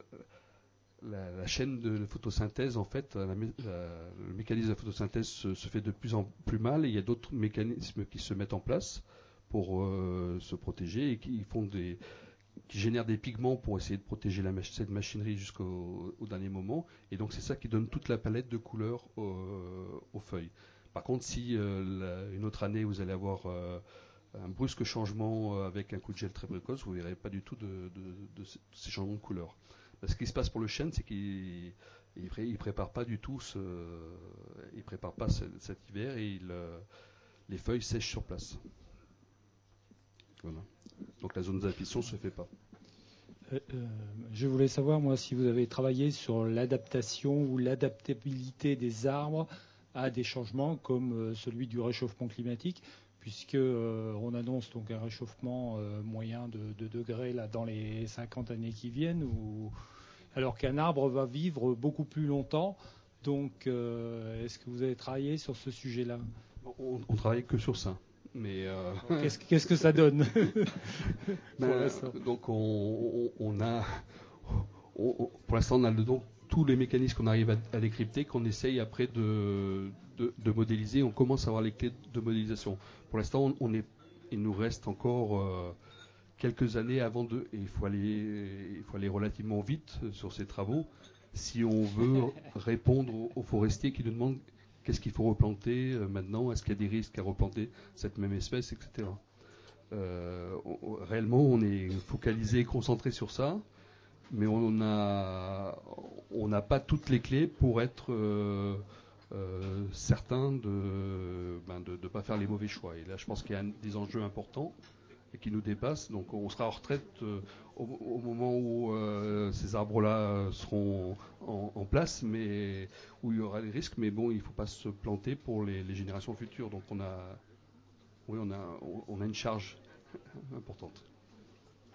la, la chaîne de photosynthèse, en fait, la, la, le mécanisme de la photosynthèse se, se fait de plus en plus mal et il y a d'autres mécanismes qui se mettent en place pour euh, se protéger et qui font des, qui génèrent des pigments pour essayer de protéger la, cette machinerie jusqu'au au dernier moment. Et donc, c'est ça qui donne toute la palette de couleurs aux, aux feuilles. Par contre, si euh, la, une autre année, vous allez avoir euh, un brusque changement avec un coup de gel très précoce, vous ne verrez pas du tout de, de, de ces changements de couleur. Ce qui se passe pour le chêne, c'est qu'il ne pré, prépare pas du tout ce, il prépare pas ce, cet hiver et il, euh, les feuilles sèchent sur place. Voilà. Donc la zone d'abscission ne se fait pas. Euh, euh, je voulais savoir, moi, si vous avez travaillé sur l'adaptation ou l'adaptabilité des arbres à des changements comme euh, celui du réchauffement climatique, puisque euh, on annonce donc un réchauffement euh, moyen de deux degrés là, dans les cinquante années qui viennent, ou... alors qu'un arbre va vivre beaucoup plus longtemps. Donc, euh, est-ce que vous avez travaillé sur ce sujet-là? On ne travaille que sur ça. Mais euh... qu'est-ce, qu'est-ce que ça donne? ben, donc on, on a, on, pour l'instant, on a donc tous les mécanismes qu'on arrive à, à décrypter, qu'on essaye après de, de, de modéliser. On commence à avoir les clés de modélisation. Pour l'instant, on, on est, il nous reste encore euh, quelques années avant de, et il faut aller, il faut aller relativement vite sur ces travaux si on veut répondre aux, aux forestiers qui nous demandent qu'est-ce qu'il faut replanter euh, maintenant, est-ce qu'il y a des risques à replanter cette même espèce, et cetera. Euh, on, réellement, on est focalisé, concentré sur ça, mais on a, on n'a pas toutes les clés pour être euh, euh, certain de ben de ne pas faire les mauvais choix. Et là, je pense qu'il y a un, des enjeux importants et qui nous dépassent. Donc, on sera en retraite euh, au, au moment où euh, ces arbres-là seront en, en place, mais où il y aura des risques. Mais bon, il ne faut pas se planter pour les, les générations futures. Donc, on a Oui, on a, on a une charge importante.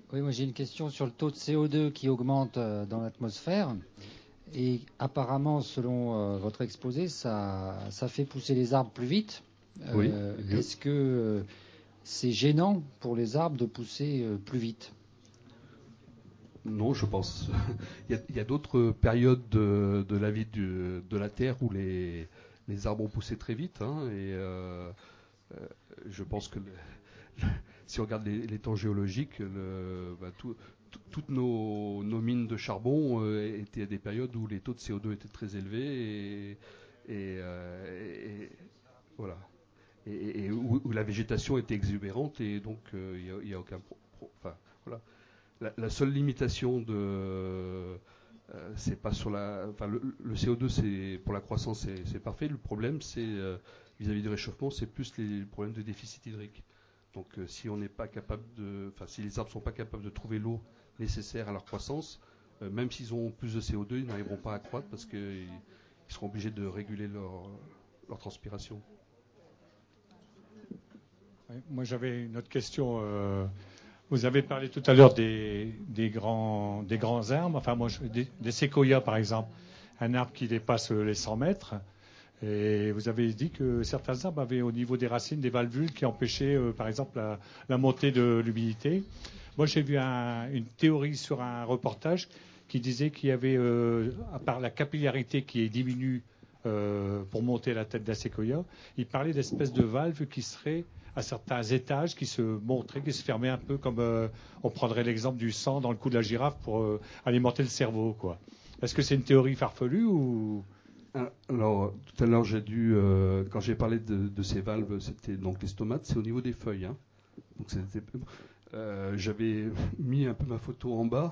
Oui, moi j'ai une question sur le taux de C O deux qui augmente euh, dans l'atmosphère. Et apparemment, selon euh, votre exposé, ça, ça fait pousser les arbres plus vite. Euh, Oui. Est-ce que euh, c'est gênant pour les arbres de pousser euh, plus vite? Non, je pense. il y a, il y a d'autres périodes de, de la vie du, de la Terre où les, les arbres ont poussé très vite. Hein, et euh, euh, je pense que le, si on regarde les, les temps géologiques, le, bah, tout, tout, toutes nos, nos mines de charbon euh, étaient à des périodes où les taux de C O deux étaient très élevés et, et, euh, et voilà. Et, et où, où la végétation était exubérante et donc euh, il n'y a, a aucun pro, pro, enfin, voilà. La, la seule limitation de euh, c'est pas sur la enfin le, le C O deux c'est pour la croissance c'est, c'est parfait, le problème c'est euh, vis-à-vis du réchauffement c'est plus les problèmes de déficit hydrique. Donc euh, si on n'est pas capable de enfin si les arbres sont pas capables de trouver l'eau nécessaire à leur croissance, euh, même s'ils ont plus de C O deux, ils n'arriveront pas à croître parce qu'ils ils seront obligés de réguler leur leur transpiration. Oui, moi j'avais une autre question. Euh, vous avez parlé tout à l'heure des, des, grands, des grands arbres, enfin moi je, des, des séquoias par exemple, un arbre qui dépasse les cent mètres. Et vous avez dit que certains arbres avaient au niveau des racines des valvules qui empêchaient euh, par exemple la, la montée de l'humidité. Moi j'ai vu un, une théorie sur un reportage qui disait qu'il y avait, euh, à part la capillarité qui est diminue euh, pour monter la tête d'un séquoia, il parlait d'espèces de valves qui seraient à certains étages qui se montraient, qui se fermaient un peu comme euh, on prendrait l'exemple du sang dans le cou de la girafe pour euh, alimenter le cerveau, quoi. Est-ce que c'est une théorie farfelue ou... Alors, tout à l'heure, j'ai dû, euh, quand j'ai parlé de, de ces valves, c'était donc les stomates, c'est au niveau des feuilles. Hein. Donc c'était, euh, j'avais mis un peu ma photo en bas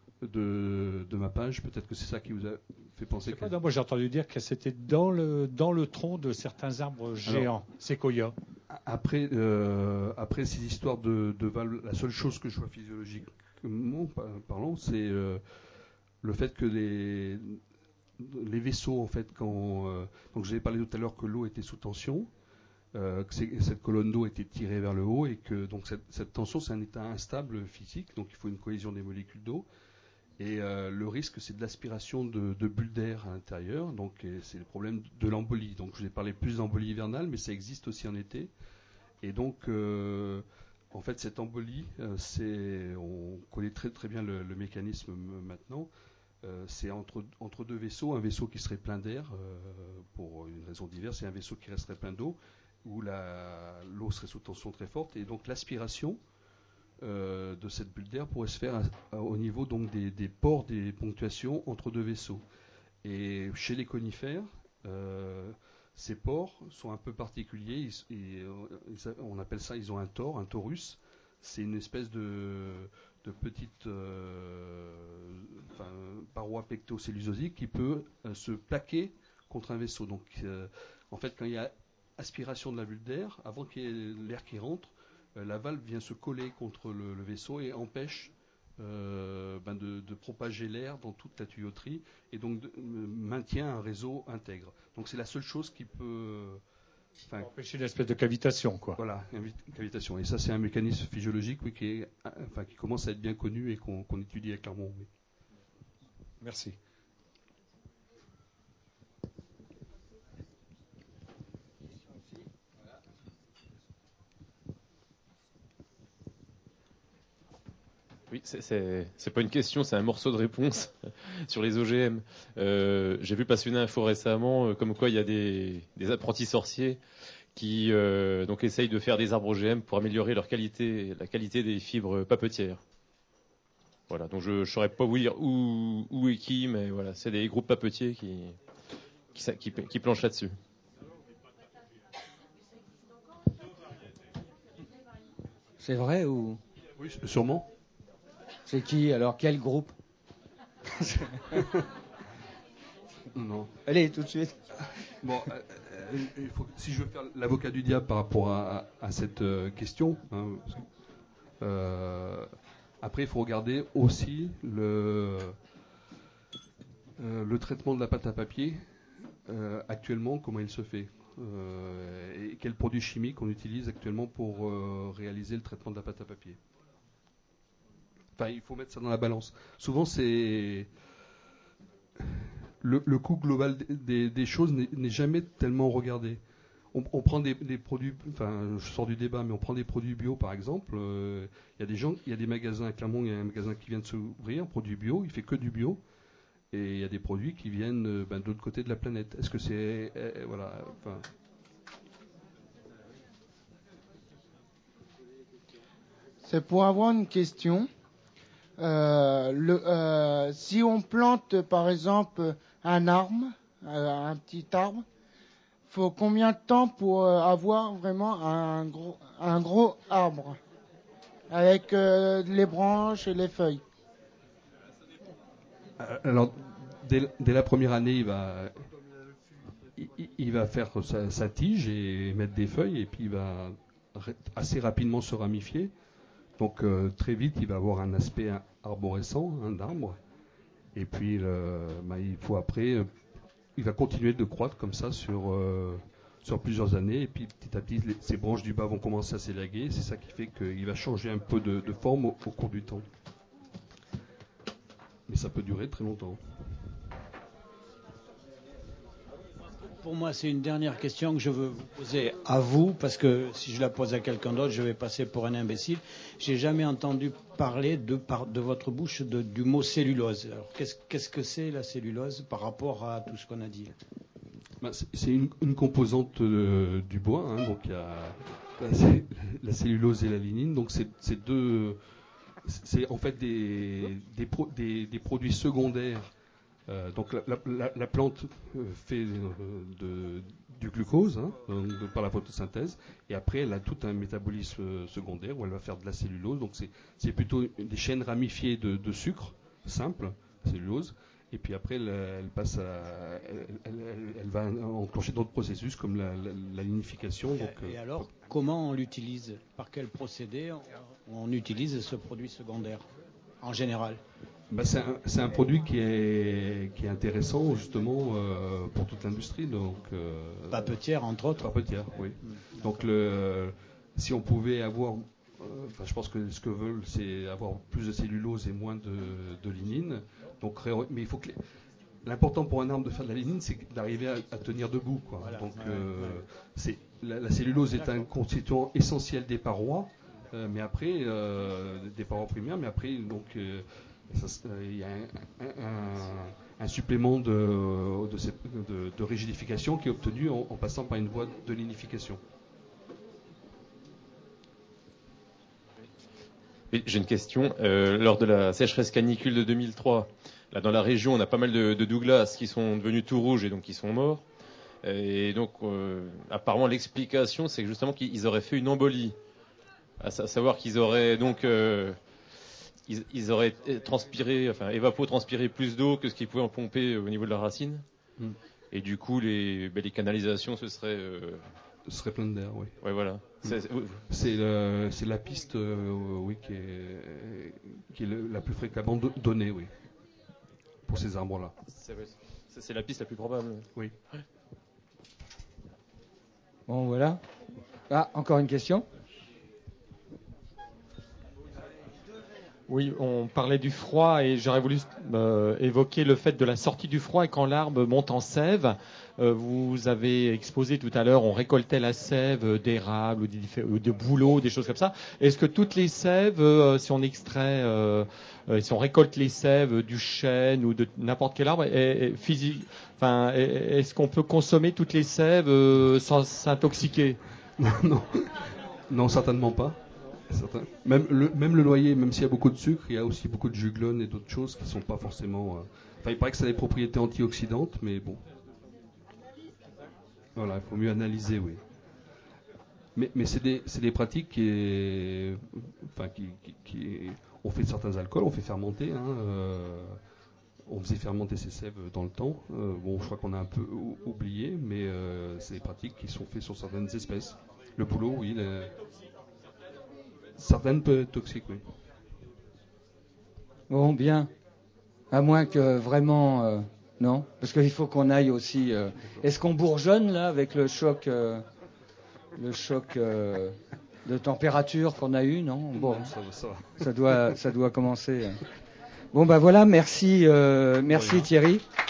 de, de ma page. Peut-être que c'est ça qui vous a fait penser que. Pas, non, moi, j'ai entendu dire que c'était dans le, dans le tronc de certains arbres géants, séquoias. Après, euh, après ces histoires de, de valves, la seule chose que je vois physiologiquement parlant, c'est euh, le fait que les les vaisseaux, en fait, quand euh, donc j'avais parlé tout à l'heure que l'eau était sous tension, euh, que cette colonne d'eau était tirée vers le haut et que donc cette, cette tension c'est un état instable physique, donc il faut une cohésion des molécules d'eau et euh, le risque c'est de l'aspiration de, de bulles d'air à l'intérieur, donc c'est le problème de l'embolie. Donc je vous ai parlé plus d'embolie hivernale, mais ça existe aussi en été et donc euh, en fait cette embolie, euh, c'est on connaît très très bien le, le mécanisme maintenant. Euh, c'est entre, entre deux vaisseaux, un vaisseau qui serait plein d'air euh, pour une raison diverse et un vaisseau qui resterait plein d'eau où la, l'eau serait sous tension très forte et donc l'aspiration euh, de cette bulle d'air pourrait se faire à, à, au niveau donc des, des pores des ponctuations entre deux vaisseaux. Et chez les conifères, euh, ces pores sont un peu particuliers. Ils, ils, ils, on appelle ça, ils ont un tor, un torus. C'est une espèce de, de petite euh, enfin, paroi pectocellulosique qui peut euh, se plaquer contre un vaisseau. Donc, euh, en fait, quand il y a aspiration de la bulle d'air, avant qu'il y ait l'air qui rentre, euh, la valve vient se coller contre le, le vaisseau et empêche euh, ben de, de propager l'air dans toute la tuyauterie et donc de, euh, maintient un réseau intègre. Donc, c'est la seule chose qui peut... Enfin, empêcher l'espèce de cavitation, quoi. Voilà, une cavitation. Et ça, c'est un mécanisme physiologique oui, qui, est, enfin, qui commence à être bien connu et qu'on, qu'on étudie à Clermont. Oui. Merci. Oui, c'est, c'est, c'est pas une question, c'est un morceau de réponse sur les O G M. Euh, j'ai vu passer une info récemment, euh, comme quoi il y a des, des apprentis sorciers qui euh, donc essayent de faire des arbres O G M pour améliorer leur qualité, la qualité des fibres papetières. Voilà, donc je ne saurais pas vous dire où, où et qui, mais voilà, c'est des groupes papetiers qui, qui, qui, qui planchent là-dessus. C'est vrai ou? Oui, sûrement. C'est qui alors? Quel groupe? Non. Allez, tout de suite. Bon, euh, euh, il faut, si je veux faire l'avocat du diable par rapport à, à, à cette euh, question, hein, euh, après il faut regarder aussi le, euh, le traitement de la pâte à papier euh, actuellement, comment il se fait euh, et quels produits chimiques on utilise actuellement pour euh, réaliser le traitement de la pâte à papier. Enfin, il faut mettre ça dans la balance. Souvent, c'est le, le coût global des, des, des choses n'est, n'est jamais tellement regardé. On, on prend des, des produits, enfin, je sors du débat, mais on prend des produits bio, par exemple. Il euh, y a des gens, il y a des magasins à Clermont, il y a un magasin qui vient de s'ouvrir, produit bio, il fait que du bio. Et il y a des produits qui viennent euh, ben, de l'autre côté de la planète. Est-ce que c'est, euh, voilà, enfin. C'est pour avoir une question. Euh, le, euh, si on plante, par exemple, un arbre, euh, un petit arbre, faut combien de temps pour euh, avoir vraiment un gros, un gros arbre avec euh, les branches et les feuilles? Alors, dès, dès la première année, il va, il, il va faire sa, sa tige et mettre des feuilles, et puis il va assez rapidement se ramifier. Donc euh, très vite, il va avoir un aspect arborescent, hein, d'arbre. Et puis, le, bah, il faut après, euh, il va continuer de croître comme ça sur, euh, sur plusieurs années. Et puis petit à petit, les, ces branches du bas vont commencer à s'élaguer. C'est ça qui fait qu'il va changer un peu de, de forme au, au cours du temps. Mais ça peut durer très longtemps. Pour moi, c'est une dernière question que je veux vous poser à vous, parce que si je la pose à quelqu'un d'autre, je vais passer pour un imbécile. J'ai jamais entendu parler de, par, de votre bouche de, du mot cellulose. Alors, qu'est-ce, qu'est-ce que c'est la cellulose par rapport à tout ce qu'on a dit? Ben, c'est, c'est une, une composante euh, du bois, hein, donc il y a la, la cellulose et la lignine. Donc c'est, c'est deux, c'est en fait des, des, pro, des, des produits secondaires. Euh, donc la, la, la plante euh, fait euh, de, du glucose, hein, de, par la photosynthèse, et après elle a tout un métabolisme euh, secondaire où elle va faire de la cellulose. Donc c'est, c'est plutôt des chaînes ramifiées de, de sucre simple, cellulose, et puis après elle, elle passe à, elle, elle, elle, elle va enclencher d'autres processus comme la, la, la lignification. Et, donc, et euh, alors, comment on l'utilise? Par quel procédé on, on utilise ce produit secondaire en général? Ben c'est, un, c'est un produit qui est, qui est intéressant justement euh, pour toute l'industrie. Donc, euh, papetière entre autres. Papetière, oui. Mmh, donc le, si on pouvait avoir, euh, enfin je pense que ce que veulent c'est avoir plus de cellulose et moins de, de lignine. Donc, mais il faut que les, l'important pour un arbre de faire de la lignine, c'est d'arriver à, à tenir debout, quoi. Voilà, donc ouais, euh, ouais. C'est, la, la cellulose est D'accord. un constituant essentiel des parois, euh, mais après euh, des parois primaires, mais après donc euh, il y a un, un, un supplément de, de, de, de rigidification qui est obtenu en, en passant par une voie de lignification. Oui, j'ai une question. Euh, lors de la sécheresse canicule de deux mille trois, là dans la région, on a pas mal de, de Douglas qui sont devenus tout rouges et donc qui sont morts. Et donc, euh, apparemment, l'explication, c'est que justement qu'ils auraient fait une embolie, à savoir qu'ils auraient donc euh, Ils, ils auraient transpiré, enfin évapotranspiré plus d'eau que ce qu'ils pouvaient en pomper au niveau de la racine. Mm. Et du coup, les, ben, les canalisations, ce serait... Euh... Ce serait plein d'air, oui. Ouais, voilà. Mm. C'est, c'est, le, c'est la piste euh, oui, qui est, qui est le, la plus fréquemment do- donnée, oui, pour ces arbres-là. C'est, c'est, c'est la piste la plus probable. Oui. Ouais. Bon, voilà. Ah, encore une question? Oui, on parlait du froid et j'aurais voulu euh, évoquer le fait de la sortie du froid et quand l'arbre monte en sève. Euh, vous avez exposé tout à l'heure, on récoltait la sève d'érable ou de, ou de bouleau, des choses comme ça. Est-ce que toutes les sèves, euh, si on extrait, euh, euh, si on récolte les sèves du chêne ou de n'importe quel arbre, est, est, physique, enfin, est, est-ce qu'on peut consommer toutes les sèves euh, sans s'intoxiquer? Non, non, certainement pas. Certain. Même le, même le noyer, même s'il y a beaucoup de sucre, il y a aussi beaucoup de juglone et d'autres choses qui ne sont pas forcément... Euh... Enfin, il paraît que ça a des propriétés antioxydantes, mais bon. Voilà, il faut mieux analyser, oui. Mais, mais c'est, des, c'est des pratiques qui... Est... Enfin, qui, qui, qui... On fait certains alcools, on fait fermenter. Hein, euh... On faisait fermenter ces sèves dans le temps. Euh, bon, je crois qu'on a un peu ou- oublié, mais euh, c'est des pratiques qui sont faites sur certaines espèces. Le bouleau, oui. Le... Certaines peuvent être toxiques, oui. Bon, bien. À moins que vraiment... Euh, non, parce qu'il faut qu'on aille aussi... Euh, est-ce qu'on bourgeonne, là, avec le choc... Euh, le choc... Euh, de température qu'on a eu, non? Bon, non, ça, ça. ça doit, ça doit commencer. Bon, ben voilà, merci, euh, merci Thierry.